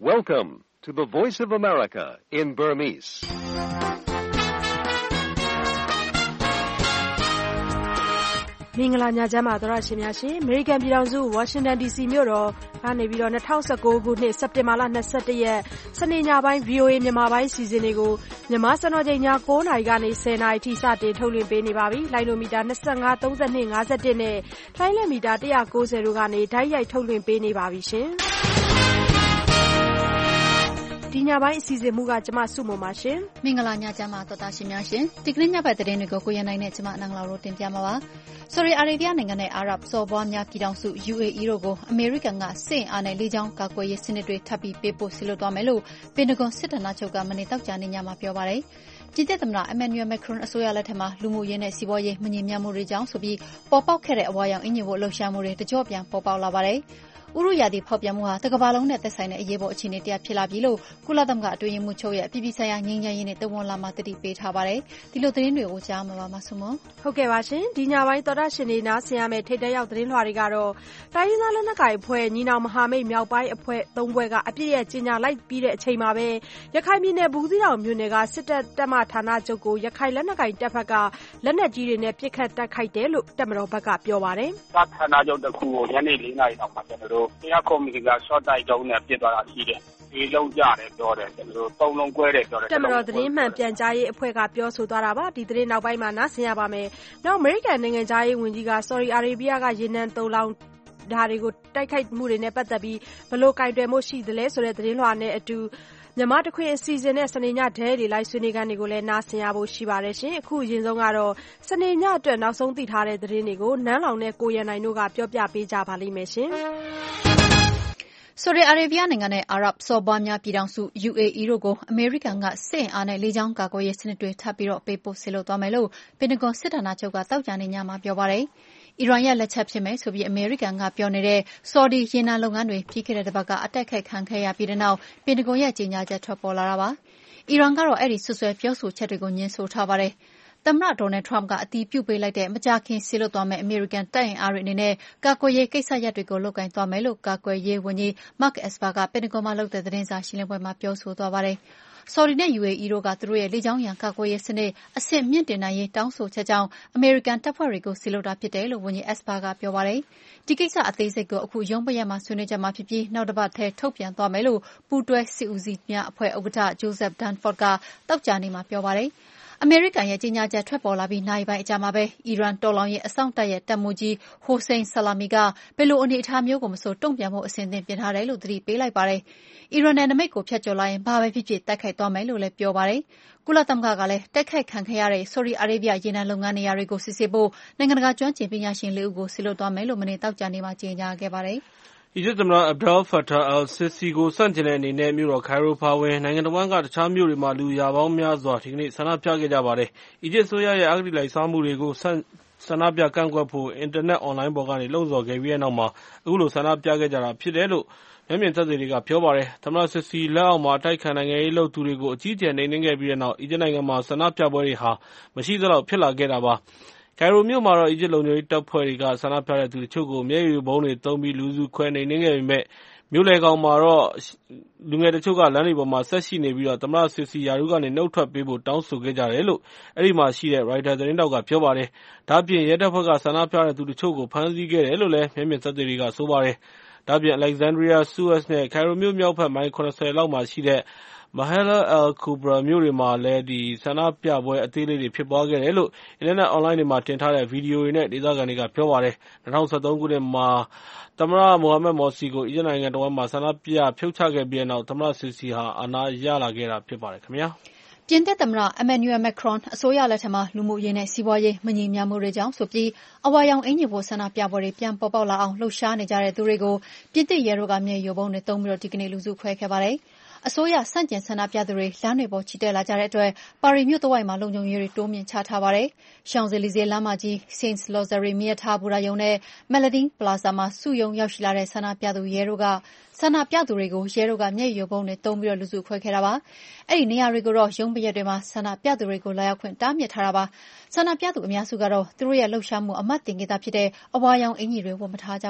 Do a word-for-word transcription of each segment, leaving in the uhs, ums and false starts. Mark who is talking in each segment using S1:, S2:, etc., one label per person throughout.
S1: Welcome to the Voice of America in Burmese.
S2: ။မင်္ဂလာညချမ်းပါသောရရှင်များရှင်။ American ပြည်ထောင်စု Washington ဒီ စီ မြို့တော်ကနေပြီးတော့၂၀၁၉ခုနှစ်စက်တင်ဘာလ၂၁ရက်စနေညပိုင်း ဗွီအိုအေ မြန်မာပိုင်းစီစဉ်တွေကိုမြန်မာစံတော်ချိန်ည၉နာရီကနေ၁၀နာရီထိစတင်ထုတ်လွှင့်ပေးနေပါပြီ။လိုင်းနိုမီတာ၂၅, ၃၂, ၅၁နဲ့လိုင်းလက်မီတာ၁၉၀တို့ကနေတိုက်ရိုက်ထုတ်လွှင့်ပေးနေပါပြီရှင်။ဒီညပိုင်းအစီအစဉ်မှုကကျမစုမုံပါရှင်
S3: ။မင်္ဂလာညချမ်းပါသောတာရှင်များရှင်။ဒီကနေ့ညဘက်သတင်းတွေကိုကိုရနိုင်နဲ့ကျမနန်းလာတို့တင်ပြမှာပါ။ဆော်ဒီအာရေဗျနိုင်ငံနဲ့အာရပ်စော်ဘွားများပြည်ထောင်စု ယူ အေ အီ တို့ကိုအမေရိကန်ကစစ်အားနဲ့လေကြောင်းကာကွယ်ရေးစနစ်တွေထပ်ပြီးပေးပို့ဆီလွှတ်သွားမယ်လို့ပင်တဂွန်စစ်ဌာနချုပ်ကမနေ့တောက်ကြနေညမှာပြောပါတယ်။ပြည်သက်သမ္မတ Emmanuel Macron အစိုးရလက်ထက်မှာလူမှုရေးနဲ့စီးပွားရေးမညီမျှမှုတွေကြောင့်ဆိုပြီးပေါ်ပေါက်ခဲ့တဲ့အဝါရောင်အင်ဂျင်ဖို့လှုပ်ရှားမှုတွေတကြော့ပြန်ပေါ်ပေါက်လာပါတယ်။ဥရုရာသီဖောက်ပြန်မှုဟာတကမ္ဘာလုံးနဲ့သက်ဆိုင်တဲ့အရေးပေါ်အခြေအနေတစ်ရပ်ဖြစ်လာပြီလို့ကုလသမဂ္ဂအတွင်းရေးမှူးချုပ်ရဲ့ပြည်ပဆိုင်ရာငြိမ်းချမ်းရေးနဲ့တဝန်လာမှာတတိပေးထားပါတယ်။ဒီလိုသတင်းတွေကိုကြားမှာပါမဆုမွန်
S2: ။ဟုတ်ကဲ့ပါရှင်။ဒီညပိုင်းသောတာရှင်တွေနားဆင်ရမယ့်ထိပ်တန်းရောက်သတင်းလွှာတွေကတော့တိုင်းရင်းသားလက်နက်ကိုင်အဖွဲ့ညီနောင်မဟာမိတ်မြောက်ပိုင်းအဖွဲ့သုံးဖွဲ့ကအပြစ်ရဲ့ကြီးညာလိုက်ပြီးတဲ့အချိန်မှာပဲရခိုင်ပြည်နယ်ဘူးသီးတောင်မြို့နယ်ကစစ်တပ်တပ်မဌာနချုပ်ကိုရခိုင်လက်နက်ကိုင်တပ်ဖက်ကလက်နက်ကြီးတွေနဲ့ပစ်ခတ်တိုက်ခိုက်တယ်လို့တပ်မတော်ဘက်ကပြောပါတယ်
S4: ။တပ်ဌာနချုပ်တစ်ခုကိုညနေ၄နာရီလောက်မှာကျွန်တော်တို့တရားကော်မတီကရှော့တိုက်တုံးနဲ့ပစ်သွားတာရှိတယ်။ဒီလုံးကြတယ်ပြောတယ်ကျွန်တော်တို့သုံးလုံးကွဲတယ်ပြောတယ်
S2: တပ်မတော်သတင်းမှန်ပြန်ကြားရေးအဖွဲ့ကပြောဆိုသွားတာပါဒီသတင်းနောက်ပိုင်းမှာနားဆင်ရပါမယ်။နောက်အမေရိကန်နိုင်ငံသားရေးဝန်ကြီးကဆော်ဒီအာရေဗျကရေနံသုံးလောင်းဒါတွေကိုတိုက်ခိုက်မှုတွေနဲ့ပတ်သက်ပြီးဘယ်လိုကင်တွယ်မှုရှိသလဲဆိုတဲ့သတင်းလွှာနဲ့အတူမြန်မာတခွင်အစီအစဉ်နဲ့စနေညဒဲတွေလိုက်ဆွေးနွေးခန်းတွေကိုလည်းနားဆင်ရဖို့ရှိပါတယ်ရှင်အခုအရင်ဆုံးကတော့စနေညအတွက်နောက်ဆုံးသိထားတဲ့သတင်းတွေကိုနန်းလောင်နဲ့ကိုရန်နိုင်တို့ကပြောပြပေးကြပါလိမ့်မယ်ရှင်
S3: ဆော်ဒီအာရေဗျနိုင်ငံနဲ့အာရပ်စော်ဘွားများပြည်ထောင်စု ယူ အေ အီ တို့ကိုအမေရိကန်ကစစ်အားနဲ့လေကြောင်းကာကွယ်ရေးစနစ်တွေထပ်ပြီးတော့ပေးပို့ဆီလွှတ်သွားမယ်လို့ပင်တဂွန်စစ်ဌာနချုပ်ကတောက်ကြနေညမှာပြောပါတယ်။အီရန်ရဲ့လက်ချက်ဖြစ်မယ်ဆိုပြီးအမေရိကန်ကပြောနေတဲ့ဆော်ဒီရေနံလုပ်ငန်းတွေပြီးခဲ့တဲ့တစ်ပတ်ကအတက်ခိုက်ခံခဲ့ရပြီးတဲ့နောက်ပင်တဂွန်ရဲ့ကြေညာချက်ထွက်ပေါ်လာတာပါ။အီရန်ကတော့အဲ့ဒီဆွဆွဲပြောဆိုချက်တွေကိုညှင်းဆိုထားပါတယ်။သမ္မတဒေါ်နယ်ထရမ့်ကအတည်ပြုပေးလိုက်တဲ့မကြာခင်ဆီလွှတ်သွားမယ့်အမေရိကန်တပ်အင်အားတွေအနေနဲ့ကာကွယ်ရေးကိစ္စရပ်တွေကိုလုပ်ကိုင်သွားမယ်လို့ကာကွယ်ရေးဝန်ကြီး Mark Esper ကပင်တဂွန်မှာလုပ်တဲ့သတင်းစာရှင်းလင်းပွဲမှာပြောဆိုသွားပါတယ်။ဆော်ဒီနဲ့ ယူ အေ အီ တို့ကသူတို့ရဲ့လေကြောင်းရန်ကာကွယ်ရေးစနစ်အဆင့်မြင့်တင်နိုင်ရေးတောင်းဆိုချက်ကြောင့်အမေရိကန်တပ်ဖွဲ့တွေကိုဆီလွှတ်တာဖြစ်တယ်လို့ဝန်ကြီး Esper ကပြောပါတယ်။ဒီကိစ္စအသေးစိတ်ကိုအခုရုံးပရက်မှာဆွေးနွေးကြမှာဖြစ်ပြီးနောက်တစ်ပတ်ထဲထုတ်ပြန်သွားမယ်လို့ပူးတွဲစစ်ဦးစီးများအဖွဲ့ဥက္ကဋ္ဌ Joseph Dunford ကတောက်ကြနေမှာပြောပါတယ်။အမေရိကန်ရဲ့ကြေညာချက်ထွက်ပေါ်လာပြီးနာရီပိုင်းအကြာမှာပဲအီရန်တော်လောင်ရေးအစောင့်တပ်ရဲ့တပ်မှူးကြီး Hossein Salami ကဘယ်လိုအနေအထားမျိုးကိုမဆိုတုံ့ပြန်ဖို့အစဉ်အသင့်ပြင်ထားတယ်လို့သတိပေးလိုက်ပါတယ်။အီရန်နယ်နိမိတ်ကိုဖျက်ကျော်လာရင်ဘာပဲဖြစ်ဖြစ်တိုက်ခိုက်သွားမယ်လို့လည်းပြောပါတယ်။ကုလသမဂ္ဂကလည်းတိုက်ခိုက်ခံခဲ့ရတဲ့ဆော်ဒီအာရေဗျရေနံလုပ်ငန်းနေရာတွေကိုစစ်ဆေးဖို့နိုင်ငံတကာကျွမ်းကျင်ပညာရှင်လေးဦးကိုဆီလွှတ်သွားမယ်လို့မနေ့တောက်ကြနေမှာကြေညာခဲ့ပါတယ်။
S5: အီဂျစ်သမ္မတ Abdel Fattah al-Sisi ကိုဆန့်ကျင်တဲ့အနေနဲ့မြို့တော်ခိုင်ရိုပါဝင်နိုင်ငံတဝန်းကတခြားမြို့တွေမှာလူရာပေါင်းများစွာဒီကနေ့ဆန္ဒပြခဲ့ကြပါတယ်။အီဂျစ်အစိုးရရဲ့အဂတိလိုက်စားမှုတွေကိုဆန္ဒပြကန့်ကွက်ဖို့အင်တာနက်အွန်လိုင်းပေါ်ကနေလှုံ့ဆော်ခဲ့ပြီးတဲ့နောက်မှာအခုလိုဆန္ဒပြခဲ့ကြတာဖြစ်တယ်လို့မျက်မြင်သက်သေတွေကပြောပါတယ်။သမ္မတ Sisi လက်အောက်မှာအတိုက်ခံနိုင်ငံရေးလုပ်သူတွေကိုအကြီးအကျယ်နှိမ်နင်းခဲ့ပြီးတဲ့နောက်အီဂျစ်နိုင်ငံမှာဆန္ဒပြပွဲတွေဟာမရှိသလောက်ဖြစ်လာခဲ့တာပါ။ကိုင်ရိုမြို့မှာတော့အီဂျစ်လုံခြုံရေးတပ်ဖွဲ့တွေကဆန္ဒပြတဲ့သူတချို့ကိုမျက်ရည်ယိုဗုံးတွေသုံးပြီးလူစုခွဲနှိမ်နင်းခဲ့ပေမဲ့မြို့လယ်ကောင်မှာတော့လူငယ်တချို့ကလမ်းတွေပေါ်မှာဆက်ရှိနေပြီးတော့သမ္မတ Sisi ရာထူးကနေနှုတ်ထွက်ပေးဖို့တောင်းဆိုခဲ့ကြတယ်လို့အဲဒီမှာရှိတဲ့ Reuters သတင်းတောက်ကပြောပါတယ်။ဒါ့အပြင်ရဲတပ်ဖွဲ့ကဆန္ဒပြတဲ့သူတချို့ကိုဖမ်းဆီးခဲ့တယ်လို့လည်းမျက်မြင်သက်သေတွေကဆိုပါတယ်။ဒါ့အပြင် Alexandria, Suez နဲ့ Cairo မြို့မြောက်ဘက်မိုင်၇၀လောက်မှာရှိတဲ့Mahalla al-Kubra မြို့တွေမှာလည်းဒီဆန္ဒပြပွဲအသေးလေးတွေဖြစ်ပွားခဲ့တယ်လို့အင်တာနက်အွန်လိုင်းတွေမှာတင်ထားတဲ့ဗီဒီယိုတွေနဲ့ဒေသခံတွေကပြောပါတယ်။၂၀၁၃ခုနှစ်မှာသမ္မတ Mohamed Morsi ကိုအီဂျစ်နိုင်ငံတော်မှာဆန္ဒပြဖြုတ်ချခဲ့ပြီးတဲ့နောက်သမ္မတ Sisi ဟာအာဏာရလာခဲ့တာဖြစ်ပါတယ်ခင်ဗျာ
S3: ။ပြင်သစ်သမ္မတ Emmanuel Macron အစိုးရလက်ထက်မှာလူမှုရေးနဲ့စီးပွားရေးမညီမျှမှုတွေကြောင့်ဆိုပြီးအဝါရောင်အင်ဂျင်ဖို့ဆန္ဒပြပွဲတွေပြန်ပေါ်ပေါက်လာအောင်လှုပ်ရှားနေကြတဲ့သူတွေကိုပြင်သစ်ရဲတို့ကမျက်ရည်ယိုဗုံးတွေသုံးပြီးတော့ဒီကနေ့လူစုခွဲခဲ့ပါတယ်။အစိုးရဆန့်ကျင်ဆန္ဒပြသူတွေလမ်းတွေပေါ်ချီတက်လာကြတဲ့အတွက်ပါရီမြို့တဝိုက်မှာလုံခြုံရေးတွေတိုးမြင့်ချထားပါတယ်။ Champs-Élysées လမ်းမကြီး Saint-Lazare မီးရထားဘူတာရုံနဲ့ Maladin Plaza မှာစုရုံးရောက်ရှိလာတဲ့ဆန္ဒပြသူရဲတို့ကဆန္ဒပြသူတွေကိုရဲတို့ကမျက်ရည်ယိုဗုံးတွေသုံးပြီးတော့လူစုခွဲခဲ့တာပါ။အဲ့ဒီနေရာတွေကိုတော့ရုံးပရက်တွေမှာဆန္ဒပြသူတွေကိုလာရောက်ခွင့်တားမြစ်ထားတာပါ။ဆန္ဒပြသူအများစုကတော့သူတို့ရဲ့လှုပ်ရှားမှုအမှတ်တင်ခဲ့တာဖြစ်တဲ့အဝါရောင်အင်ကြီးတွေဝတ်မထားကြပါဘူး။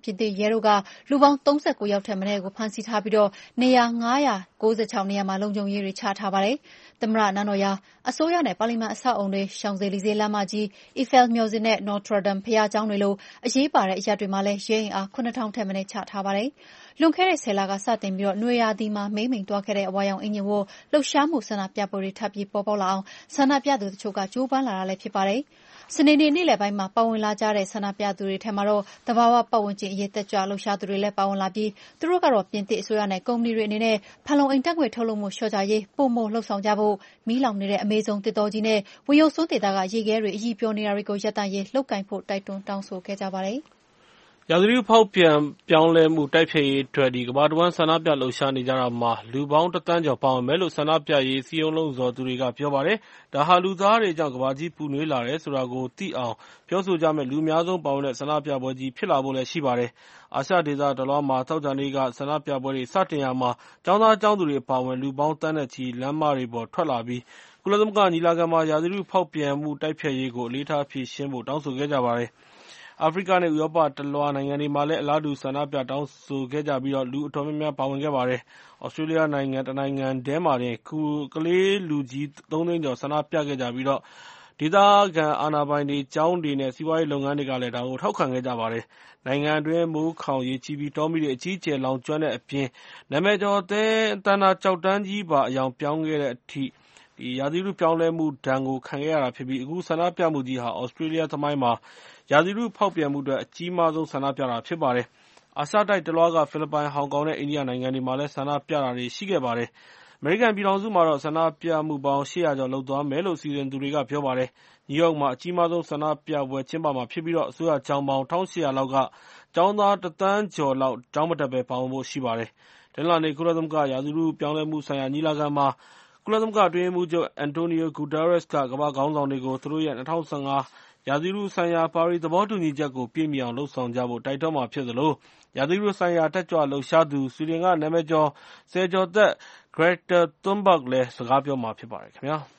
S3: ပြင်သစ်ရဲတို့ကလူပေါင်းသုံးဆယ့်ကိုယောက်ထက်မနည်းကိုဖမ်းဆီးထားပြီးနေရာငါးရာကိုးဆယ်ခြောက်နေရာမှာလုံခြုံရေးတွေချထားပါတယ်။သမ္မတနန်းတော်ရာအစိုးရနဲ့ပါလီမန်အဆောက်အုံတွေရှောင်ဇေလီဇေးလမ်းမကြီးအီဖယ်လ်မျှော်စင်နဲ့နော်ထရာဒမ်ဘုရားကျောင်းတွေလိုအရေးပါတဲ့အရပ်တွေမှာလည်းရဲအင်အားခုနှစ်ထောင်ထက်မနည်းချထားပါတယ်။လွန်ခဲ့တဲ့ဆယ်လကစတင်ပြီးနွေရာသီမှာမိမ့်မိန်သွားခဲ့တဲ့အဝါရောင်အင်ဂျင်ဝတ်လှုပ်ရှားမှုဆန္ဒပြပွဲတွေထပ်ပြီးပေါ်ပေါက်လာအောင်ဆန္ဒပြသူတချို့ကကြိုးပမ်းလာတာလည်းဖြစ်ပါတယ်။စနေနေ့နေ့လယ်ပိုင်းမှာပါဝင်လာကြတဲ့ဆန္ဒပြသူတွေထဲမှာတော့သဘာဝပတ်ဝန်းကျင်အရေးတက်ကြွလှုပ်ရှားသူတွေလည်းပါဝင်လာပြီးသူတို့ကတော့ပြင်သစ်အစိုးရနဲ့ကုမ္ပဏီတွေအနေနဲ့ဖန်လုံအိမ်ဓာတ်ငွေ့ထုတ်လွှတ်မှုလျှော့ချရေးပိုမိုလှုံ့ဆော်ကြဖို့မီးလောင်နေတဲ့အမေဇုန်သစ်တောကြီးနဲ့ဝင်ရိုးစွန်းဒေသကရေခဲတွေအရည်ပျော်နေတာတွေကိုရပ်တန့်ရေးလုပ်ကိုင်ဖို့တိုက်တွန်းတောင်းဆိုခဲ့ကြပါတယ်။
S5: ရာသီဥတုဖောက်ပြန်ပြောင်းလဲမှုတိုက်ဖျက်ရေးအတွက်ကမ္ဘာတဝန်းဆန္ဒပြလှုပ်ရှားနေကြတာမှာလူပေါင်းတစ်သန်းကျော်ပါဝင်မယ်လို့ဆန္ဒပြရေးစည်းရုံးလှုံ့ဆော်သူတွေကပြောပါတယ်။ဒါဟာလူသားတွေကြောင့်ကမ္ဘာကြီးပူနွေးလာတယ်ဆိုတာကိုသိအောင်ပြောဆိုကြမယ့်လူအများဆုံးပါဝင်တဲ့ဆန္ဒပြပွဲကြီးဖြစ်လာဖို့လည်းရှိပါတယ်။အာရှဒေသတလွှားမှာသောကြာနေ့ကဆန္ဒပြပွဲတွေစတင်ရာမှာကျောင်းသားကျောင်းသူတွေပါဝင်လူပေါင်းသန်းနဲ့ချီလမ်းမတွေပေါ်ထွက်လာပြီးကုလသမဂ္ဂညီလာခံမှာရာသီဥတုဖောက်ပြန်မှုတိုက်ဖျက်ရေးကိုအလေးထားဖြေရှင်းဖို့တောင်းဆိုခဲ့ကြပါတယ်။အာဖရိကနဲ့ဥရောပတလွှားနိုင်ငံတွေမှာလည်းအလားတူဆန္ဒပြတောင်းဆိုခဲ့ကြပြီးလူအတော်များများပါဝင်ခဲ့ပါတယ်။သြစတြေးလျနိုင်ငံတနိုင်ငံထဲမှာတင်ကလေးလူကြီးသုံးသိန်းကျော်ဆန္ဒပြခဲ့ကြပြီးဒေသခံအာဏာပိုင်တွေ၊ကျောင်းတွေနဲ့စီးပွားရေးလုပ်ငန်းတွေကလည်းဒါကိုထောက်ခံခဲ့ကြပါတယ်။နိုင်ငံအတွင်းမိုးခေါင်ရေကြီးပြီးတောမီးတွေအကြီးအကျယ်လောင်ကျွမ်းတဲ့အပြင်နာမည်ကျော်သန္တာကျောက်တန်းကြီးပါအရောင်ပြောင်းခဲ့တဲ့အထိရာသီဥတုပြောင်းလဲမှုဒဏ်ကိုခံခဲ့ရတာဖြစ်ပြီးအခုဆန္ဒပြမှုကြီးဟာသြစတြေးလျသမိုင်းမှာရာသီဥတုဖောက်ပြန်မှုအတွက်အကြီးမားဆုံးဆန္ဒပြတာဖြစ်ပါတယ်။အာရှတိုက်တလွှားကဖိလစ်ပိုင်၊ဟောင်ကောင်နဲ့အိန္ဒိယနိုင်ငံတွေမှာလည်းဆန္ဒပြတာတွေရှိခဲ့ပါတယ်။အမေရိကန်ပြည်ထောင်စုမှာတော့ဆန္ဒပြမှုပေါင်းရှစ်ရာကျော်လုပ်သွားမယ်လို့စီစဉ်သူတွေကပြောပါတယ်။နယူးယောက်မှာအကြီးမားဆုံးဆန္ဒပြပွဲကျင်းပမှာဖြစ်ပြီးအစိုးရကျောင်းပေါင်းတစ်ထောင်ရှစ်ရာလောက်ကကျောင်းသားတစ်သန်းကျော်လောက်ကျောင်းမတက်ဘဲပါဝင်ဖို့ရှိပါတယ်။တနင်္လာနေ့ကုလသမဂ္ဂရာသီဥတုပြောင်းလဲမှုဆိုင်ရာညီလာခံမှာကုလသမဂ္ဂအတွင်းရေးမှူးချုပ်အန်တိုနီယိုဂူတာရက်စ်ကကမ္ဘာ့ခေါင်းဆောင်တွေကိုသူတို့ရဲ့၂၀၁၅ရာသီဥတုဆိုင်ရာပါရီသဘောတူညီချက်ကိုပြည့်မီအောင်လုပ်ဆောင်ကြဖို့တိုက်တွန်းမှာဖြစ်သလိုရာသီဥတုဆိုင်ရာတက်ကြွလှုပ်ရှားသူဆွီဒင်ကနာမည်ကျော်ဆယ်ကျော်သက် Greta Thunberg လည်းစကားပြောမှာဖြစ်ပါတယ်ခင်ဗျာ။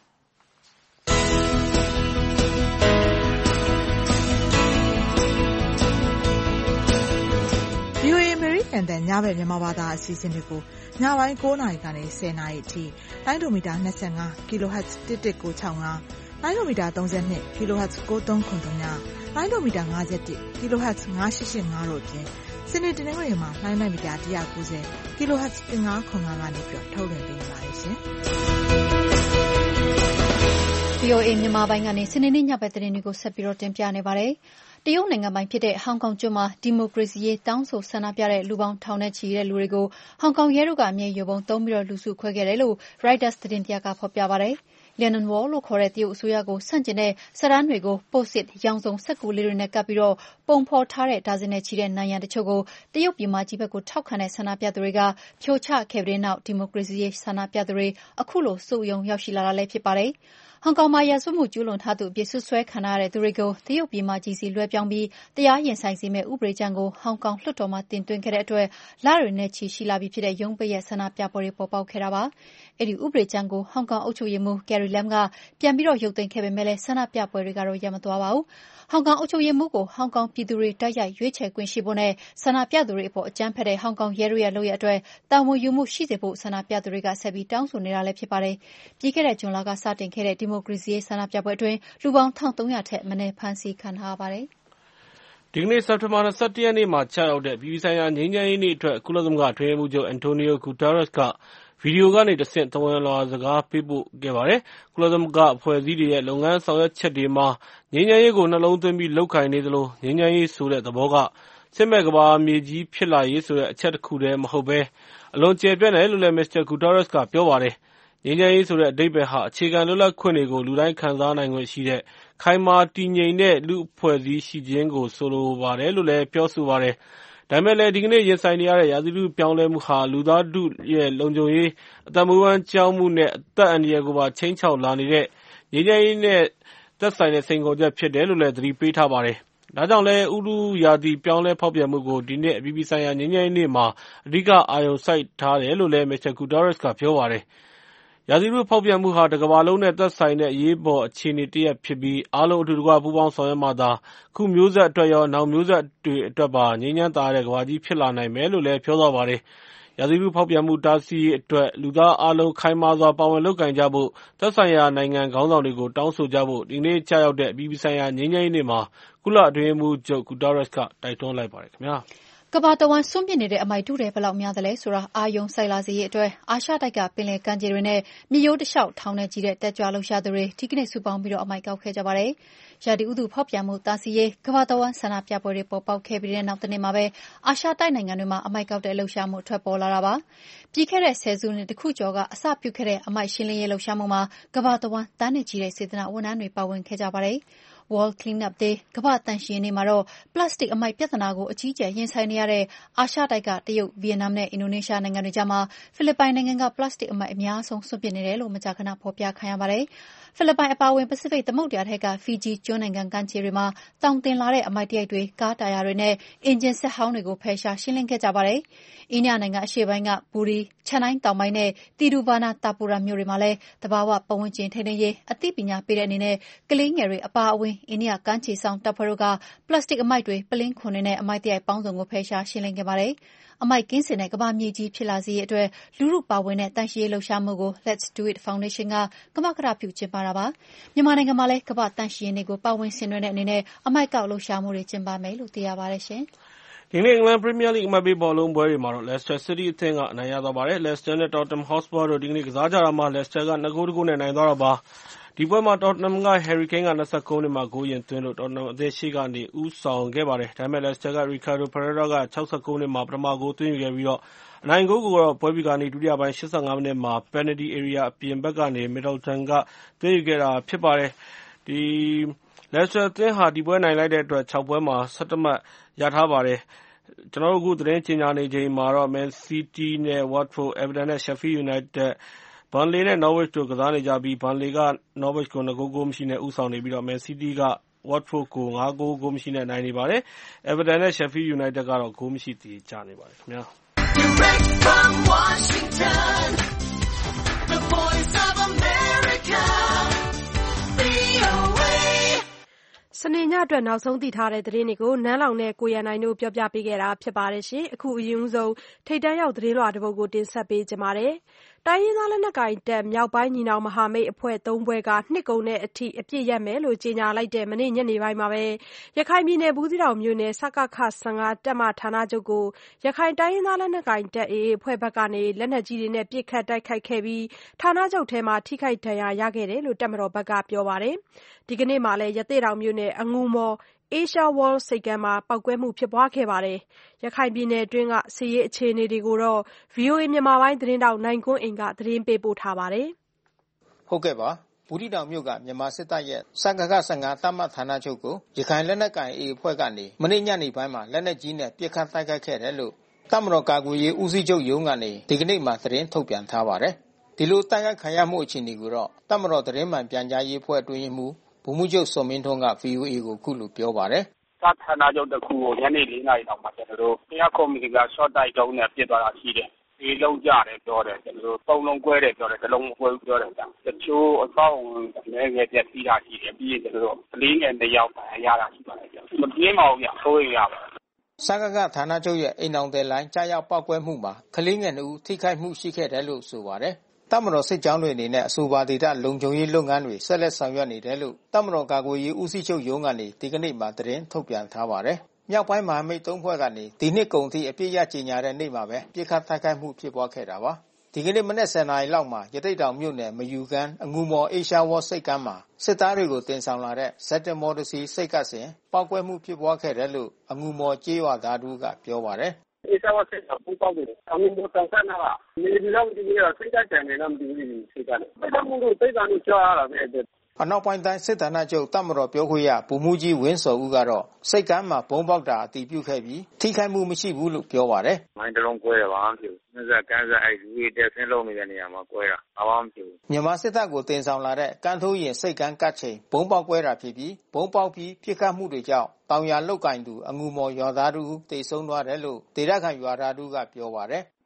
S6: ဗွီအိုအေ အမေရိကန်အသံညဘက်မြန်မာဘာသာအစီအစဉ်တွေကိုညပိုင်းကိုးနာရီကနေဆယ်နာရီအထိလိုင်းဒိုမီတာ၂၅ kHz တစ်တစ်ကို၆၅လိုင်းဒိုမီတာ၃၂ kHz ကိုသုံးခုသုံးညလိုင်းဒိုမီတာ၅၁ kHz ၅၈၈၅တို့အပြင်စနေတနင်္ဂနွေမှာလိုင်းနိုက်မီတာ၁၉၀ kHz ၅ခု၅ကနေပြီးထုတ်လွှင့်ပေးနေပါတယ်ရှင်။
S3: ဗွီအိုအေမြန်မာပိုင်းကနေစနေနေ့ညဘက်သတင်းတွေကိုဆက်ပြီးတင်ပြနေပါတယ်။တရုတ်နိုင်ငံပိုင်ဖြစ်တဲ့ဟောင်ကောင်ကျွန်းမှာဒီမိုကရေစီရေးတောင်းဆိုဆန္ဒပြတဲ့လူပေါင်းထောင်နဲ့ချီတဲ့လူတွေကိုဟောင်ကောင်ရဲတို့ကမျက်ရည်ယိုဗုံးသုံးပြီးလူစုခွဲခဲ့တယ်လို့ Reuters သတင်းတရပ်ကဖော်ပြပါတယ်။ Lianwen Wall လို့ခေါ်တဲ့တရုတ်အစိုးရကိုဆန့်ကျင်တဲ့စာတမ်းတွေကိုပို့စစ်ရောင်စုံစက္ကူလေးတွေနဲ့ကပ်ပြီးပုံဖော်ထားတဲ့ဒါဇင်နဲ့ချီတဲ့နံရံတချို့ကိုတရုတ်ပြည်မကြီးဘက်ကိုထောက်ခံတဲ့ဆန္ဒပြသူတွေကဖြိုချခဲ့ပြီးတဲ့နောက်ဒီမိုကရေစီရေးဆန္ဒပြသူတွေအခုလိုစုရုံးရောက်ရှိလာတာလည်းဖြစ်ပါတယ်။ဟောင်ကောင်မှာရာဇဝတ်မှုကျူးလွန်ထားသူအဖြစ်စွပ်စွဲခံထားရတဲ့သူတွေကိုတရုတ်ပြည်မကြီးစီလွှဲပြောင်းပြီးတရားရင်ဆိုင်စေမယ့်ဥပဒေကြမ်းကိုဟောင်ကောင်လွှတ်တော်မှာတင်သွင်းခဲ့တဲ့အတွက်လတွေနဲ့ချီရှိလာပြီဖြစ်တဲ့ရုံးပိတ်ရက်ဆန္ဒပြပွဲတွေပေါ်ပေါက်ခဲ့တာပါ။အဲဒီဥပဒေကြမ်းကိုဟောင်ကောင်အုပ်ချုပ်ရေးမှူး Carrie Lam ကပြန်ပြီးရုပ်သိမ်းခဲ့ပေမဲ့ဆန္ဒပြပွဲတွေကတော့ရပ်မသွားပါဘူး။ဟောင်ကောင်အုပ်ချုပ်ရေးမှူးကိုဟောင်ကောင်ပြည်သူတွေတိုက်ရိုက်ရွေးချယ်ခွင့်ရှိဖို့နဲ့ဆန္ဒပြသူတွေအပေါ်အကြမ်းဖက်တဲ့ဟောင်ကောင်ရဲတို့ရဲ့လုပ်ရပ်အတွက်တာဝန်ယူမှုရှိစေဖို့ဆန္ဒပြသူတွေကဆက်ပြီးတောင်းဆိုနေတာလည်းဖြစ်ပါတယ်။ပြီးခဲ့တဲ့ဇွန်လကစတင်ခဲ့တဲ့ဒီမိုကရေစီရေးဆန္ဒပြပွဲအတွင်းလူပေါင်း၁၃၀၀ထက်မနည်းဖမ်းဆီးခံထားရပါတယ်
S5: ။ဒီကနေ့စက်တင်ဘာ၂၁ရက်နေ့မှာကျရောက်တဲ့အပြည်ပြည်ဆိုင်ရာငြိမ်းချမ်းရေးနေ့အတွက်ကုလသမဂ္ဂအတွင်းရေးမှူးချုပ်အန်တိုနီယိုဂူတာရက်စ်ကဗီဒီယိုကနေတဆင့်သဝဏ်လွှာစကားပေးပို့ခဲ့ပါတယ်။ကုလသမဂ္ဂအဖွဲ့အစည်းတွေရဲ့လုပ်ငန်းဆောင်ရွက်ချက်တွေမှာငြိမ်းချမ်းရေးကိုနှလုံးသွင်းပြီးလုပ်ကိုင်နေသလိုငြိမ်းချမ်းရေးဆိုတဲ့သဘောကစစ်မဲ့ကမ္ဘာမြေကြီးဖြစ်လာရေးဆိုတဲ့အချက်တခုတည်းမဟုတ်ဘဲအလွန်ကျယ်ပြန့်တယ်လို့လည်းမစ္စတာဂူတာရက်စ်ကပြောပါတယ်။ငြိမ်းချမ်းရေးဆိုတဲ့အဓိပ္ပာယ်ဟာအခြေခံလွတ်လပ်ခွင့်တွေကိုလူတိုင်းခံစားနိုင်ခွင့်ရှိတဲ့ခိုင်မာတည်ငြိမ်တဲ့လူ့အဖွဲ့အစည်းရှိခြင်းကိုဆိုလိုပါတယ်လို့လည်းပြောဆိုပါတယ်။ဒါပေမဲ့လည်းဒီကနေ့ရင်ဆိုင်နေရတဲ့ရာသီဥတုပြောင်းလဲမှုဟာလူသားထုရဲ့လုံခြုံရေးအသက်မွေးဝမ်းကျောင်းမှုနဲ့အသက်အန္တရာယ်ကိုပါခြိမ်းခြောက်လာနေတဲ့ငြိမ်းချမ်းရေးနဲ့သက်ဆိုင်တဲ့စိန်ခေါ်ချက်ဖြစ်တယ်လို့လည်းသတိပေးထားပါတယ်။ဒါကြောင့်လည်းဥတုရာသီပြောင်းလဲဖောက်ပြန်မှုကိုဒီနှစ်အပြည်ပြည်ဆိုင်ရာငြိမ်းချမ်းရေးနေ့မှာအဓိကအာရုံစိုက်ထားတယ်လို့လည်းမစ္စတာဂူတာရက်စ်ကပြောပါတယ်။ ရာရာသီဥတုဖောက်ပြန်မှုဟာတကမ္ဘာလုံးနဲ့သက်ဆိုင်တဲ့အရေးပေါ်အခြေအနေတစ်ရပ်ဖြစ်ပြီးအားလုံးအတူတကွပူးပေါင်းဆောင်ရွက်မှသာခုမျိုးဆက်အတွက်ရောနောက်မျိုးဆက်တွေအတွက်ပါငြိမ်းချမ်းသာတဲ့ကမ္ဘာကြီးဖြစ်လာနိုင်မယ်လို့လည်းပြောသွားပါတယ်။ရာသီဥတုဖောက်ပြန်မှုတားဆီးရေးအတွက်လူသားအားလုံးခိုင်မာစွာပါဝင်လုပ်ကိုင်ကြဖို့သက်ဆိုင်ရာနိုင်ငံခေါင်းဆောင်တွေကိုတောင်းဆိုကြဖို့ဒီနေ့ကြာရောက်တဲ့အပြည်ပြည်ဆိုင်ရာငြိမ်းချမ်းရေးနေ့မှာကုလအတွင်းရေးမှူးချုပ်ဂူတာရက်စ်ကတိုက်တွန်းလိုက်ပါတယ်ခင်ဗျာ။
S3: ကမ္ဘာတဝန်းစွန့်ပစ်နေတဲ့အမိုက်ထုတွေဘယ်လောက်များသလဲဆိုတာအာရုံစိုက်လာစေရေးအတွက်အာရှတိုက်ကပင်လယ်ကမ်းခြေတွေနဲ့မြစ်ရိုးတလျှောက်ထောင်နဲ့ကြီးတဲ့တက်ကြွလှုပ်ရှားသူတွေဒီကနေ့စုပေါင်းပြီးတော့အမိုက်ကောက်ခဲ့ကြပါတယ်။ရာသီဥတုဖောက်ပြန်မှုတားဆီးရေးကမ္ဘာတဝန်းဆန္ဒပြပွဲတွေပေါ်ပေါက်ခဲ့ပြီးတဲ့နောက်တနေ့မှာပဲအာရှတိုက်နိုင်ငံတွေမှာအမိုက်ကောက်တဲ့လှုပ်ရှားမှုထွက်ပေါ်လာတာပါ။ပြီးခဲ့တဲ့ဆယ်စုနှစ်တခုကျော်ကအစပြုခဲ့တဲ့အမိုက်ရှင်းလင်းရေးလှုပ်ရှားမှုမှာကမ္ဘာတဝန်းတန်းနဲ့ကြီးတဲ့စေတနာဝန်ထမ်းတွေပါဝင်ခဲ့ကြပါတယ်။ World Cleanup Day ကမ္ဘာ့သန့်ရှင်းရေးနေ့မှာတော့ပလတ်စတစ်အမိုက်ပြဿနာကိုအကြီးအကျယ်ရင်ဆိုင်နေရတဲ့အာရှတိုက်ကတရုတ်၊ဗီယက်နမ်နဲ့အင်ဒိုနီးရှားနိုင်ငံတွေကြားမှာဖိလစ်ပိုင်နိုင်ငံကပလတ်စတစ်အမိုက်အများဆုံးစွန့်ပစ်နေတယ်လို့မကြာခဏဖော်ပြခံရပါတယ်။ဖိလစ်ပိုင်အပါအဝင်ပစိဖိတ်သမုဒ္ဒရာထဲကဖီဂျီကျွန်းနိုင်ငံကမ်းခြေတွေမှာတောင်တင်လာတဲ့အမိုက်တရိုက်တွေ၊ကားတာယာတွေနဲ့အင်ဂျင်စက်ဟောင်းတွေကိုဖယ်ရှားရှင်းလင်းခဲ့ကြပါတယ်။အိန္ဒိယနိုင်ငံအရှေ့ပိုင်းကဘူရီ၊ချန်နိုင်းတောင်ပိုင်းနဲ့တီရူဗာနာတာပူရမ်မြို့တွေမှာလည်းသဘာဝပတ်ဝန်းကျင်ထိန်းသိမ်းရေးအသိပညာပေးတဲ့အနေနဲ့ကလေးငယ်တွေအပါအဝင်အိန္ဒိယကမ်းခြေစောင့်တပ်ဖွဲ့တို့ကပလတ်စတစ်အမိုက်တွေ၊ပုလင်းခွံတွေနဲ့အမိုက်သရိုက်ပေါင်းစုံကိုဖယ်ရှားရှင်းလင်းခဲ့ပါတယ်။အမိုက်ကင်းစင်တဲ့ကမ္ဘာမြေကြီးဖြစ်လာစေရေးအတွက်လူထုပါဝင်တဲ့သန့်ရှင်းရေးလှုပ်ရှားမှုကို Let's Do It Foundation ကကမကထပြုကျင်းပတာပါ။မြန်မာနိုင်ငံမှာလည်းကမ္ဘာ့သန့်ရှင်းရေးနေ့ကိုပါဝင်ဆင်နွှဲတဲ့အနေနဲ့အမိုက်ကောက်လှုပ်ရှားမှုတွေကျင်းပမယ်လို့သိရပါတယ်ရှင်
S5: ။ဒီနေ့အင်္ဂလန်ပရီးမီးယားလိဂ်အမှတ်ပေးဘောလုံးပွဲတွေမှာတော့ Leicester City အသင်းကအနိုင်ရသွားပါတယ်။ Leicester နဲ့ Tottenham Hotspur တို့ဒီကနေ့ကစားကြတာမှာ Leicester ကနှစ်ဂိုးတစ်ဂိုးနဲ့နိုင်သွားတာပါ။ဒီပွဲမှာ Tottenham က Harry Kane က၂၉မိနစ်မှာဂိုးရင်သွင်းလို့ Tottenham အသင်းရှေ့ကနေဦးဆောင်ခဲ့ပါတယ်။ဒါပေမဲ့ Leicester က Ricardo Pereira က၆၉မိနစ်မှာပထမဂိုးသွင်းယူခဲ့ပြီးအနိုင်ဂိုးကိုတော့ပွဲပြီးခါနီးဒုတိယပိုင်း၈၅မိနစ်မှာ Penalty Area အပြင်ဘက်ကနေ Middleton ကသွင်းယူခဲ့တာဖြစ်ပါတယ်။ ဒီ Leicester အသင်းဟာဒီပွဲနိုင်လိုက်တဲ့အတွက်၆ပွဲမှာ၁၁မှတ်ရထားပါတယ်။ကျွန်တော်တို့အခုသတင်းကြေညာနေချိန်မှာတော့ Man City နဲ့ Watford, Everton နဲ့ Sheffield United, Burnley နဲ့ Norwich တို့ကစားနေကြပြီး Burnley က Norwich ကို၂ဂိုးဂိုးမရှိနဲ့ဦးဆောင်နေပြီး Man City က Watford ကို၅ဂိုးဂိုးမရှိနဲ့နိုင်နေပါတယ်။ Everton နဲ့ Sheffield United ကတော့ဂိုးမရှိသရေကျနေပါတယ်ခင်ဗျာ။ Direct from Washington, the voice of America,
S2: ဗွီအိုအေစနေညအတွက်နောက်ဆုံးသိထားတဲ့သတင်းတွေကိုနန်းလောင်နဲ့ကိုရန်နိုင်တို့ပြောပြပေးခဲ့တာဖြစ်ပါတယ်ရှင်။အခုအရင်ဆုံးထိတ်တန့်ရောက်သတင်းလွှာတစ်ပုဒ်ကိုတင်ဆက်ပေးကြပါမယ်။တိုင်းရင်းသားလက်နက်ကိုင်တပ်မြောက်ပိုင်းညီနောင်မဟာမိတ်အဖွဲ့သုံးဖွဲ့ကနှစ်ကုန်တဲ့အထိအပြည့်ရက်မယ်လို့ကြေညာလိုက်တဲ့မနေ့ညနေပိုင်းမှာပဲရခိုင်ပြည်နယ်ဘူးသီးတောင်မြို့နယ်စကခ၁၅တပ်မဌာနချုပ်ကိုရခိုင်တိုင်းရင်းသားလက်နက်ကိုင်တပ် အေအေအဖွဲ့ဘက်ကနေလက်နက်ကြီးတွေနဲ့ပစ်ခတ်တိုက်ခိုက်ခဲ့ပြီးဌာနချုပ်ထဲမှာထိခိုက်ဒဏ်ရာရခဲ့တယ်လို့တပ်မတော်ဘက်ကပြောပါတယ်။ဒီကနေ့မှာလည်းရသေ့တောင်မြို့နယ်အငူမော်Asia World ဆိပ်ကမ်းမှာပေါက်ကွဲမှုဖြစ်ပွားခဲ့ပါတယ်။ရခိုင်ပြည်နယ်အတွင်းကစစ်ရေးအခြေအနေတွေကိုတော့ ဗွီအိုအေမြန်မာပိုင်းသတင်းထောက်နိုင်ကွန်းအိန်ကသတင်းပေးပို့ထားပါတယ်
S7: ။ဟုတ်ကဲ့ပါ။ဘူးသီးတောင်မြို့ကမြန်မာစစ်တပ်ရဲ့စကခ၁၅တပ်မဌာနချုပ်ကိုရခိုင်လက်နက်ကိုင် အေအေအဖွဲ့ကနေမနေ့ညနေပိုင်းမှာလက်နက်ကြီးနဲ့ပစ်ခတ်တိုက်ခိုက်ခဲ့တယ်လို့တပ်မတော်ကာကွယ်ရေးဦးစီးချုပ်ရုံးကနေဒီကနေ့မှသတင်းထုတ်ပြန်ထားပါတယ်။ဒီလိုတိုက်ခိုက်ခံရမှုအခြေအနေကိုတော့တပ်မတော်သတင်းမှန်ပြန်ကြားရေးအဖွဲ့အတွင်းရေးမှူးဗိုလ်မှူးချုပ်စောမင်းထွန်းက ဗွီအိုအေကိုအခုလိုပြောပါတယ်
S4: ။စဌာနချုပ်တစ်ခုကိုညနေ၄နာရီလောက်မှာကျွန်တော်တို့တရားကွန်မြူနီကရှော့တိုက်တုံးနဲ့ပစ်သွားတာရှိတယ်။ဒီလုံးကြတယ်ပြောတယ်ကျွန်တော်တို့သုံးလုံးကွဲတယ်ပြောတယ်တစ်လုံးမကွဲဘူးပြောတယ်ဗျ။တချို့အဆောက်အဦငယ်ငယ်ပြက်စီးတာရှိတယ်ပြီးရင်ကျွန်တော်တို့ကလေးငယ်နှစ်ယောက်ရတာရှိပါတယ်ဗျ။မပြင်းပါဘူးဗျ။ဆိုးရင်ရပါ
S7: စကခဌာနချုပ်ရဲ့အိမ်အောင်တယ်လိုင်းကြားရောက်ပောက်ကွဲမှုမှာကလေးငယ်နှစ်ဦးထိခိုက်မှုရှိခဲ့တယ်လို့ဆိုပါတယ်။တပ်မတော်စစ်ကြောင်းတွေအနေနဲ့အဆိုပါဒေသလုံခြုံရေးလုပ်ငန်းတွေဆက်လက်ဆောင်ရွက်နေတယ်လို့တပ်မတော်ကာကွယ်ရေးဦးစီးချုပ်ရုံးကနေဒီကနေ့မှသတင်းထုတ်ပြန်ထားပါတယ်။မြောက်ပိုင်းမဟာမိတ်သုံးဖွဲ့ကနေဒီနှစ်ကုန်ထိအပြည့်ရကြေညာတဲ့နေ့မှာပဲပြစ်ခတ်တိုက်ခိုက်မှုဖြစ်ပွားခဲ့တာပါ။ဒီကနေ့မနေ့၁၀နာရီလောက်မှာရသေ့တောင်မြို့နယ်မယူကမ်းအငူမော်အေရှားဝေါ်ဆိပ်ကမ်းမှာစစ်သားတွေကိုတင်ဆောင်လာတဲ့ဇက်တမော်တစီစိတ်ကပ်စဉ်ပောက်ကွဲမှုဖြစ်ပွားခဲ့တယ်လို့အငူမော်ကျေးရွာသားတို့ကပြောပါတယ်
S4: ။အေရှားဝေါ်ဆိပ်ကပူပေါက်တယ်။အငူမော်တောင်ကနာကနေဒီလောက်ဒီနေ့စိတ်ကပ်တယ်နေတော့မသိဘူးစိတ်ကပ်တယ်။ဘာမှမလို့စိတ်ကနေကြားရတာပဲ
S7: အနောက်ပိုင်းတိုင်းစစ်ဌာနချုပ်တပ်မတော်ပြောခွင့်ရဗိုလ်မှူးကြီးဝင်းစော်ဦးကတော့စိတ်ကမ်းမှာဘုံပေါက်တာအတည်ပြုခဲ့ပြီးထိခိုက်မှုမရှိဘူးလို့ပြောပါတယ်
S4: ။မိုင်းတလုံးကွဲတယ်ဘာမှမဖြစ်ဘူး။နှစ်ဆက်ကမ်းဆက်အဲ့ဒီတက်ဆင်းလုံးနေတဲ့နေရာမှာကွဲတာဘာမှမဖြစ်ဘူး
S7: ။မြန်မာစစ်တပ်ကိုတင်ဆောင်လာတဲ့ကမ်းထိုးရင်စိတ်ကမ်းကတ်ချိန်ဘုံပေါက်ကွဲတာဖြစ်ပြီးဘုံပေါက်ပြီးပြစ်ခတ်မှုတွေကြောင့်တောင်ယာလုတ်ကင်သူအငူမော်ရွာသားတို့တေဆုံးသွားတယ်လို့ဒေသခံရွာသားတို့ကပြောပါတယ်။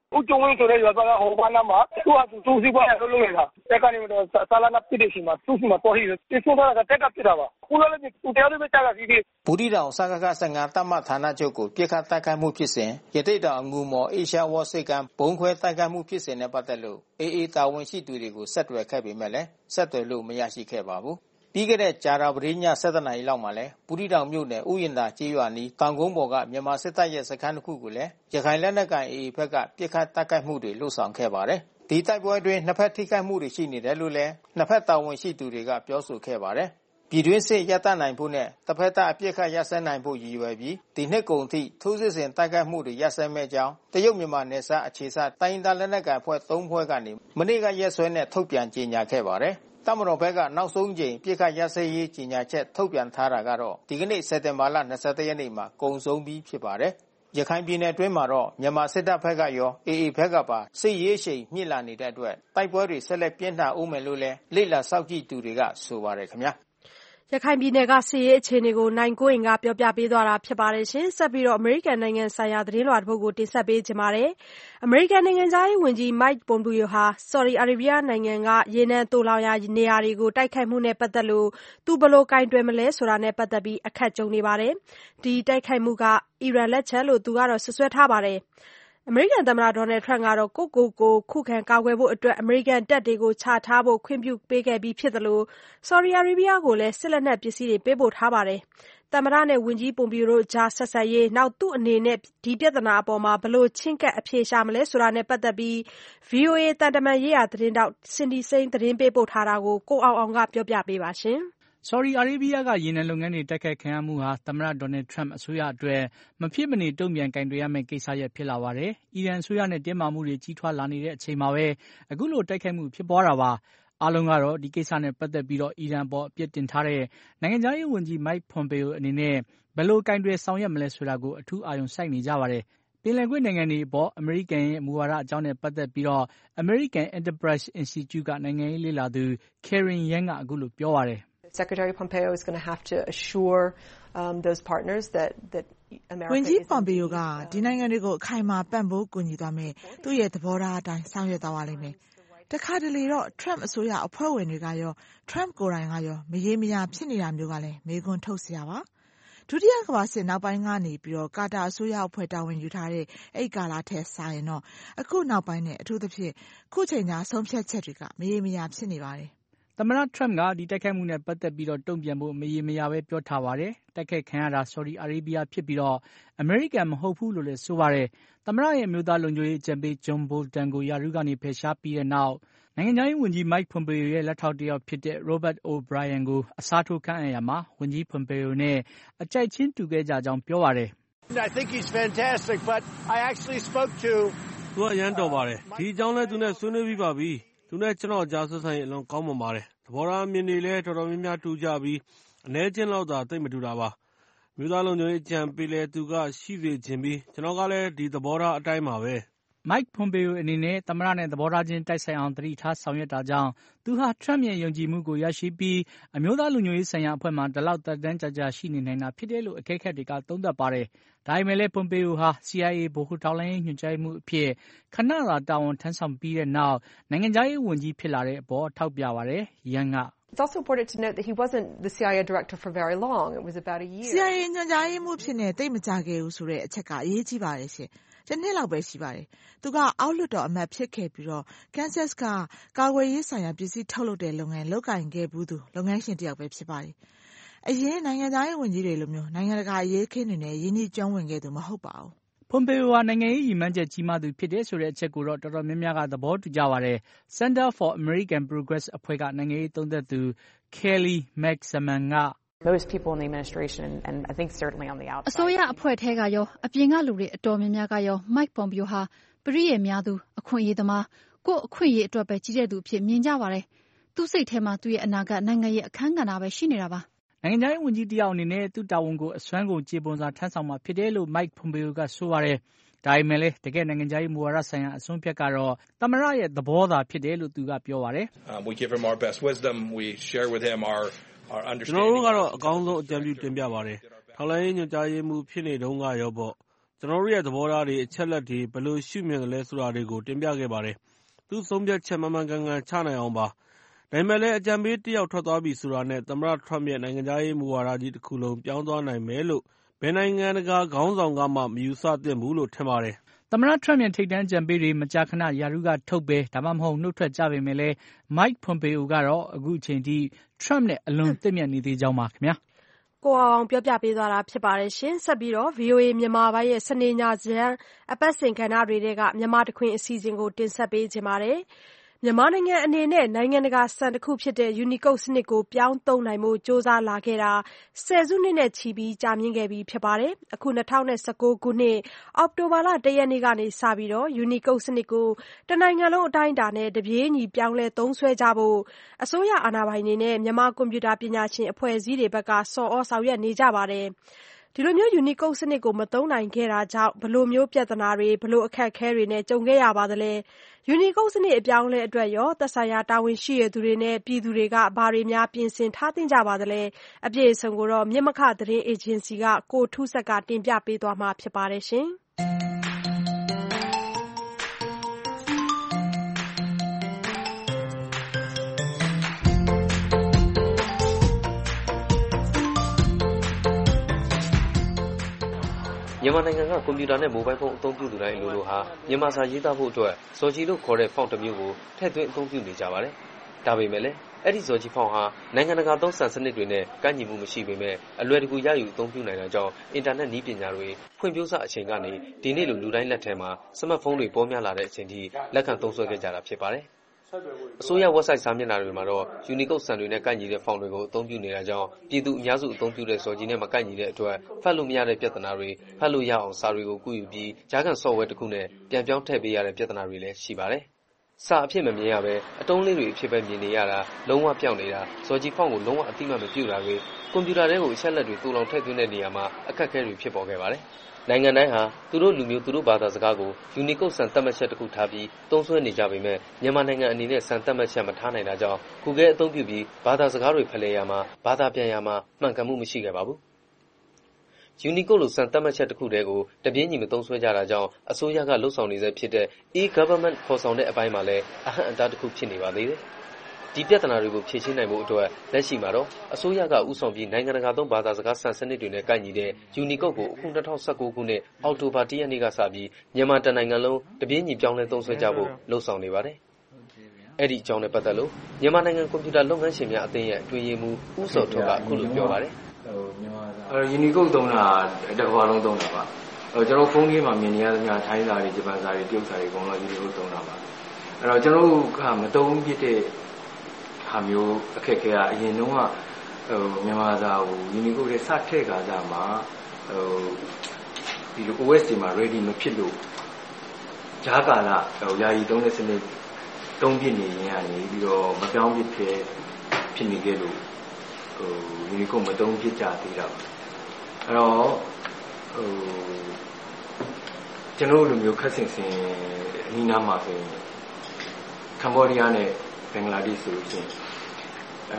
S4: ဦးကျုံဝင်းဆိုတဲ့ရွာသားကဟိုဘာနာမှာသူ့ဟာသူစီးပွားရေးလုပ်နေတာတက်ကနေတော့ဆာလာနာပြည်စီမှာသူ့စီမှာပေါ်ပြီးဒီဆိုတော့တက်ကပြတာပါခုလည်းသူတရားတွေပဲကြားတာဒီ
S7: ဘူးတီတောင်စကခဆယ်ငါတမဌာနချုပ်ကိုပြစ်ခတ်တိုက်ခိုက်မှုဖြစ်စဉ်ရတိတ်တောင်အငူမော်အေရှားဝါစိတ်ကံဘုံခွဲတိုက်ခိုက်မှုဖြစ်စဉ်နဲ့ပတ်သက်လို့အေအေတာဝန်ရှိသူတွေကိုဆက်သွယ်ခဲ့ပေမဲ့လည်းဆက်သွယ်လို့မရရှိခဲ့ပါဘူးပြီးခဲ့တဲ့ကြာတာပရိညဆယ်တနာရီလောက်မှာလဲဘူးတီတောင်မြို့နယ်ဥယျာဉ်သာကျေးရွာနီးတောင်ကုန်းပေါ်ကမြန်မာစစ်တပ်ရဲ့စခန်းတစ်ခုကိုလည်းရခိုင်လက်နက်ကိုင်အေအေဘက်ကပြစ်ခတ်တိုက်ခိုက်မှုတွေလှုပ်ဆောင်ခဲ့ပါတယ်ဒီတိုက်ပွဲအတွင်းနှစ်ဖက်ထိခိုက်မှုတွေရှိနေတယ်လို့လည်းနှစ်ဖက်တာဝန်ရှိသူတွေကပြောဆိုခဲ့ပါတယ်ပြည်တွင်းစစ်ရပ်တန့်နိုင်ဖို့နဲ့တစ်ဖက်သားအပြစ်ခတ်ရပ်စဲနိုင်ဖို့ရည်ရွယ်ပြီးဒီနှစ်ကုန်ထိထိုးစစ်ဆင်တိုက်ခိုက်မှုတွေရပ်စဲမဲ့ကြောင်းတရုတ်မြန်မာနယ်စပ်အခြေစိုက်တိုင်းဒေသလက်နက်ကိုင်အဖွဲ့သုံးဖွဲ့ကနေမနေ့ကရက်စွဲနဲ့ထုတ်ပြန်ကြေညာခဲ့ပါတယ်တပ်မတော်ဘက်ကနောက်ဆုံးကြိမ်ပြစ်ခတ်ရပ်စဲရေးကြေညာချက်ထုတ်ပြန်ထားတာကတော့ဒီကနေ့စက်တင်ဘာလ၂၁ရက်နေ့မှာကုန်ဆုံးပြီးဖြစ်ပါတယ်ရခိုင်ပြည်နယ်အတွင်းမှာတော့မြန်မာစစ်တပ်ဘက်ကရောအေအေဘက်ကပါစစ်ရေးရှိန်မြင့်လာနေတဲ့အတွက်တိုက်ပွဲတွေဆက်လက်ပြင်းထန်အောင်မယ်လို့လည်းလေ့လာစောင့်ကြည့်သူတွေကဆိုပါတယ်ခင်ဗျာ
S2: ရခိုင်ပြည်နယ်ကစစ်ရေးအခြေအနေကိုနိုင်ကိုရင်ကပြောပြပေးသွားတာဖြစ်ပါတယ်ရှင်ဆက်ပြီးတော့အမေရိကန်နိုင်ငံဆိုင်ရာသတင်းလွှာတစ်ပုဒ်ကိုတင်ဆက်ပေးကြပါမယ်အမေရိကန်နိုင်ငံသားရေးဝန်ကြီး Mike Pompeo ဟာ Saudi Arabia နိုင်ငံကရေနံသိုလှောင်ရာနေရာတွေကိုတိုက်ခိုက်မှုနဲ့ပတ်သက်လို့သူဘယ်လိုကင်တွယ်မလဲဆိုတာနဲ့ပတ်သက်ပြီးအခက်ကြုံနေပါတယ်ဒီတိုက်ခိုက်မှုကအီရန်လက်ချက်လို့သူကတော့ဆွဆွဲထားပါတယ်အမေရိကန်သမ္မတဒေါ်နယ်ထရန့်ကတော့ကိုကိုကိုခုခံကာကွယ်ဖို့အတွက်အမေရိကန်တပ်တွေကိုချထားဖို့ခွင့်ပြုပေးခဲ့ပြီးဖြစ်သလို Saudi Arabia ကိုလည်းစစ်လက်နက်ပစ္စည်းတွေပေးပို့ထားပါတယ်။သမ္မတနဲ့ဝန်ကြီး Pompeo တို့ကြားဆက်ဆံရေးနောက်သူ့အနေနဲ့ဒီပြဿနာအပေါ်မှာဘယ်လိုချဉ်းကပ်အဖြေရှာမလဲဆိုတာနဲ့ပတ်သက်ပြီး ဗွီအိုအေ တန်တမန်ရေးရာသတင်းတောက် Cindy Saine သတင်းပေးပို့ထားတာကိုကိုအောင်အောင်ကပြောပြပေးပါရှင်။
S8: Saudi Arabia ကရေနံလုပ်ငန်းတွေတိုက်ခိုက်ခံရမှုဟာသမ္မတဒေါ်နယ်ထရန့်အစိုးရအတွက်မဖြစ်မနေတုံ့ပြန်ကိုင်တွယ်ရမယ့်ကိစ္စရပ်ဖြစ်လာပါတယ်။အီရန်အစိုးရနဲ့တင်းမာမှုတွေကြီးထွားလာနေတဲ့အချိန်မှာပဲအခုလိုတိုက်ခိုက်မှုဖြစ်ပွားတာပါ။အားလုံးကတော့ဒီကိစ္စနဲ့ပတ်သက်ပြီးတော့အီရန်အပေါ်အပြစ်တင်ထားတဲ့နိုင်ငံခြားရေးဝန်ကြီး Mike Pompeo အနေနဲ့ဘယ်လိုကိုင်တွယ်ဆောင်ရွက်မလဲဆိုတာကိုအထူးအာရုံစိုက်နေကြပါတယ်။ပင်လယ်ကွေ့နိုင်ငံတွေအပေါ်အမေရိကန်ရဲ့မူဝါဒအကြောင်းနဲ့ပတ်သက်ပြီးတော့ American Enterprise Institute ကနိုင်ငံရေးလေ့လာသူ Karen Yang ကအခုလိုပြောပါတယ်။
S9: Secretary Pompeo is going to have to assure um, those partners that, that America
S6: ဝန်ကြီး Pompeo ကဒီနိုင်ငံတွေကိုအခိုင်အမာပံ့ပိုးကူညီသွားမယ်သူ့ရဲ့သဘောထားအတိုင်းဆောင်ရွက်သွားပါလိမ့်မယ်တခါတလေတော့ Trump အစိုးရအဖွဲ့ဝင်တွေကရော Trump ကိုယ်တိုင်ကရောမရေမရာဖြစ်နေတာမျိုးကလည်းမေးခွန်းထုတ်စရာပါဒုတိယကမ္ဘာစစ်နောက်ပိုင်းကနေပြီးတော့ကာတာအစိုးရအဖွဲ့တာဝန်ယူထားတဲ့အဲ့ကာလာထက်စာရင်တော့အခုနောက်ပိုင်းနဲ့အထူးသဖြင့်ခုချိန်ညာဆုံးဖြတ်ချက်တွေကမရေမရာဖြစ်နေပါတယ်
S8: သမ္မတထရန့်ကဒီတိုက်ခိုက်မှုနဲ့ပတ်သက်ပြီးတော့တုံ့ပြန်ဖို့မရေမရာပဲပြောထားပါတယ်။တိုက်ခိုက်ခံရတာဆော်ဒီအာရေဗျဖြစ်ပြီးတော့အမေရိကန်မဟုတ်ဘူးလို့လည်းဆိုပါတယ်။သမ္မတရဲ့မျိုးသားလုံခြုံရေးအကြံပေးဂျွန်ဘိုလ်တန်ကိုယာရုကနေဖယ်ရှားပြီးတဲ့နောက်နိုင်ငံခြားရေးဝန်ကြီး Mike Pompeo ရဲ့လက်ထောက်တယောက်ဖြစ်တဲ့ Robert O'Brien ကိုအစားထိုးခန့်အပ်ရမှာဝန်ကြီး Pompeo နဲ့အကြိုက်ချင်းတူခဲ့ကြကြောင်းပြောပါတယ်။
S10: I think he's fantastic, but I actually spoke to
S5: သူကအရန်တော်ပါတယ်။ဒီအကြောင်းလဲသူနဲ့ဆွေးနွေးပြီးပါပြီ။သူနဲ့ကျွန်တော်ကြားဆက်ဆံရေးအလွန်ကောင်းမွန်ပါတယ်။သဘောထားအမြင်တွေလည်းတော်တော်များများတူကြပြီးအနည်းချင်းလောက်သာသိမတူတာပါ။မြို့သားလုံခြုံရေးအကြံပေးလဲသူကရှိစေခြင်းပြီးကျွန်တော်ကလည်းဒီသဘောထားအတိုင်းပါပဲ
S8: ။ Mike Pompeo အနေနဲ့သမ္မတနဲ့သဘောထားချင်းတိုက်ဆိုင်အောင်သတိထားဆောင်ရွက်တာကြောင့်သူဟာ Trump ရဲ့ယုံကြည်မှုကိုရရှိပြီးအမျိုးသားလုံခြုံရေးဆိုင်ရာအဖွဲ့မှာဒီလောက်သက်တမ်းကြာကြာရှိနေနိုင်တာဖြစ်တယ်လို့အကဲခတ်တွေကသုံးသပ်ပါတယ်။ဒါပေမဲ့လည်း Pompeo ဟာ C I A ဗဟိုထောက်လှမ်းရေးညွှန်ကြားရေးမှူးအဖြစ်ခဏသာတာဝန်ထမ်းဆောင်ပြီးတဲ့နောက်နိုင်ငံခြားရေးဝန်ကြီးဖြစ်လာတဲ့အပေါ်ထောက်ပြပါတယ်။ Yang က
S9: It's also important to note that he wasn't the C I A director for very long. It was about a year.
S6: C I A ညွှန်ကြားရေးမှူးဖြစ်နေတိတ်မကြခဲ့ဘူးဆိုတဲ့အချက်ကအရေးကြီးပါတယ်ရှင်။တစ်နှစ်လောက်ပဲရှိပါတယ်။သူကအောက်လွှတ်တော်အမတ်ဖြစ်ခဲ့ပြီးတော့ Kansas ကကာကွယ်ရေးဆိုင်ရာပစ္စည်းထုတ်လုပ်တဲ့လုပ်ငန်းလုပ်ကိုင်ခဲ့ဘူးသူလုပ်ငန်းရှင်တစ်ယောက်ပဲဖြစ်ပါတယ်။အရင်နိုင်ငံသားရေးဝန်ကြီးတွေလိုမျိုးနိုင်ငံတကာအရေးခင်းတွေနဲ့ရင်းနှီးကျွမ်းဝင်ခဲ့သူမဟုတ်ပါဘူး
S8: ။ Pompeo ဟာနိုင်ငံရေးရည်မှန်းချက်ကြီးမားသူဖြစ်တယ်ဆိုတဲ့အချက်ကိုတော့တော်တော်များများကသဘောတူကြပါတယ်။ Center for American Progress အဖွဲ့ကနိုင်ငံရေးသုံးသပ်သူ Kelly Magsamen က
S11: Most people in the administration and I think certainly on the outside
S3: အစိုးရအဖွဲ့ထဲကရောအပြင်ကလူတွေအတော်များများကရော Mike Pompeo ဟာပရိယေများသူအခွင့်အရေးသမားကိုအခွင့်အရေးအတွက်ပဲကြီးတဲ့သူအဖြစ်မြင်ကြပါတယ်။သူ့စိတ်ထဲမှာသူ့ရဲ့အနာဂတ်နိုင်ငံရဲ့အခန်းကဏ္ဍပဲရှိနေတာပါ
S8: ။နိုင်ငံခြားရေးဝန်ကြီးတယောက်အနေနဲ့သူ့တာဝန်ကိုအစွမ်းကုန်ကျေပွန်စွာထမ်းဆောင်မှာဖြစ်တယ်လို့ Mike Pompeo ကဆိုပါတယ်။ဒါပေမဲ့လည်းတကယ်နိုင်ငံခြားရေးမူဝါဒဆိုင်ရာအစွန်းဖြတ်ကတော့သမ္မတရဲ့သဘောသာဖြစ်တယ်လို့သူကပြောပါတယ်။
S10: We give him our best wisdom. We share with him our our understanding.
S5: ကျွန်တော်တို့ကတော့အကောင်းဆုံးအကြံပြုတင်ပြပါတယ်။ထောက်လှမ်းရေးညွှန်ကြားရေးမှူးဖြစ်နေတုန်းကရောပေါ့ကျွန်တော်တို့ရဲ့သဘောထားတွေအချက်လက်တွေဘယ်လိုရှုမြင်တယ်လဲဆိုတာတွေကိုတင်ပြခဲ့ပါတယ်။သူဆုံးဖြတ်ချက်မှန်မှန်ကန်ကန်ချနိုင်အောင်ပါ။ဒါပေမဲ့လည်းအကြံပေးတစ်ယောက်ထွက်သွားပြီဆိုတာနဲ့သမ္မတထရမ့်ရဲ့နိုင်ငံခြားရေးမူဝါဒကြီးတစ်ခုလုံးပြောင်းသွားနိုင်မယ်လို့ဘယ်နိုင်ငံတကာခေါင်းဆောင်ကမှမယူဆသင့်ဘူးလို့ထင်ပါတယ်
S8: ။သမ္မတထရမ့်ရဲ့ထိပ်တန်းအကြံပေးတွေမကြာခဏရာထူးကထုတ်ပဲဒါမှမဟုတ်နှုတ်ထွက်ကြပေမဲ့လည်း Mike Pompeo ကတော့အခုအချိန်ထိထရမ့်နဲ့အလွန်သင့်မြတ်နေသေးကြောင်းပါခင်ဗျာ
S2: ။ကိုအောင်ပြောပြပေးသွားတာဖြစ်ပါတယ်ရှင်။ဆက်ပြီးတော့ ဗွီအိုအေ မြန်မာပိုင်းရဲ့စနေညချမ်းအပတ်စဉ်ကဏ္ဍတွေထဲကမြန်မာတခွင်အစီအစဉ်ကိုတင်ဆက်ပေးချင်ပါတယ်။မြန်မာနိုင်ငံအနေနဲ့နိုင်ငံတကာစံတစ်ခုဖြစ်တဲ့ Unicode စနစ်ကိုပြောင်းသုံးနိုင်ဖို့ကြိုးစားလာခဲ့တာဆယ်စုနှစ်နဲ့ချီပြီးကြာမြင့်ခဲ့ပြီဖြစ်ပါတယ်။အခု၂၀၁၉ခုနှစ်အောက်တိုဘာလ၁ရက်နေ့ကနေစပြီးတော့ Unicode စနစ်ကိုတနိုင်ငံလုံးအတိုင်းအတာနဲ့တပြေးညီပြောင်းလဲသုံးစွဲကြဖို့အစိုးရအာဏာပိုင်တွေနဲ့မြန်မာကွန်ပျူတာပညာရှင်အဖွဲ့အစည်းတွေဘက်ကဆော်ဩဆောင်ရွက်နေကြပါတယ်။ဒီလိုမျိုး Unicode စနစ်ကိုမသုံးနိုင်ခဲ့တာကြောင့်ဘယ်လိုမျိုးပြဿနာတွေဘယ်လိုအခက်အခဲတွေနဲ့ကြုံခဲ့ရပါသလဲ။ Unicode စနစ်အပြောင်းအလဲအတွက်ရောသက်ဆိုင်ရာတာဝန်ရှိသူတွေနဲ့ပြည်သူတွေကဘာတွေများပြင်ဆင်ထားသင့်ကြပါသလဲ။အပြည့်အစုံကိုတော့မြစ်မခသတင်းအေဂျင်စီကကိုထူးဆက်ကတင်ပြပေးသွားမှာဖြစ်ပါတယ်ရှင်။
S12: မြန်မာနိုင်ငံကကွန်ပျူတာနဲ့မိုဘိုင်းဖုန်းအသုံးပြုသူတိုင်းအလိုလိုဟာမြန်မာစာရေးသားဖို့အတွက်ဇော်ဂျီလို့ခေါ်တဲ့ဖောင့်တစ်မျိုးကိုထည့်သွင်းအသုံးပြုနေကြပါတယ်။ဒါပေမဲ့လည်းအဲ့ဒီဇော်ဂျီဖောင့်ဟာနိုင်ငံတကာသုံးစံစနစ်တွေနဲ့ကန့်ညီမှုမရှိပေမဲ့အလွယ်တကူရယူအသုံးပြုနိုင်တာကြောင့်အင်တာနက်နည်းပညာတွေဖွံ့ဖြိုးစအချိန်ကနေဒီနေ့လိုလူတိုင်းလက်ထဲမှာစမတ်ဖုန်းတွေပေါ်များလာတဲ့အချိန်ထိလက်ခံသုံးစွဲခဲ့ကြတာဖြစ်ပါတယ်။အစိုးရ website စာမျက်နှာတွေမှာတော့ Unicode စံတွေနဲ့ကိုက်ညီတဲ့ font တွေကိုအသုံးပြုနေတာကြောင့်ပြည်သူအများစုအသုံးပြုတဲ့ဇော်ဂျီနဲ့မကိုက်ညီတဲ့အတွက်ဖတ်လို့မရတဲ့ပြဿနာတွေဖတ်လို့ရအောင်စာတွေကိုကူးယူပြီးကြားခံ software တစ်ခုနဲ့ပြန်ပြောင်းထည့်ပေးရတဲ့ပြဿနာတွေလည်းရှိပါတယ်။စာအဖြစ်မမြင်ရပဲအတုံးလေးတွေအဖြစ်ပဲမြင်နေရတာလုံးဝပြောင်းနေတာဇော်ဂျီ font ကိုလုံးဝအတိမတ်မပြုတာတွေကွန်ပျူတာထဲကိုအချက်လက်တွေတူလောင်ထည့်သွင်းတဲ့နေရာမှာအခက်အခဲတွေဖြစ်ပေါ်ခဲ့ပါတယ်။နိုင်ငံတိုင်းဟာသူတို့လူမျိုးသူတို့ဘာသာစကားကို Unicode စံသတ်မှတ်ချက်တစ်ခုထားပြီးသုံးစွဲနေကြပေမဲ့မြန်မာနိုင်ငံအနေနဲ့စံသတ်မှတ်ချက်မထားနိုင်တာကြောင့် Google အသုံးပြုပြီးဘာသာစကားတွေဖလှယ်ရမှာဘာသာပြန်ရမှာမှန်ကန်မှုမရှိခဲ့ပါဘူး။ Unicode လိုစံသတ်မှတ်ချက်တစ်ခုတည်းကိုတပြင်းညီမသုံးစွဲကြတာကြောင့်အစိုးရကလှုပ်ဆောင်နေစေဖြစ်တဲ့ e-government ခေါ်ဆောင်တဲ့အပိုင်းမှာလည်းအဟန့်အတားတစ်ခုဖြစ်နေပါသေးတယ်။ဒီပြဿနာတွေကိုဖြေရှင်းနိုင်ဖို့အတွက်လက်ရှိမှာတော့အစိုးရကဥဆောင်ပြီးနိုင်ငံတကာသုံးဘာသာစကားစံစနစ်တွေနဲ့ကိုက်ညီတဲ့ Unicode ကိုအခု၂၀၁၉ခုနှစ်အောက်တိုဘာ၁ရက်နေ့ကစပြီးမြန်မာတနိုင်ငံလုံးတပြင်းညီပြောင်းလဲသုံးစွဲကြဖို့လှုံ့ဆော်နေပါတယ်။အဲ့ဒီအကြောင်းနဲ့ပတ်သက်လို့မြန်မာနိုင်ငံကွန်ပျူတာလုပ်ငန်းရှင်များအသင်းရဲ့အတွင်းရေးမှူးဦးစောထွန်းကအခုလိုပြောပါတယ်
S13: ။ဟိုမြန်မာအဲ Unicode သုံးတာတစ်ကမ္ဘာလုံးသုံးတာပါ။ဟိုကျွန်တော်ဖုန်းထဲမှာမြင်နေရသမျှထိုင်းစာတွေဂျပန်စာတွေတရုတ်စာတွေအကုန်လုံး Unicode သုံးတာပါ။အဲ့တော့ကျွန်တော်ကမသုံးဖြစ်တဲ့ဟာမျိုးအခက်အခဲကအရင်တုန်းကဟိုမြန်မာစာကို Unicode နဲ့စထည့်ခါကြမှာဟိုဒီလို O S တွေမှာ ready မဖြစ်လို့ဂျာကာလာဟိုယာယီသုံးတဲ့စနစ်သုံးပြနေရင်ကနေပြီးတော့မပြောင်းဖြစ်ဖြစ်ဖြစ်နေခဲ့လို့ဟို Unicode မသုံးဖြစ်ကြသေးတာပါအဲ့တော့ဟိုကျွန်တော်တို့လိုမျိုးခက်ဆင်ဆင်အနီးနားမှာဆိုရင်ကမ္ဘောဒီးယားနဲ့ဘင်္ဂလားဒေ့ရှ်ဆိုလို့ရှိရင်အဲ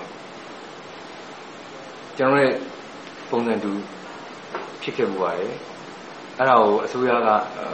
S13: ကျွန်တော်ရဲ့ပုံစံတူဖြစ်ခဲ့မှုပါတယ်အဲ့ဒါကိုအစိုးရက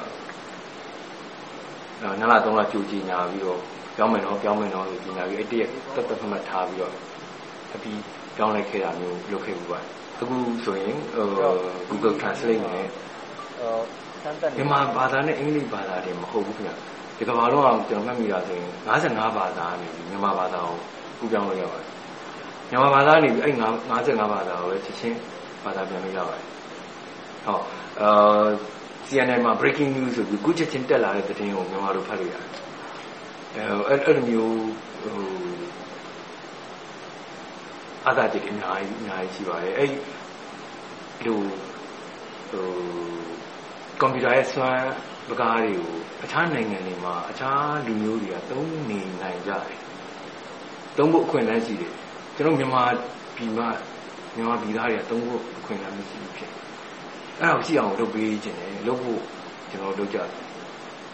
S13: အဲနလသုံးလကြိုကြီးညာပြီးတော့ပြောင်းမယ်နော်ပြောင်းမယ်နော်လို့ကြီးညာပြီးအဲ့တည်းတက်တက်ဖက်ဖက်ထားပြီးတော့အပြီးပြောင်းလိုက်ခဲ့တာမျိုးလုပ်ခဲ့မှုပါတယ်အခုဆိုရင်ဟို Google Translate နဲ့မြန်မာဘာသာနဲ့အင်္ဂလိပ်ဘာသာတွေမဟုတ်ဘူးခင်ဗျဒီကမ္ဘာလုံးအောင်ကျွန်တော်မှတ်မိတာဆိုရင်၅၅ဘာသာနေပြီမြန်မာဘာသာကိုကူးပြောင်းလို့ရပါတယ်မြန်မာဘာသာနေပြီအဲ့၅၅ဘာသာကိုပဲချက်ချင်းဘာသာပြန်လို့ရပါတယ်ဟောအာ C N N မှာ breaking news ဆိုပြီးခုချက်ချင်းတက်လာတဲ့သတင်းကိုမြန်မာလိုဖတ်လို့ရတယ်အဲအဲ့လိုမျိုးဟိုအားသာချက်အများကြီးအများကြီးရှိပါတယ်အဲ့လိုဟိုကွန်ပျူတာရဲ့စွမ်းပကားတွေကိုအခြားနိုင်ငံတွေမှာအခြားလူမျိုးတွေကသုံးနေနိုင်ကြတယ်။သုံးဖို့အခွင့်အလမ်းရှိတယ်။ကျွန်တော်မြန်မာပြည်မှာမြန်မာပြည်သားတွေကသုံးဖို့အခွင့်အလမ်းမရှိဘူးဖြစ်။အဲ့ဒါကိုရှိအောင်လုပ်ပေးခြင်းနဲ့လုပ်ဖို့ကျွန်တော်လုပ်ကြတယ်။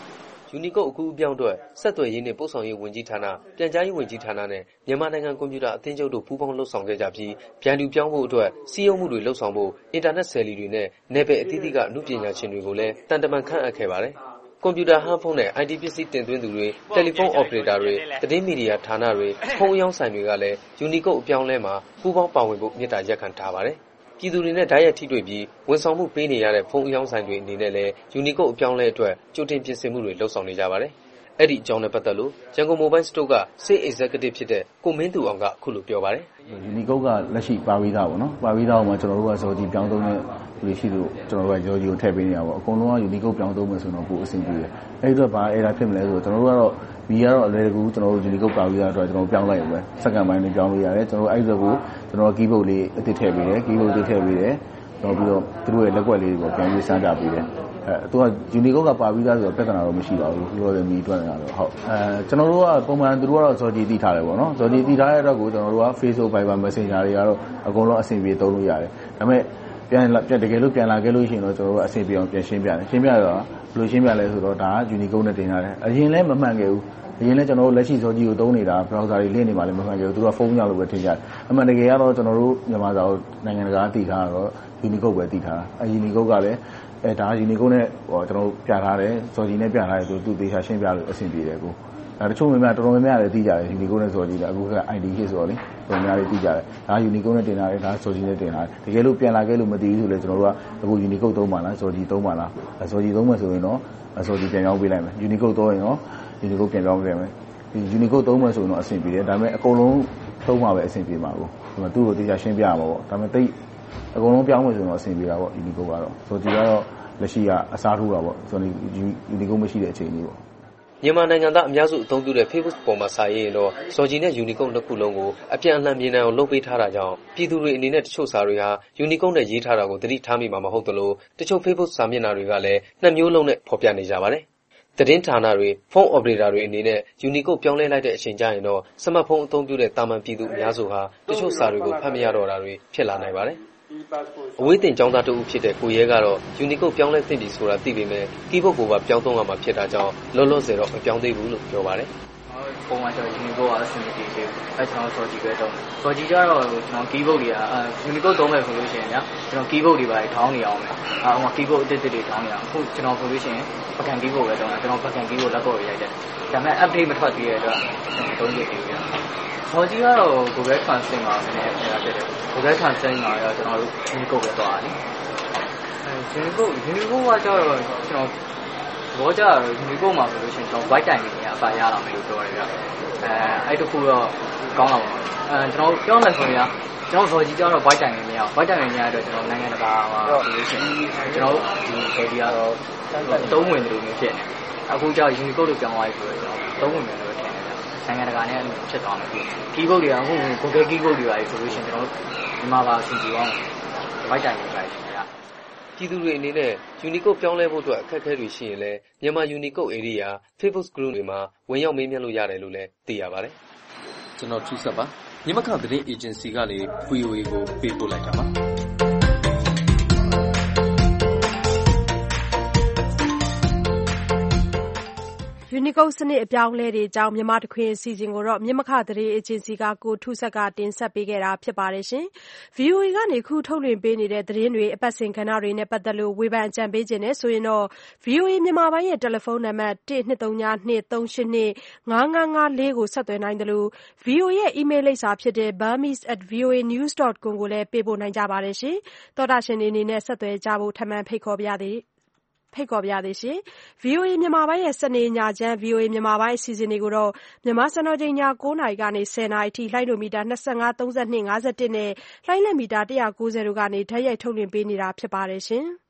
S12: ယူနီကုတ်အခုအပြောင်းအတွက်ဆက်သွယ်ရေးနဲ့ပို့ဆောင်ရေးဝန်ကြီးဌာနပြန်ကြားရေးဝန်ကြီးဌာနနဲ့မြန်မာနိုင်ငံကွန်ပျူတာအသင်းချုပ်တို့ပူးပေါင်းလှုပ်ဆောင်ခဲ့ကြပြီးပြန်လူပြောင်းဖို့အတွက်စီးရုံးမှုတွေလှုပ်ဆောင်ဖို့အင်တာနက်ဆယ်လီတွေနဲ့နယ်ပယ်အသီးသီးကအမှုပညာရှင်တွေကိုလည်းတန်တမန်ခန့်အပ်ခဲ့ပါတယ်ကွန်ပျူတာဟန်ဖုန်းနဲ့ အိုင် တီ ပစ္စည်းတင်သွင်းသူတွေတယ်လီဖုန်းအော်ပရေတာတွေသတင်းမီဒီယာဌာနတွေဖုန်းအယောင်းဆိုင်တွေကလည်းယူနီကုတ်အပြောင်းလဲမှာပူးပေါင်းပါဝင်ဖို့မြစ်တာရက်ခံထားပါတယ်ပြည်သူတွေနဲ့ဓာတ်ရိုက်ထိတွေ့ပြီးဝန်ဆောင်မှုပေးနေရတဲ့ဖုန်းအယောင်းဆိုင်တွေအနေနဲ့လည်းယူနီကုတ်အပြောင်းလဲအတွက်ကြိုတင်ပြင်ဆင်မှုတွေလှုပ်ဆောင်နေကြပါတယ်။အဲ့ဒီအကြောင်းနဲ့ပတ်သက်လို့ရန်ကုန် Mobile Store က Sales Executive ဖြစ်တဲ့ကိုမင်းသူအောင်ကအခုလိုပြောပါတယ်
S14: ။ယူနီကုတ်ကလက်ရှိပါပြီးသားပေါ့နော်။ပါပြီးသားမှာကျွန်တော်တို့ကစော်ကြီးပြောင်းသုံးတဲ့လူရှိလို့ကျွန်တော်တို့ကရောကြီးကိုထည့်ပေးနေရပါပေါ့။အကုန်လုံးကယူနီကုတ်ပြောင်းသုံးမယ်ဆိုတော့ပိုအဆင်ပြေတယ်။အဲ့ဒီတော့ဘာ error ဖြစ်မလဲဆိုတော့ကျွန်တော်တို့ကတော့မီကတော့အလွယ်တကူကျွန်တော်တို့ယူနီကုတ်ပါပြီးသားအတွက်ကျွန်တော်ပြောင်းလိုက်ရပဲ။စက္ကန့်ပိုင်းနဲ့ပြောင်းလို့ရတယ်။ကျွန်တော်တို့အဲ့ဒီတော့ကိုကျွန်တော် keyboard လေးအသစ်ထည့်ပေးတယ်။ keyboard အသစ်ထည့်ပေးတယ်။နောက်ပြီးတော့သူတို့ရဲ့လက်ကွက်လေးတွေကိုပြန်ပြီးစမ်းကြပေးတယ်။အဲသူကယူနီကုတ်ကပါပြီးသားဆိုတော့ပြဿနာတော့မရှိပါဘူးပြောတယ်မီတွက်နေတာတော့ဟုတ်အဲကျွန်တော်တို့ကပုံမှန်သူတို့ကတော့ဇော်ကြီးတည်ထားတယ်ပေါ့နော်ဇော်ကြီးတည်ထားတဲ့အတွက်ကိုကျွန်တော်တို့က Facebook Viber Messenger တွေကတော့အကုန်လုံးအဆင်ပြေသုံးလို့ရတယ်ဒါပေမဲ့ပြန်ပြန်တကယ်လို့ပြန်လာခဲ့လို့ရှိရင်တော့ကျွန်တော်တို့ကအဆင်ပြေအောင်ပြန်ရှင်းပြတယ်ရှင်းပြတော့ဘယ်လိုရှင်းပြလဲဆိုတော့ဒါကယူနီကုတ်နဲ့တင်ထားတယ်အရင်လည်းမမှန်ခဲ့ဘူးအရင်လည်းကျွန်တော်တို့လက်ရှိဇော်ကြီးကိုသုံးနေတာ browser တွေလင့်နေမှလည်းမမှန်ခဲ့ဘူးသူတို့ကဖုန်းရောက်လို့ပဲထင်ကြတယ်အမှန်တကယ်ကတော့ကျွန်တော်တို့မြန်မာစာကိုနိုင်ငံတကာတည်ထားတော့ယူနီကုတ်ပဲတည်ထားတာအဲယူနီကုတ်ကလည်းအဲဒါယူနီကုတ်နဲ့ဟောကျွန်တော်တို့ပြထားတယ်ဇော်ကြီးနဲ့ပြထားတယ်သူသူသေချာရှင်းပြလို့အဆင်ပြေတယ်ကိုအဲတချို့များများတော်တော်များများလည်းသိကြတယ်ယူနီကုတ်နဲ့ဇော်ကြီးလည်းအခုက အိုင် ဒီ ဟစ်ဆိုတော့လေတော်များများသိကြတယ်ဒါယူနီကုတ်နဲ့တင်ထားတယ်ဒါဇော်ကြီးနဲ့တင်ထားတယ်တကယ်လို့ပြန်လာခဲ့လို့မသိဘူးဆိုလည်းကျွန်တော်တို့ကအခုယူနီကုတ်သုံးပါလားဇော်ကြီးသုံးပါလားဇော်ကြီးသုံးမယ်ဆိုရင်တော့ဇော်ကြီးပြန်ပြောင်းပေးလိုက်မယ်ယူနီကုတ်သုံးရင်တော့ယူနီကုတ်ပြန်ပြောင်းပေးလိုက်မယ်ယူနီကုတ်သုံးမယ်ဆိုရင်တော့အဆင်ပြေတယ်ဒါပေမဲ့အကုန်လုံးသုံးမှာပဲအဆင်ပြေမှာကိုဒီမှာသူ့ကိုသေချာရှင်းပြရမှာပေါ့ဒါပေမဲ့တိတ်အကုန်လုံးပြောင်းမယ်ဆိုရင်တော့အဆင်ပြေတာပေါ့ယူနီကုတ်ကတော့ဇော်ကြီးကတော့လက်ရှိကအစားထိုးတာပေါ့ဇော်ကြီးယူနီကုတ်မရှိတဲ့အချိန်လေးပေါ့
S12: မြန်မာနိုင်ငံသားအများစုအသုံးပြုတဲ့ Facebook ပေါ်မှာစာရေးရင်တော့ဇော်ဂျီနဲ့ Unicode နှစ်ခုလုံးကိုအပြန်အလှန်မြင်နိုင်အောင်လုပ်ပေးထားတာကြောင့်ပြည်သူတွေအနေနဲ့တချို့စာတွေဟာ Unicode နဲ့ရေးထားတာကိုသတိထားမိမှာမဟုတ်သလိုတချို့ Facebook စာမျက်နှာတွေကလည်းနှစ်မျိုးလုံးနဲ့ဖော်ပြနေကြပါတယ်။သတင်းဌာနတွေဖုန်း operator တွေအနေနဲ့ Unicode ပြောင်းလဲလိုက်တဲ့အချိန်ကျရင်တော့စမတ်ဖုန်းအသုံးပြုတဲ့တာမန်ပြည်သူအများစုဟာတချို့စာတွေကိုဖတ်မရတော့တာတွေဖြစ်လာနိုင်ပါတယ်။အဝေးတင်ကျောင်းသားတဦးဖြစ်တဲ့ကိုရဲကတော့ Unicode ပြောင်းလဲသင့်ပြီဆိုတာသိပေမဲ့ keyboard ကိုပါပြောင်းသုံးရမှာဖြစ်တာကြောင့်လောလောဆယ်တော့မပြောင်းသေးဘူးလို့ပြောပါတယ်
S15: ။ပုံမှန်ကျွန်တော် Unicode ကအဆင်မပြေသေးဘူး။အဲကျွန်တော်စော်ကြည့်ပဲတော့။စော်ကြည့်ကြတော့ကျွန်တော် keyboard တွေကအဲ Unicode သုံးမယ်ဆိုလို့ရှိရင်ညာကျွန်တော် keyboard တွေပါထောင်းနေအောင်မယ်။အဲဟို keyboard အသစ်တွေထောင်းနေအောင်။အခုကျွန်တော်ဆိုလို့ရှိရင်ပကံ keyboard ပဲတောင်းတာကျွန်တော်ပကံ keyboard လက်ပေါ်ရိုက်တယ်။ဒါပေမဲ့ update မထွက်သေးတဲ့အတွက်သုံးရသေးဘူး။စော်ကြည့်ကတော့ Google Translate မှာနည်းနည်းပြရတယ်။ Google Translate မှာတော့ကျွန်တော်တို့ Unicode ပဲသွားတယ်။အဲ Unicode Unicode ကကျတော့ကျွန်တော်ဘောကြတော့ Unicode မှာဆိုလို့ရှိရင်ကျွန်တော် white တိုင်နေရအပါရလာမယ်လို့ပြောတယ်ဗျ။အဲအဲ့တခုတော့ကောင်းလာပါဘူး။အဲကျွန်တော်ပြောမယ်ဆိုရင်ကျွန်တော်ဇော်ကြီးကျတော့ white တိုင်နေမရဘူး။ white တိုင်နေရတော့ကျွန်တော်နိုင်ငံတကာမှာဆိုလို့ရှိရင်ကျွန်တော်ဒီဒေဒီကတော့သုံးဝင်တယ်လို့မျိုးဖြစ်နေ။အခုကျတော့ Unicode လို့ပြောင်းသွားပြီဆိုတော့ကျွန်တော်သုံးဝင်တယ်လို့ထင်တယ်ဗျ။နိုင်ငံတကာနဲ့ဖြစ်သွားမယ်။ keyboard တွေကအခု Google keyboard တွေပါဆိုလို့ရှိရင်ကျွန်တော်ဒီမှာပါအဆင်ပြေအောင် white တိုင်နေပါတယ်ဗျ။
S12: ပြည်သူတွေအနေနဲ့ Unicode ပြောင်းလဲဖို့အတွက်အခက်အခဲတွေရှိရင်လည်းမြန်မာ Unicode Area Facebook Group တွေမှာဝင်ရောက်မေးမြန်းလို့ရတယ်လို့လည်းသိရပါတယ်
S16: ။ကျွန်တော်ထူးဆက်ပါ။မြမခသတင်းအေဂျင်စီကနေ ဗွီအိုအေ ကိုပေးပို့လိုက်တာပါ။
S2: Unicode စနစ်အပြောင်းအလဲတွေအကြောင်းမြန်မာတခွင်အစီအစဉ်ကိုတော့မြမခသတင်းအေဂျင်စီကကိုထူးဆက်ကတင်ဆက်ပေးခဲ့တာဖြစ်ပါတယ်ရှင်။ ဗွီအိုအေကနေခုထုတ်လွှင့်ပေးနေတဲ့သတင်းတွေအပတ်စဉ်ကဏ္ဍတွေနဲ့ပတ်သက်လို့ဝေဖန်အကြံပေးခြင်းနဲ့ဆိုရင်တော့ ဗွီအိုအေမြန်မာပိုင်းရဲ့တယ်လီဖုန်းနံပါတ် one two three two three eight two five five four ကိုဆက်သွယ်နိုင်တယ်လို့ ဗွီအိုအေရဲ့အီးမေးလ်လိပ်စာဖြစ်တဲ့ burmese at voanews dot com ကိုလည်းပေးပို့နိုင်ကြပါတယ်ရှင်။သောတာရှင်တွေအနေနဲ့ဆက်သွယ်ကြဖို့ထပ်မံဖိတ်ခေါ်ပါရစေ။ဖိတ်ခေါ်ပါရစေရှင်။ ဗွီအိုအေမြန်မာပိုင်းရဲ့စနေညချမ်း ဗွီအိုအေမြန်မာပိုင်းအစီအစဉ်တွေကိုတော့မြန်မာစံတော်ချိန်ညnineနာရီကနေtenနာရီအထိလှိုင်းဒိုမီတာtwenty-five, thirty-two, fifty-oneနဲ့လှိုင်းလက်မီတာone ninetyတို့ကနေဓာတ်ရိုက်ထုတ်လွှင့်ပေးနေတာဖြစ်ပါတယ်ရှင်။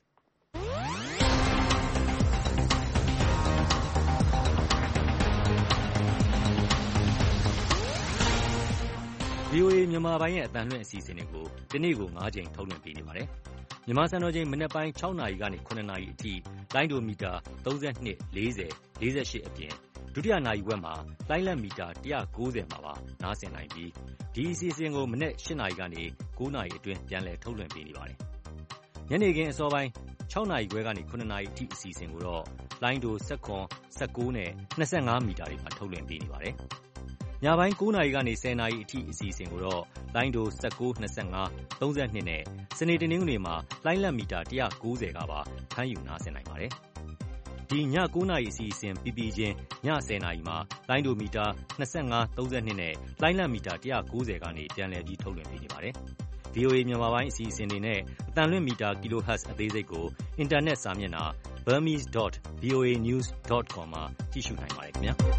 S17: ဗွီအိုအေမြန်မာပိုင်းရဲ့အသံလွှင့်အစီအစဉ်တွေကိုဒီနေ့ကိုfiveကြိမ်ထုတ်လွှင့်ပေးနေပါတယ်။မြန်မာစံတော်ချိန်မနက်ပိုင်းsixနာရီကနေsevenနာရီအထိလိုင်းဒိုမီတာthirty-two, forty, forty-eightအပြင်ဒုတိယနာရီဝက်မှာလိုင်းလက်မီတာone ninetyမှာပါနားဆင်နိုင်ပြီးဒီအစီအစဉ်ကိုမနက်eightနာရီကနေnineနာရီအတွင်းပြန်လည်ထုတ်လွှင့်ပေးနေပါတယ်။ညနေခင်းအစောပိုင်းsixနာရီခွဲကနေsevenနာရီအထိအစီအစဉ်ကိုတော့လိုင်းဒို ၁၇, ၁၉ နဲ့ ၂၅ မီတာတွေမှာထုတ်လွှင့်ပေးနေပါတယ်။ညပိုင်း၉နာရီကနေ၁၀နာရီအထိအစီအစဉ်ကိုတော့လိုင်းဒို ၁၉, ၂၅, ၃၂ နဲ့စနေတနင်္ဂနွေမှာလိုင်းလတ်မီတာ၁၉၀ကပါဖမ်းယူနားဆင်နိုင်ပါတယ်။ဒီည၉နာရီအစီအစဉ်ပြီးပြီးချင်းည၁၀နာရီမှာလိုင်းဒိုမီတာ၂၅, ၃၂နဲ့လိုင်းလတ်မီတာ၁၉၀ကနေပြန်လည်ပြီးထုတ်လွှင့်ပေးနေပါတယ်။ ဗီအိုအေ မြန်မာပိုင်းအစီအစဉ်တွေနဲ့အသံလွှင့်မီတာ Kilohertz အသေးစိတ်ကိုအင်တာနက်စာမျက်နှာ burmese dot v o a news dot com မှာကြည့်ရှုနိုင်ပါတယ်ခင်ဗျာ။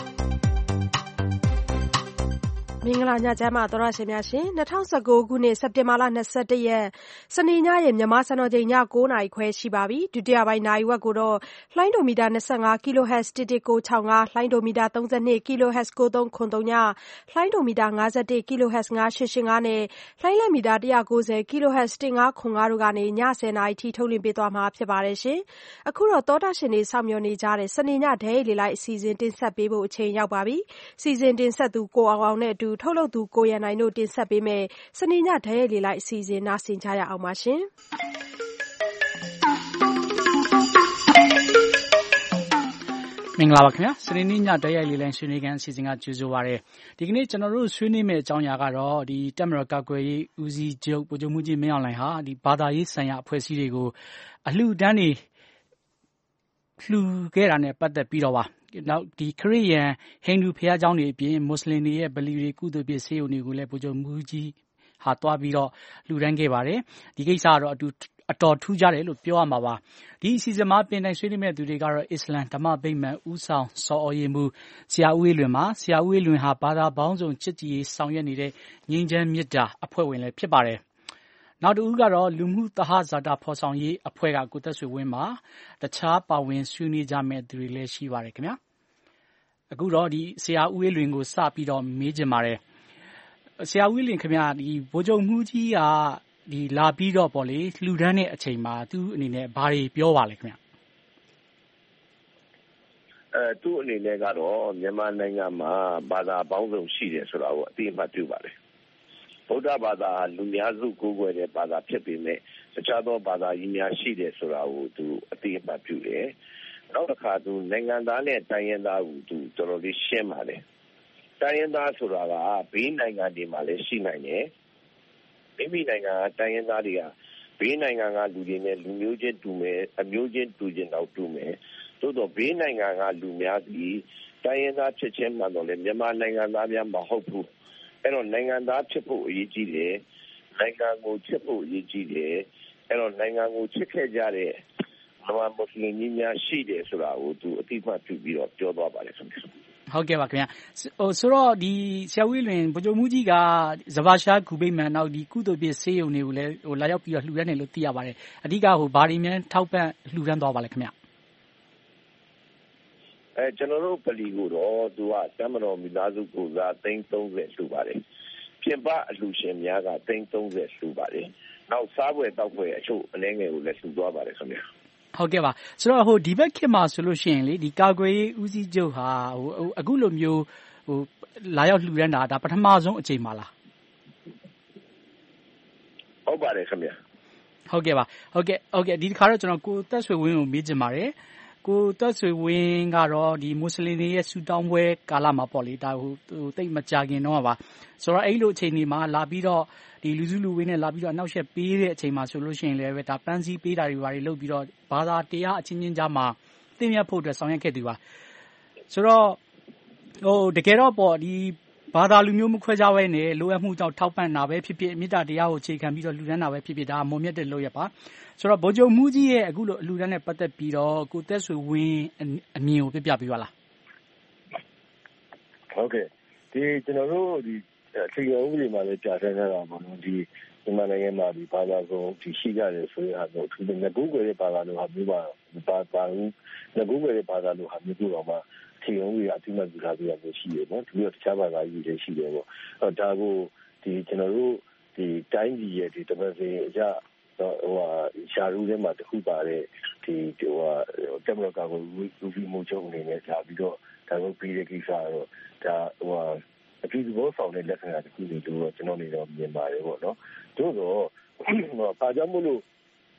S2: မင်္ဂလာညချမ်းပါသောရရှင်များရှင်၂၀၁၉ခုနှစ်စက်တင်ဘာလ၂၁ရက်စနေညရဲ့မြန်မာစံတော်ချိန်ည၉နာရီခွဲရှိပါပြီဒုတိယပိုင်းနာရီဝက်ကိုတော့လှိုင်းဒိုမီတာ၂၅ kHz တစ်တစ်ကို၆၅လှိုင်းဒိုမီတာ၃၂ kHz ကိုသုံးခွန်သုံးညလှိုင်းဒိုမီတာ၅၁ kHz ၅၈၈၅နဲ့လှိုင်းလက်မီတာ၁၉၀ kHz ၁၅ခွန်၅တို့ကနေည၁၀နာရီထိထုတ်လွှင့်ပေးသွားမှာဖြစ်ပါတယ်ရှင်အခုတော့သောတာရှင်တွေစောင့်မျှော်နေကြတဲ့စနေညဓာတ်ရိုက်လေလိုက်အစီအစဉ်တင်ဆက်ပေးဖို့အချိန်ရောက်ပါပြီစီစဉ်တင်ဆက်သူကိုအောင်အောင်နဲ့အတူထုတ်လုပ်သူကိုရန်နိုင်တို့တင်ဆက်ပေးမယ်စနေညဓာတ်ရိုက်လေလိုက်အစီအစဉ်နားဆင်ကြရအောင်ပါရှင်
S8: မင်္ဂလာပါခင်ဗျာစနေနေ့ညဓာတ်ရိုက်လေလိုက်ဆွေးနွေးခန်းအစီအစဉ်ကကြိုဆိုပါရစေဒီကနေ့ကျွန်တော်တို့ဆွေးနွေးမယ့်အကြောင်းအရာကတော့ဒီတပ်မတော်ကာကွယ်ရေးဦးစီးချုပ်ဗိုလ်ချုပ်မှူးကြီးမင်းအောင်လှိုင်ဟာဒီဘာသာရေးဆိုင်ရာအဖွဲ့အစည်းတွေကိုအလှူဒန်းတွေလှူခဲ့တာနဲ့ပတ်သက်ပြီးတော့ပါနောက်ဒီခရစ်ယာန်ဟိန္ဒူဘုရားကျောင်းတွေအပြင်မွတ်စလင်တွေရဲ့ဗလီတွေကုသိုလ်ပြုဆေးရုံတွေကိုလည်းဗိုလ်ချုပ်မှူးကြီးဟာတွားပြီးတော့လှူဒန်းခဲ့ပါတယ်ဒီကိစ္စကတော့အတူအတော်ထူးခြားတယ်လို့ပြောရမှာပါဒီအစီအစဉ်မှာပြင်တိုင်းဆွေးနွေးမဲ့သူတွေကတော့အစ္စလမ်ဓမ္မဗိမာန်ဦးဆောင်ဆော်ဩရေးမှုဆရာဦးဝေးလွင်ပါဆရာဦးဝေးလွင်ဟာဘာသာပေါင်းစုံချစ်ကြည်ရေးဆောင်ရွက်နေတဲ့ငြိမ်းချမ်းမေတ္တာအဖွဲ့ဝင်လည်းဖြစ်ပါတယ်နောက်တစ်ဦးကတော့လူမှုသဟဇာတာဖော်ဆောင်ရေးအဖွဲ့ကကိုသက်ဆွေဝင်းပါတခြားပါဝင်ဆွေးနွေးကြမဲ့သူတွေလည်းရှိပါတယ်ခင်ဗျာအခုတော့ဒီဆရာဦးဝေးလွင်ကိုစပြီးတော့မေးချင်ပါတယ်ဆရာဦးဝေးလွင်ခင်ဗျာဒီဗိုလ်ချုပ်မှူးကြီးကဒီလာပြီးတော့ပေါ့လေလှူဒန်းတဲ့အချိန်မှာသူ့အနေနဲ့ဘာတွေပြောပါလဲခင်ဗျ
S18: အဲသူ့အနေနဲ့ကတော့မြန်မာနိုင်ငံမှာဘာသာပေါင်းစုံရှိတယ်ဆိုတာကိုအသိအမှတ်ပြုပါတယ်ဗုဒ္ဓဘာသာလူများစုကိုးကွယ်တဲ့ဘာသာဖြစ်ပေမဲ့တခြားသောဘာသာကြီးများရှိတယ်ဆိုတာကိုသူအသိအမှတ်ပြုတယ်နောက်တစ်ခါသူနိုင်ငံသားနဲ့တိုင်းရင်းသားကိုသူတော်တော်လေးရှင်းပါတယ်တိုင်းရင်းသားဆိုတာကဘေးနိုင်ငံတွေမှာလည်းရှိနိုင်တယ်မိမိနိုင်ငံကတိုင်းရင်းသားတွေကဘေးနိုင်ငံကလူတွေနဲ့လူမျိုးချင်းတူမယ်အမျိုးချင်းတူချင်းတော့တူမယ်သို့တော့ဘေးနိုင်ငံကလူများသည်တိုင်းရင်းသားဖြစ်ချင်းမှတော့လေမြန်မာနိုင်ငံသားများမဟုတ်ဘူးအဲ့တော့နိုင်ငံသားဖြစ်ဖို့အရေးကြီးတယ်နိုင်ငံကိုချစ်ဖို့အရေးကြီးတယ်အဲ့တော့နိုင်ငံကိုချစ်ခဲ့ကြတဲ့မြန်မာမွတ်စလင်ကြီးများရှိတယ်ဆိုတာကိုသူအတိအမှတ်ပြုပြီးတော့ပြောသွားပါတယ်ခင်ဗျ
S8: ဟုတ်ကဲ့ပါခင်ဗျာဟိုဆိုတော့ဒီဆရာဝင်းလွင်ဗိုလ်ချုပ်မှူးကြီးကဇဘာရှားဂူဗိမာန်နောက်ဒီကုသိုလ်ပြဆေးရုံတွေကိုလည်းဟိုလာရောက်ပြီးတော့လှူဒန်းတယ်လို့သိရပါတယ်အဓိကဟိုဘာတွေများထောက်ပံ့လှူဒန်းသွားပါလဲခင်ဗျာ
S18: အဲကျွန်တော်တို့ပလီကိုတော့သူကတမတော်မိသားစုကိုစားသိန်းသုံးဆယ်လှူပါတယ်ပြင်ပအလှူရှင်များကသိန်းသုံးဆယ်လှူပါတယ်နောက်စားပွဲတောက်ပွဲအချို့အနည်းငယ်ကိုလည်းလှူသွားပါတယ်ခင်ဗျာ
S8: ဟုတ်ကဲ့ပါဆိုတော့ဟိုဒီဘက်ခေတ်မှာဆိုလို့ရှိရင်လေဒီကာကွယ်ရေးဦးစီးချုပ်ဟာဟိုအခုလိုမျိုးဟိုလာရောက်လှူဒန်းတာဒါပထမဆုံးအကြိမ်ပါလား
S18: ဟုတ်ပါတယ်ခင်ဗျာ
S8: ဟုတ်ကဲ့ပါဟုတ်ကဲ့ဟုတ်ကဲ့ဒီတစ်ခါတော့ကျွန်တော်ကိုသက်ဆွေဝင်းကိုမေးချင်ပါတယ်ကိုသက်ဆွေဝင်းကတော့ဒီမွတ်စလင်တွေရဲ့ဆူတောင်းပွဲကာလမှာပေါ့လေဒါဟိုတိတ်မကြခင်တော့ပါဆိုတော့အဲ့လိုအချိန်ဒီမှာလာပြီးတော့ဒီလူစုလူဝေးနဲ့လာပြီးတော့အနောက်ရှက်ပေးတဲ့အချိန်မှာဆိုလို့ရှိရင်လည်းပဲဒါပန်းစည်းပေးတာတွေဘာတွေလုပ်ပြီးတော့ဘာသာတရားအချင်းချင်းကြားမှာသိမြတ်ဖို့အတွက်ဆောင်ရွက်ခဲ့သူပါဆိုတော့ဟိုတကယ်တော့ပေါ့ဒီဘာသာလူမျိုးမခွဲခြားဘဲနဲ့လိုအပ်မှုကြောင့်ထောက်ပံ့တာပဲဖြစ်ဖြစ်မေတ္တာတရားကိုအခြေခံပြီးတော့လှူဒန်းတာပဲဖြစ်ဖြစ်ဒါမုံမြတ်တဲ့လုပ်ရပါဆိုတော့ဗိုလ်ချုပ်မှူးကြီးရဲ့အခုလိုအလှူဒန်းနဲ့ပတ်သက်ပြီးတော့ကိုသက်ဆွေဝင်းအမြင်ကိုပြပြပေးပါလား
S18: ဟုတ်ကဲ့ဒီကျွန်တော်တို့ဒီအခြေခံဥပဒေမှာလည်းကြာထားတာပေါ့နော်ဒီမြန်မာနိုင်ငံမှာဒီဘာသာကုန်ဒီရှိကြတယ်ဆိုရင်အတော့သူငကူကွယ်တဲ့ဘာသာလိုဟာမျိုးပါပါပါငကူကွယ်တဲ့ဘာသာလိုဟာမျိုးတော့မှအခြေခံဥပဒေအတိအမှတ်ပြုထားပြီးရမျိုးရှိတယ်နော်ဒီလိုတခြားဘာသာကြီးတွေရှိတယ်ပေါ့အဲဒါကိုဒီကျွန်တော်တို့ဒီတိုင်းပြည်ရဲ့ဒီတမန်စီအကြဟိုဟာရှာရူးထဲမှာတခုပါတဲ့ဒီဟိုဟာတမန်တော်ကလူကြီးမှုချုပ်အနေနဲ့ကြာပြီးတော့ဒါကိုပြီးတဲ့ကိစ္စတော့ဒါဟိုဟာအကြည့်ဘောဆောင်တဲ့လက္ခဏာတစ်ခုလို့ကျွန်တော်နေတော့မြင်ပါတယ်ပေါ့နော်သို့တော့ဘာကြောင့်မို့လို့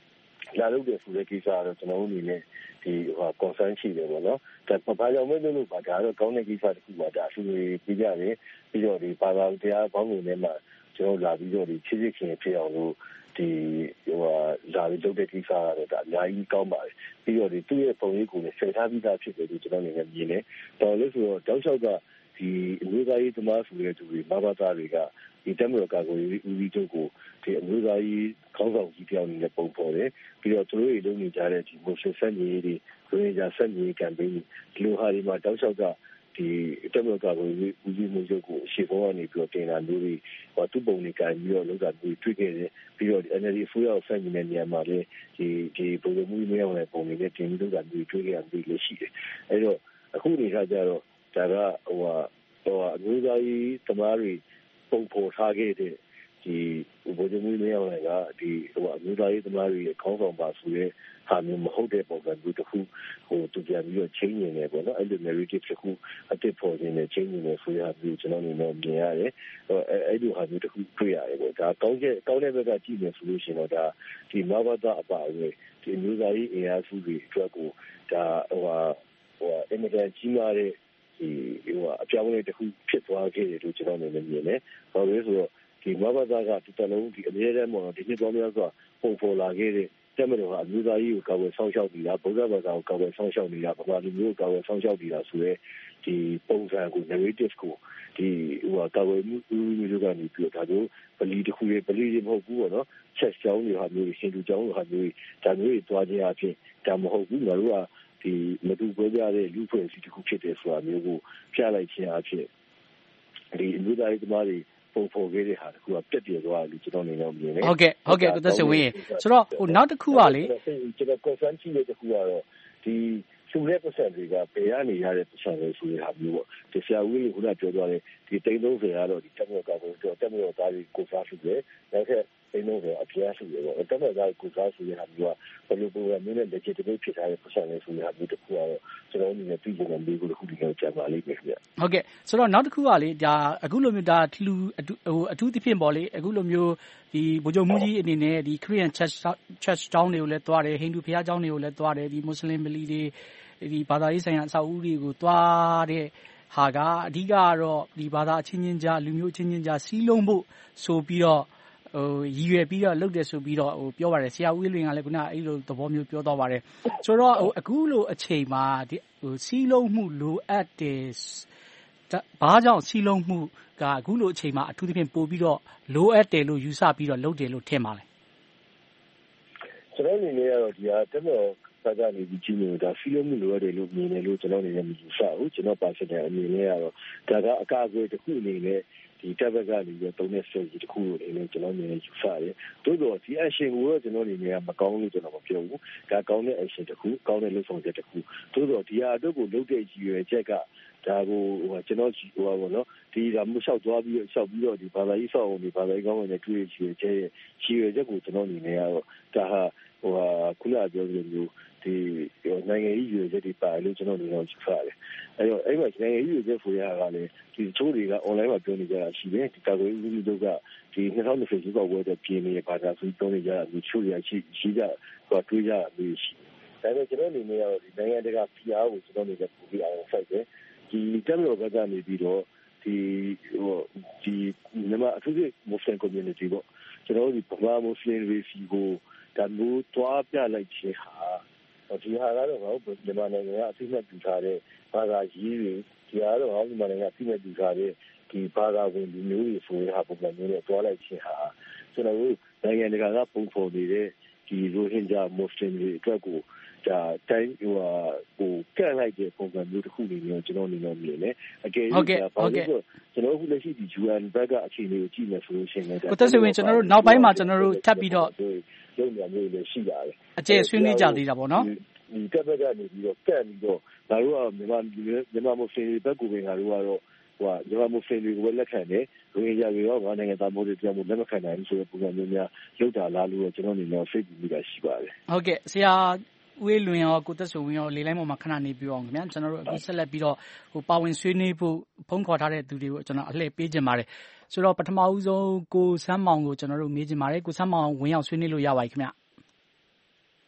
S19: လာလုပ်တယ်ဆိုတဲ့ကိစ္စကတော့ကျွန်တော်တို့အနေနဲ့ဒီဟို concern ရှိတယ်ပေါ့နော်ဒါဘာကြောင့်မလို့လို့ပါဒါတော့ကောင်းတဲ့ကိစ္စတစ်ခုပါဒါအဆူပြကြတယ်ပြီးတော့ဒီဘာသာတရားဘောင်းဝင်ထဲမှာကျွန်တော်လာပြီးတော့ဒီချစ်ချစ်ခင်ဖြစ်အောင်လို့ဒီဟိုလာပြီးလုပ်တဲ့ကိစ္စကတော့ဒါအများကြီးကောင်းပါတယ်ပြီးတော့ဒီသူ့ရဲ့ပုံရိပ်ကိုလည်းဆက်ထားပြီးသားဖြစ်တယ်လို့ကျွန်တော်အနေနဲ့မြင်တယ်တော်လို့ဆိုတော့တောက်လျှောက်ကဒီအမျိုးသားရေးသမားဆိုတဲ့သူတွေမဘာသာတွေကဒီတမရကာကိုဦးစီးချုပ်ကိုဒီအမျိုးသားရေးခေါင်းဆောင်ကြီးပြောင်းနေတဲ့ပုံပေါ်တယ်ပြီးတော့သူတို့တွေလုပ်နေကြတဲ့ဒီမိုရှင်ဆက်ညီတွေရိုဟင်ဂျာဆက်ညီကမ်ပိန်းဒီလိုဟာဒီမှာတောက်လျှောက်ကဒီတမရကာကိုဦးစီးမှုချုပ်ကိုရှေ့ပေါ်ကနေပြီးတော့တင်လာမျိုးတွေဟောသူ့ပုံတွေကန်ပြီးတော့လုပ်တာမျိုးတွေ့ခဲ့တယ်ပြီးတော့ N L D ဆိုရအောင်ဆက်ညီတဲ့နေရာမှာလည်းဒီဒီပုံစံမျိုးမျိုးနဲ့ပုံတွေနဲ့တင်ပြီးလုပ်တာမျိုးတွေ့ခဲ့ရပြီးလည်းရှိတယ်အဲတော့အခုနေခါကျတော့ဒါကဟိုဟာဟိုအမျိုးသားရေးသမားတွေပုံပေါ်ထားခဲ့တဲ့ဒီဘိုးကြီးမျိုးရောလည်းကဒီဟိုအမျိုးသားရေးသမားတွေခေါင်းဆောင်ပါဆိုရဲဟာမျိုးမဟုတ်တဲ့ပုံစံမျိုးတစ်ခုဟိုသူပြန်ပြီးတော့ချင်းနေတယ်ပေါ့နော်အဲ့လို narrative တစ်ခုအတစ်ပေါ်နေချင်းနေတယ်ဆိုရပြီးကျွန်တော်နေတော့မြင်ရတယ်ဟိုအဲ့ဒီဟာမျိုးတစ်ခုတွေ့ရတယ်ပေါ့ဒါကောင်းတဲ့ကောင်းတဲ့ဘက်ကကြည့်နေဆိုလို့ရှိရင်တော့ဒါဒီမဘာသာအပါအဝင်ဒီအမျိုးသားရေးအင်အားစုတွေအတွက်ကိုဒါဟိုဟာဟိုအင်မတန်ကြီးမားတဲ့ဒီဟိုအပြောင်းအလဲတစ်ခုဖြစ်သွားခဲ့တယ်လို့ကျွန်တော်အနေနဲ့မြင်တယ်။ဘာလို့လဲဆိုတော့ဒီမဘာသာကဒီတလုံးဒီအများအားမော်ဒီနှစ်ပေါင်းများစွာပုံပေါ်လာခဲ့တဲ့တမတော်ကအမျိုးသားရေးကိုကာကွယ်ဆောင်ရှောက်နေတာဗုဒ္ဓဘာသာကိုကာကွယ်ဆောင်ရှောက်နေတာဗမာလူမျိုးကိုကာကွယ်ဆောင်ရှောက်နေတာဆိုရဲဒီပုံစံကို narrative ကိုဒီဟိုကာကွယ်မှုမျိုးကနေပြီးတော့ဒါတို့ပလီတစ်ခုလေးပလီတွေမဟုတ်ဘူးပေါ့နော်ချက်ချောင်းတွေဟာမျိုးရှင်သူချောင်းတွေဟာမျိုးဒါမျိုးတွေတွားခြင်းအဖြစ်ဒါမဟုတ်ဘူးငါတို့ကဒီမတူပွဲကြတဲ့လူဖွဲ့စည်းတစ်ခုဖြစ်တယ်ဆိုတာမျိုးကိုပြလိုက်ခြင်းအဖြစ်ဒီအမျိုးသားရေးသမားတွေပုံဖော်ခဲ့တဲ့ဟာတခုကပြက်ပြယ်သွားတယ်ကျွန်တော်အနေနဲ့မြင်တယ်
S8: ဟုတ်ကဲ့ဟုတ်ကဲ့ကိုသက်စဝင်းဆိုတော့ဟိုနောက်တစ်ခုကလေ
S19: ကျွန်တော် concern ရှိတဲ့တစ်ခုကတော့ဒီသူရဲ့ percent တွေကဘယ်ကနေရတဲ့ percent လဲဆိုတဲ့ဟာမျိုးပေါ့ဒီဆရာဦးကြီးကခုနပြောသွားတယ်ဒီတိန်းသုံးဆယ်ကတော့ဒီတက်မြောက်ကတော့တက်မြောက်သားတွေကိုစားရှိတယ်နောက်ထပ်တိန်းသုံးဆယ်အပြားရှိတယ်ပေါ့တက်မြောက်သားကိုစားဆိုတဲ့ဟာမျိုးကဘယ်လိုပုံစံမျိုးနဲ့ legitimate ဖြစ်ထားတဲ့ percent လဲဆိုတဲ့ဟာမျိုးတစ်ခုကတော့ကျွန်တော်အနေနဲ့ပြည်ကျင်တဲ့မျိုးကိုတစ်ခုဒီလိုကြားပါလိမ့်မယ်ခင်ဗျ
S8: ဟုတ်ကဲ့ဆိုတော့နောက်တစ်ခုကလေဒါအခုလိုမျိုးဒါလူဟိုအထူးသဖြင့်ပေါ့လေအခုလိုမျိုးဒီဗိုလ်ချုပ်မှုကြီးအနေနဲ့ဒီ Korean Church Church ကျောင်းတွေကိုလည်းတွားတယ်ဟိန္ဒူဘုရားကျောင်းတွေကိုလည်းတွားတယ်ဒီမွတ်စလင်ဗလီတွေဒီဘာသာရေးဆိုင်ရာအဆောက်အဦတွေကိုတွားတဲ့ဟာကအဓိကကတော့ဒီဘာသာအချင်းချင်းကြားလူမျိုးချင်းချင်းကြားစီးလုံးဖို့ဆိုပြီးတော့ဟိုရည်ရွယ်ပြီးတော့လုပ်တယ်ဆိုပြီးတော့ဟိုပြောပါတယ်ဆရာဦးလွင်ကလည်းခုနအဲ့လိုသဘောမျိုးပြောသွားပါတယ်ဆိုတော့ဟိုအခုလိုအချိန်မှာဒီဟိုစီးလုံးမှုလိုအပ်တယ်ဘာကြောင့်စီးလုံးမှုကအခုလိုအချိန်မှာအထူးသဖြင့်ပို့ပြီးတော့လိုအပ်တယ်လို့ယူဆပြီးတော့လုပ်တယ်လို့ထင်ပါလဲ
S19: ကျွန်တော်အနေနဲ့ကတော့ဒီဟာတက်တော့စကားနေပြီးချင်းနေတာစီးလုံးမှုလိုအပ်တယ်လို့မြင်တယ်လို့ကျွန်တော်အနေနဲ့မယူဆဘူးကျွန်တော်ပါစတဲ့အနေနဲ့ကတော့ဒါကအကာအကွယ်တစ်ခုအနေနဲ့ဒီတက်ဘက်ကနေပြီးသုံးတဲ့ strategy တစ်ခုကိုလည်းကျွန်တော်မြင်နေယူဆတယ်။သို့တော့ဒီ action ကိုတော့ကျွန်တော်အနေနဲ့မကောင်းလို့ကျွန်တော်မပြောဘူး။ဒါကောင်းတဲ့ action တစ်ခုကောင်းတဲ့လုပ်ဆောင်ချက်တစ်ခုသို့တော့ဒီဟာအတွက်ကိုလုပ်တဲ့ရည်ရွယ်ချက်ကဒါကိုဟိုကျွန်တော်ဟိုပါဘောနော်ဒီဒါမျိုးလျှောက်သွားပြီးလျှောက်ပြီးတော့ဒီဘာသာရေးဆောက်အောင်ဒီဘာသာရေးကောင်းတဲ့တွေ့ရည်ချက်ရဲ့ရည်ရွယ်ချက်ကိုကျွန်တော်အနေနဲ့ကတော့ဒါဟာဟိုဟာခုနပြောသလိုမျိုးဒီနိုင်ငံရေးရည်ရွယ်ချက်တွေပါလို့ကျွန်တော်တို့တော့ယူဆတယ်။အဲတော့အဲ့မှာနိုင်ငံရေးရည်ရွယ်ချက်ဆိုရတာလည်းဒီချိုးတွေက online မှာပြောနေကြတာရှိတယ်ဒီကာကွယ်ရေးဦးစီးချုပ်ကဒီနှစ်ထောင်နှစ်ဆယ်ကျော်ဝဲတဲ့ပြည်နယ်ဘာသာဆိုပြောနေကြတာဒီချိုးတွေကရှိရှိကြဟိုတွေးကြပြီးရှိဒါပေမဲ့ကျွန်တော်အနေနဲ့ကတော့ဒီနိုင်ငံတကာဖိအားကိုကျွန်တော်အနေနဲ့ပို့ပြီးအောင်ဆက်တယ်ဒီတက်လို့ကကနေပြီးတော့ဒီဟိုဒီမြန်မာအထူးသဖြင့် Muslim community ပေါ့ကျွန်တော်ဒီဗမာ Muslim တွေစီကိုဒါမျိုးတွားပြလိုက်ခြင်းဟာဒီဟာကတော့ငါတို့မြန်မာနိုင်ငံကအသိအမှတ်ပြုထားတဲ့ဘာသာရေးတွေဒီဟာတော့ငါတို့မြန်မာနိုင်ငံအသိအမှတ်ပြုထားတဲ့ဒီဘာသာဝင်လူမျိုးတွေဆိုတဲ့ဟာပုံစံမျိုးနဲ့တွားလိုက်ခြင်းဟာကျွန်တော်တို့နိုင်ငံတကာကပုံဖော်နေတဲ့ဒီရိုဟင်ဂျာ Muslim တွေအတွက်ကိုဒါတိုင်းဟိုဟိုကန့်လိုက်တဲ့ပုံစံမျိုးတစ်ခုနေမျိုးကျွန်တော်အနေနဲ့မြင်တယ်အကယ်၍ဘာလို့ဆိုကျွန်တော်အခုလက်ရှိဒီ U N ဘက်ကအခြေအနေကိုကြည့်နေဆိုလို့ရှိရင်လည်း
S8: ကိုသက်စဝင်းကျွန်တော်တို့နောက်ပိုင်းမှာကျွန်တော်တို့ထပ်ပြီးတော့
S19: ရုံညာမျိုးတွေရှိရတယ်
S8: အကျယ်ဆွေးနွေးကြသေးတာပေါ့နော်
S19: ဒီတက်ဘက်ကနေပြီးတော့ကန့်ပြီးတော့ငါတို့ကမြန်မာမြန်မာမွတ်စလင်တွေဘက်ကိုပဲငါတို့ကတော့ဟိုမြန်မာမွတ်စလင်တွေကိုပဲလက်ခံတယ်ရိုဟင်ဂျာတွေရောငါနိုင်ငံသားမျိုးတွေပြောင်းဖို့လက်မခံနိုင်ဘူးဆိုတဲ့ပုံစံမျိုးများလောက်တာလားလို့ကျွန်တော်အနေနဲ့စိတ်ပူမိတာရှိပါတယ်
S8: ဟုတ်ကဲ့ဆရာဦးလွင်ရောကိုသက်ဆိုဝင်းရောလေလိုင်းပေါ်မှာခဏနေပြီးအောင်ခင်ဗျာကျွန်တော်တို့အခုဆက်လက်ပြီးတော့ဟိုပါဝင်ဆွေးနွေးဖို့ဖုန်းခေါ်ထားတဲ့သူတွေကိုကျွန်တော်အလှည့်ပေးခြင်းပါတယ်ဆိုတော့ပထမဦးဆုံးကိုစမ်းမောင်ကိုကျွန်တော်တို့မေးခြင်းပါတယ်ကိုစမ်းမောင်ဝင်ရောက်ဆွေးနွေးလို့ရပါပြီခင်ဗျာ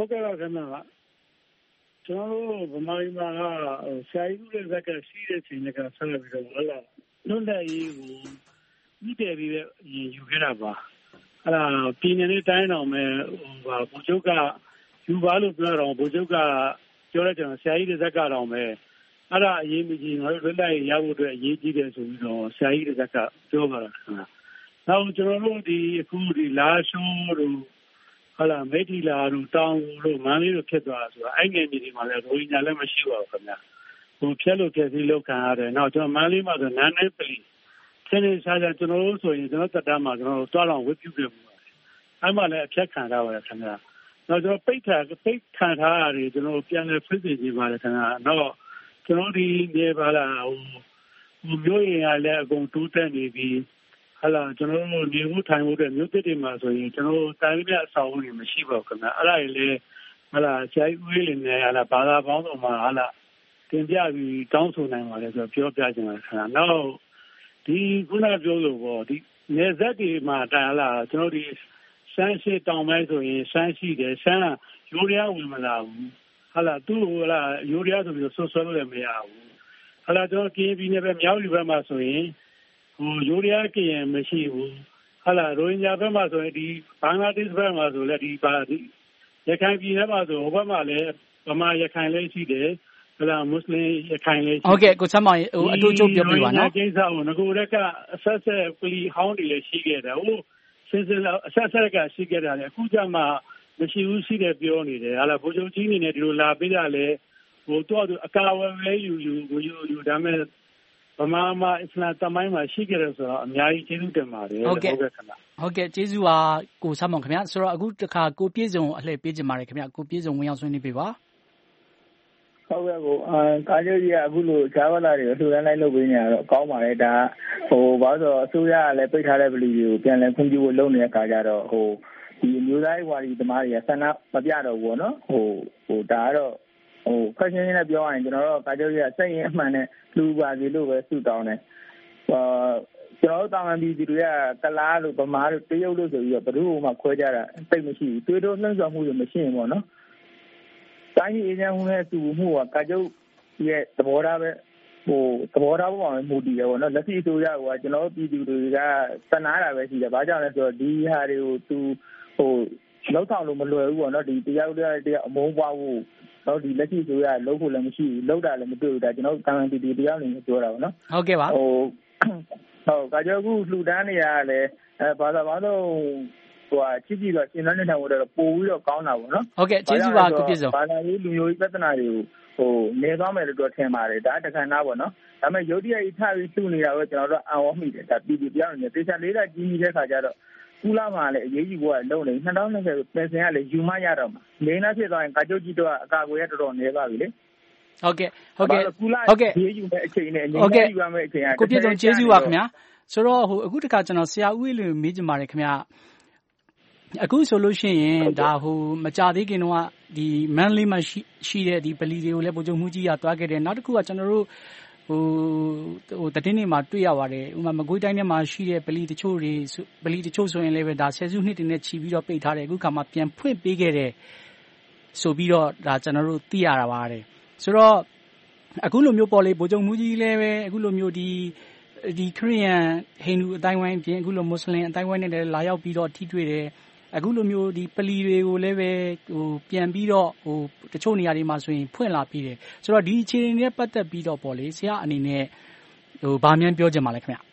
S20: ဟုတ်ကဲ့ပါခင်ဗျာကျွန်တော်တို့ဗမာပြည်မှာဆရာကြီးတို့လက်ကရှိတဲ့ချိန်ကဆက်ပြီးတော့ဟလာလွတ်လပ်ရေးကိုဤတည်ပြီးယူခဲ့တာပါအဲ့ဒါပြည်နယ်နဲ့တိုင်းတော်မဲ့ဟိုဗိုလ်ချုပ်ကယူပါလို့ပြောတော့ဗိုလ်ချုပ်ကပြောလိုက်တယ်ဆရာကြီးတွေဇက်ကတော့မဲ့အဲ့ဒါအရေးမကြီးငါတို့လွတ်လပ်ရေးရဖို့အတွက်အရေးကြီးတယ်ဆိုပြီးတော့ဆရာကြီးတွေဇက်ကပြောပါတာခင်ဗျာနောက်ကျွန်တော်တို့ဒီအခုဒီလာရှိုးတို့ဟလာမေတီလာတို့တောင်တို့မန်းလေးတို့ဖြစ်သွားတာဆိုတာအဲ့ငယ်ကြီးတွေမှာလည်းရိုဟင်ဂျာလည်းမရှိပါဘူးခင်ဗျာဟိုဖြက်လို့ဖြက်စီးလောက်ခံရတယ်နောက်ကျွန်တော်မန်းလေးမှာဆိုနန်းနေပလီဆင်းနေစားကြကျွန်တော်တို့ဆိုရင်ကျွန်တော်တက်တာမှာကျွန်တော်တို့တွားလောင်ဝတ်ပြုခဲ့မှုပါတယ်အဲ့မှာလည်းအဖြက်ခံရပါတယ်ခင်ဗျာနောက်ကျွန်တော်ပိတ်ထားပိတ်ခံထားရတယ်ကျွန်တော်ပြန်လဲဖိစီကြည့်ပါတယ်ခင်ဗျာနောက်ကျွန်တော်ဒီနေပါလားဟိုဟိုမျိုးရင်ကလည်းအကုန်တိုးတက်နေပြီးဟလာကျွန်တော်တို့နေမှုထိုင်မှုတဲ့မြို့သစ်တွေမှာဆိုရင်ကျွန်တော်တို့တိုင်းပြည်အဆောက်အဦတွေမရှိပါဘူးခင်ဗျာအဲ့ဒါကြီးလေဟလာဆရာကြီးဦးလေးနဲ့ဟလာဘာသာပေါင်းစုံမှာဟလာတင်ပြပြီးတောင်းဆိုနိုင်ပါလေဆိုတော့ပြောပြချင်ပါတယ်ခင်ဗျာနောက်ဒီခုနပြောလို့ပေါ့ဒီနေဆက်တွေမှာတိုင်ဟလာကျွန်တော်ဒီစမ်းရှိတောင်ပိုင်းဆိုရင်စမ်းရှိတယ်စမ်းရိုးရဝင်မလာဘူးဟလာသူ့ဟလာရိုးရဆိုပြီးဆွဆွလို့လည်းမရဘူးဟလာကျွန်တော်ကင်းပြီးနေပဲမြောက်လူဘက်မှာဆိုရင်ဟိုရိုးရကရင်မရှိဘူးဟလာရိုဟင်ဂျာဘက်မှာဆိုရင်ဒီဘင်္ဂလားဒေ့ရှ်ဘက်မှာဆိုလည်းဒီပါဒီရခိုင်ပြည်နယ်မှာဆိုဟိုဘက်မှာလည်းဗမာရခိုင်လည်းရှိတယ်ဟလာမွတ်စလင်ရခိုင်လည်းရှိ
S8: ဟုတ်ကဲ့ကိုချမ်းမောင်ဟိုအတူတူပြောပြပါနော်
S20: ကိစ္စကိုငကိုရက်ကအဆက်ဆက်ပလီဟောင်းတွေလည်းရှိခဲ့တယ်ဟိုစင်စင်အဆက်ဆက်ကရှိခဲ့တယ်အခုကျမှမရှိဘူးရှိတယ်ပြောနေတယ်ဟာလာဘိုးချုပ်ကြီးနေနဲ့ဒီလိုလာပေးတာလေဟိုတော့အကာအဝယ်ပဲယူယူကိုယူယူဒါမဲ့ဗမာမှာအစ္စလာမ်တမိုင်းမှာရှိခဲ့တယ်ဆိုတော့အများကြီးကျေးဇူးတင်ပါတယ်
S8: ဟုတ်ကဲ့ခင်ဗျဟုတ်ကဲ့ကျေးဇူးပါကိုဆမ်းမောင်ခင်ဗျဆိုတော့အခုတခါကိုပြည့်စုံအလှည့်ပေးကြပါတယ်ခင်ဗျကိုပြည့်စုံဝင်ရောက်ဆွေးနွေးပေးပါ
S21: ဟုတ်ကဲ့ကိုအာကားကြီးကအခုလိုဂျာဝလာတွေကိုလှူဒန်းလိုက်လုပ်ပေးနေရတော့ကောင်းပါတယ်ဒါဟိုဘာလို့ဆိုအစိုးရကလည်းပိတ်ထားတဲ့ဗလီတွေကိုပြန်လည်ဖွင့်ပြဖို့လုပ်နေတဲ့အခါကျတော့ဟိုဒီမျိုးသားရေးဝါဒီသမားတွေကဆန္ဒမပြတော့ဘူးပေါ့နော်ဟိုဟိုဒါကတော့ဟိုဖက်ရှင်နဲ့ပြောရရင်ကျွန်တော်တို့ကာကျော်ကြီးကစိတ်ရင်းအမှန်နဲ့လူပါစီလို့ပဲဆုတောင်းတယ်အာကျွန်တော်တို့တာမန်ပြည်သူတွေကကလားလို့ဗမာတို့တရုတ်လို့ဆိုပြီးတော့ဘယ်သူမှခွဲကြတာတိတ်မရှိဘူးတွေးတော့လှမ်းဆောင်မှုတွေမရှိရင်ပေါ့နော်တိုင်းပြည်အေဂျင့်မှုနဲ့သူမှုကကာကျော်ရဲ့သဘောထားပဲဟိုသဘောထားပေါ်မှာမူတည်တယ်ပေါ့နော်လက်ရှိအစိုးရကကျွန်တော်တို့ပြည်သူတွေကတနာတာပဲရှိတယ်ဘာကြောင့်လဲဆိုတော့ဒီဟာတွေကိုသူဟိုလောက်ဆောင်လို့မလွယ်ဘူးပေါ့နော်ဒီတရားဥပဒေတရားအမုန်းပွားဖို့တော့ဒီလက်ရှိဆိုရလုံးဖို့လည်းမရှိဘူးလောက်တာလည်းမတွေ့ဘူးဒါကျွန်တော်တာဝန်တည်တည်တရားနေပြောတာပေါ့နော်
S8: ဟုတ်ကဲ့ပါ
S21: ဟိုဟုတ်ကကြောအခုလှူဒန်းနေရလဲအဲဘာသာဘာလို့ဟိုချစ်ကြည့်တော့ရှင်းတဲ့ထောင်တော့ပို့ပြီးတော့ကောင်းတာပေါ့နော်
S8: ဟုတ်ကဲ့ကျေးဇူးပါကိုပြည့်စုံ
S21: ဘာသာရေးလူမျိုးရေးပြဿနာတွေကိုဟိုနေသွားမယ်လို့တော့ထင်ပါတယ်ဒါတခါနာပေါ့နော်ဒါပေမဲ့ယုတ်တိယဤထပြီးလှူနေတာတော့ကျွန်တော်တို့အံ့ဩမိတယ်ဒါပြည်ပြည်ပြောင်းနေတေချာလေးလာကြီးနေတဲ့ခါကျတော့ကူလာမှာလည်းအရေးကြီးဖို့ကလုံးနေ၂၀၂၀ပင်စင်ကလည်းယူမရတော့မှာနေနာဖြစ်သွားရင်ကာကျုပ်ကြီးတော့အကာအကွယ်ရတော်တော်နေပါပြီလေ
S8: ဟုတ်ကဲ့ဟုတ်ကဲ့
S21: ဟုတ်ကဲ့ရေးယူမဲ့အချိန်နဲ့အငြိမ်းကြီးယူရမဲ့အချိန်
S8: ကကိုပြည့်စုံကျေးဇူးပါခင်ဗျာဆိုတော့ဟိုအခုတခါကျွန်တော်ဆရာဦးဝေးလူမေးချင်ပါတယ်ခင်ဗျာအခုဆိုလို့ရှိရင်ဒါဟိုမကြသေးခင်တော့ဒီမန်လေးမှာရှိရှိတဲ့ဒီပလီတွေကိုလည်းပုံချုပ်မှုကြီးကတွားခဲ့တယ်နောက်တစ်ခုကကျွန်တော်တို့ဟိုဟိုတတင်းနေမှာတွေ့ရပါတယ်ဥမာမကွေးတိုင်းထဲမှာရှိတဲ့ပလီတချို့တွေပလီတချို့ဆိုရင်လည်းပဲဒါဆယ်စုနှစ်တည်းနဲ့ခြီးပြီးတော့ပိတ်ထားတယ်အခုခါမှပြန်ဖွင့်ပေးခဲ့တယ်ဆိုပြီးတော့ဒါကျွန်တော်တို့သိရတာပါတယ်ဆိုတော့အခုလိုမျိုးပေါ်လေပုံချုပ်မှုကြီးလည်းပဲအခုလိုမျိုးဒီဒီခရစ်ယာန်ဟိန္ဒူအတိုင်းဝိုင်းပြင်အခုလိုမွတ်စလင်အတိုင်းဝိုင်းနဲ့လည်းလာရောက်ပြီးတော့ထိတွေ့တယ်အခုလိုမျိုးဒီပလီတွေကိုလည်းပဲဟိုပြန်ပြီးတော့ဟိုတချို့နေရာတွေမှာဆိုရင်ဖွင့်လာပြီးတယ်ဆိုတော့ဒီအခြေအနေနဲ့ပတ်သက်ပြီးတော့ပေါ့လေဆရာအနေနဲ့ဟိုဗာမြန်ပြောချင်ပါလဲခင်ဗျ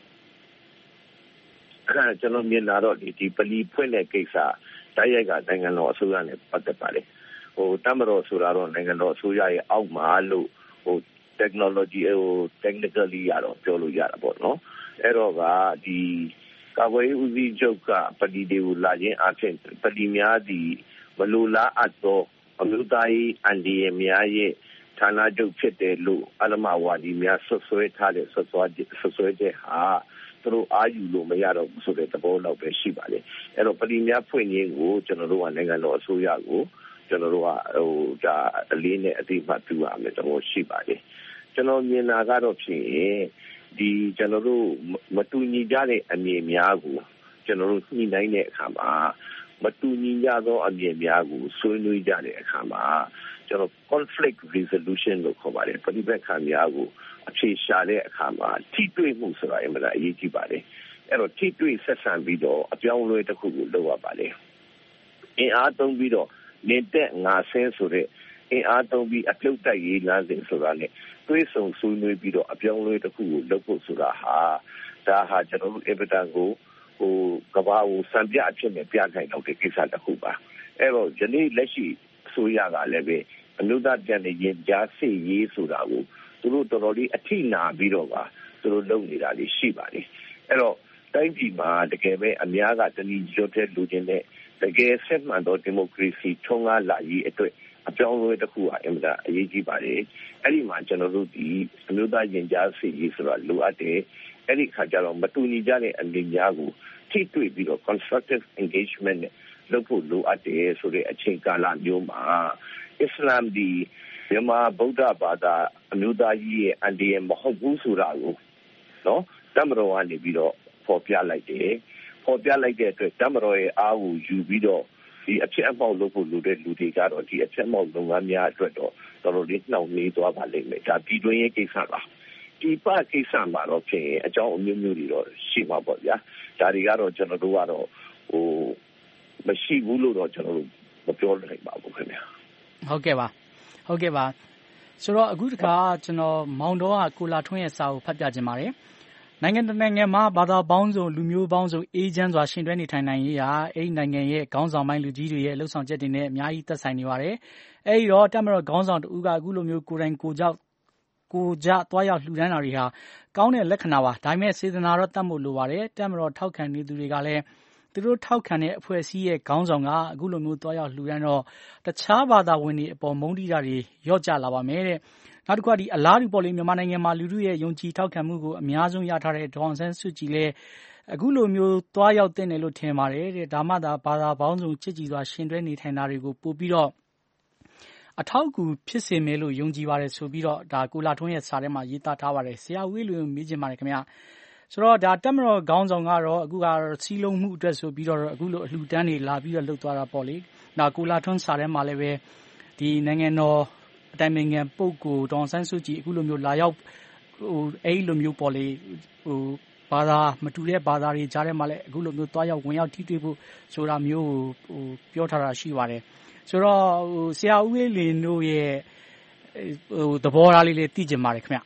S18: ကျွန်တော်မြင်လာတော့ဒီဒီပလီဖွင့်တဲ့ကိစ္စတိုက်ရိုက်ကနိုင်ငံတော်အစိုးရနဲ့ပတ်သက်ပါတယ်ဟိုတမတော်ဆိုတာတော့နိုင်ငံတော်အစိုးရရဲ့အောက်မှာလို့ဟို technology ဟို technically ရတော့ပြောလို့ရတာပေါ့နော်အဲ့တော့ကဒီကာကွယ်ရေးဦးစီးချုပ်ကပလီတွေကိုလာခြင်းအဖြစ်ပလီများသည်မလိုလားအပ်သောအမျိုးသားရေးအန်ဒီရများရဲ့ဌာနချုပ်ဖြစ်တယ်လို့အလမဝါဒီများဆွဆွဲထားတဲ့ဆွဆွဲဆွဆွဲတဲ့ဟာသူတို့အာယူလို့မရတော့ဘူးဆိုတဲ့သဘောလောက်ပဲရှိပါလေအဲ့တော့ပလီများဖွင့်ခြင်းကိုကျွန်တော်တို့ကနိုင်ငံတော်အစိုးရကိုကျွန်တော်တို့ကဟိုဒါအလေးနဲ့အသိမှတ်ပြုရမယ်သဘောရှိပါလေကျွန်တော်မြင်တာကတော့ဖြစ်ရင်ဒီကျွန်တော်တို့မတူညီကြတဲ့အမြင်များကိုကျွန်တော်တို့ညှိနှိုင်းတဲ့အခါမှာမတူညီကြသောအမြင်များကိုဆွေးနွေးကြတဲ့အခါမှာကျွန်တော် conflict resolution လို့ခေါ်ပါတယ်ပဋိပက္ခများကိုအဖြေရှာတဲ့အခါမှာထိတွေ့မှုဆိုတာအမှန်တရားအရေးကြီးပါတယ်အဲ့တော့ထိတွေ့ဆက်ဆံပြီးတော့အပြောင်းအလဲတစ်ခုကိုလုပ်ရပါတယ်အင်အားသုံးပြီးတော့နေတက်ငါဆင်းဆိုတဲ့အင်အားသုံးပြီးအပြုတ်တိုက်ရေးလမ်းစဉ်ဆိုတာနဲ့တွဲဆုံဆွေးနွေးပြီးတော့အပြောင်းအလဲတစ်ခုကိုလုပ်ဖို့ဆိုတာဟာဒါဟာကျွန်တော်တို့ evidence ကိုဟိုကဘာကိုစံပြအဖြစ်နဲ့ပြနိုင်တော့တဲ့ကိစ္စတစ်ခုပါအဲ့တော့ယနေ့လက်ရှိအစိုးရကလည်းပဲအမျိုးသားပြန်လည်ရင်ကြားစစ်ရေးဆိုတာကိုသူတို့တော်တော်လေးအထိနာပြီးတော့ပါသူတို့လုပ်နေတာလေးရှိပါတယ်အဲ့တော့တိုင်းပြည်မှာတကယ်ပဲအများကတဏှီကျွတ်တဲ့လူချင်းနဲ့တကယ်ဆက်မှန်သောဒီမိုကရေစီထွန်းကားလာရေးအတွက်အပြောင်းအလဲတစ်ခုအမှန်တရားအရေးကြီးပါတယ်အဲ့ဒီမှာကျွန်တော်တို့ဒီအမျိုးသားရင်ကြားစစ်ရေးဆိုတာလိုအပ်တယ်အဲ့ဒီခါကျတော့မတူညီကြတဲ့အမြင်များကိုထိတွေ့ပြီးတော့ constructive engagement နဲ့လုပ်ဖို့လိုအပ်တယ်ဆိုတဲ့အချိန်ကာလမျိုးမှာအစ္စလာမ်ဒီမြန်မာဗုဒ္ဓဘာသာအမျိုးသားကြီးရဲ့အန်ဒီယမဟုတ်ဘူးဆိုတာကိုနော်တမတော်ကနေပြီးတော့ပေါ်ပြလိုက်တယ်ပေါ်ပြလိုက်တဲ့အတွက်တမတော်ရဲ့အားကိုယူပြီးတော့ဒီအဖြစ်အမောက်လုပ်ဖို့လိုတဲ့လူတွေကတော့ဒီအဖြစ်အမောက်လုပ်ငန်းများအတွက်တော့တော်တော်လေးနှောင့်နှေးသွားပါလိမ့်မယ်ဒါပြည်တွင်းရေးကိစ္စပါဒီပကိစ္စမှာတော့ဖြစ်ရင်အကြောင်းအမျိုးမျိုးတွေတော့ရှိမှာပေါ့ဗျာဒါတွေကတော့ကျွန်တော်တို့ကတော့ဟိုမရှိဘူးလို့တော့ကျွန်တော်တို့မပြောနိုင်ပါဘူးခင်ဗျာ
S8: ဟုတ်ကဲ့ပါဟုတ်ကဲ့ပါဆိုတော့အခုတခါကျွန်တော်မောင်တော်ကကိုလာထွန်းရဲ့စာကိုဖတ်ပြခြင်းပါတယ်နိုင်ငံတနိုင်ငံမှာဘာသာပေါင်းစုံလူမျိုးပေါင်းစုံအေးချမ်းစွာရှင်တွဲနေထိုင်နိုင်ရေးဟာအဲ့ဒီနိုင်ငံရဲ့ခေါင်းဆောင်ပိုင်းလူကြီးတွေရဲ့လှုပ်ဆောင်ချက်တွေနဲ့အများကြီးသက်ဆိုင်နေပါတယ်အဲ့ဒီတော့တမတော်ခေါင်းဆောင်တူကအခုလိုမျိုးကိုယ်တိုင်ကိုကြောက်ကိုကြသွားရောက်လှူဒန်းတာတွေဟာကောင်းတဲ့လက္ခဏာပါဒါပေမဲ့စေတနာတော့တတ်ဖို့လိုပါတယ်တမတော်ထောက်ခံနေသူတွေကလည်းသူတို့ထောက်ခံတဲ့အဖွဲ့အစည်းရဲ့ခေါင်းဆောင်ကအခုလိုမျိုးသွားရောက်လှူဒန်းတော့တခြားဘာသာဝင်တွေအပေါ်မုန်းတီးတာတွေရော့ကျလာပါမယ်တဲ့နောက်တစ်ခုကဒီအလားတူပေါ်လေမြန်မာနိုင်ငံမှာလူထုရဲ့ယုံကြည်ထောက်ခံမှုကိုအများဆုံးရထားတဲ့ဒေါအောင်ဆန်းစုကြည်လည်းအခုလိုမျိုးသွားရောက်တဲ့နယ်လို့ထင်ပါတယ်တဲ့ဒါမှသာဘာသာပေါင်းစုံချစ်ကြည်စွာရှင်တွဲနေထိုင်တာတွေကိုပို့ပြီးတော့အထောက်အကူဖြစ်စေမယ်လို့ယုံကြည်ပါတယ်ဆိုပြီးတော့ဒါကိုလာထွန်းရဲ့စာထဲမှာရေးသားထားပါတယ်ဆရာဦးဝေးလူမေးချင်ပါတယ်ခင်ဗျာဆိုတော့ဒါတက်မတော်ခေါင်းဆောင်ကတော့အခုကစီးလုံးမှုအတွက်ဆိုပြီးတော့အခုလိုအလှူဒန်းတွေလာပြီးတော့လှုပ်သွားတာပေါ့လေဒါကိုလာထွန်းစာထဲမှာလည်းပဲဒီနိုင်ငံတော်အတိုင်ပင်ခံပုဂ္ဂိုလ်ဒေါအောင်ဆန်းစုကြည်အခုလိုမျိုးလာရောက်ဟိုအဲ့လိုမျိုးပေါ့လေဟိုဘာသာမတူတဲ့ဘာသာတွေကြားထဲမှာလည်းအခုလိုမျိုးသွားရောက်ဝင်ရောက်ထိတွေ့ဖို့ဆိုတာမျိုးဟိုပြောထားတာရှိပါတယ်ဆိုတော့ဟိုဆရာဦးလေးလင်းတို့ရဲ့ဟိုသဘောထားလေးလေးသိကြပါတယ်ခင်ဗျ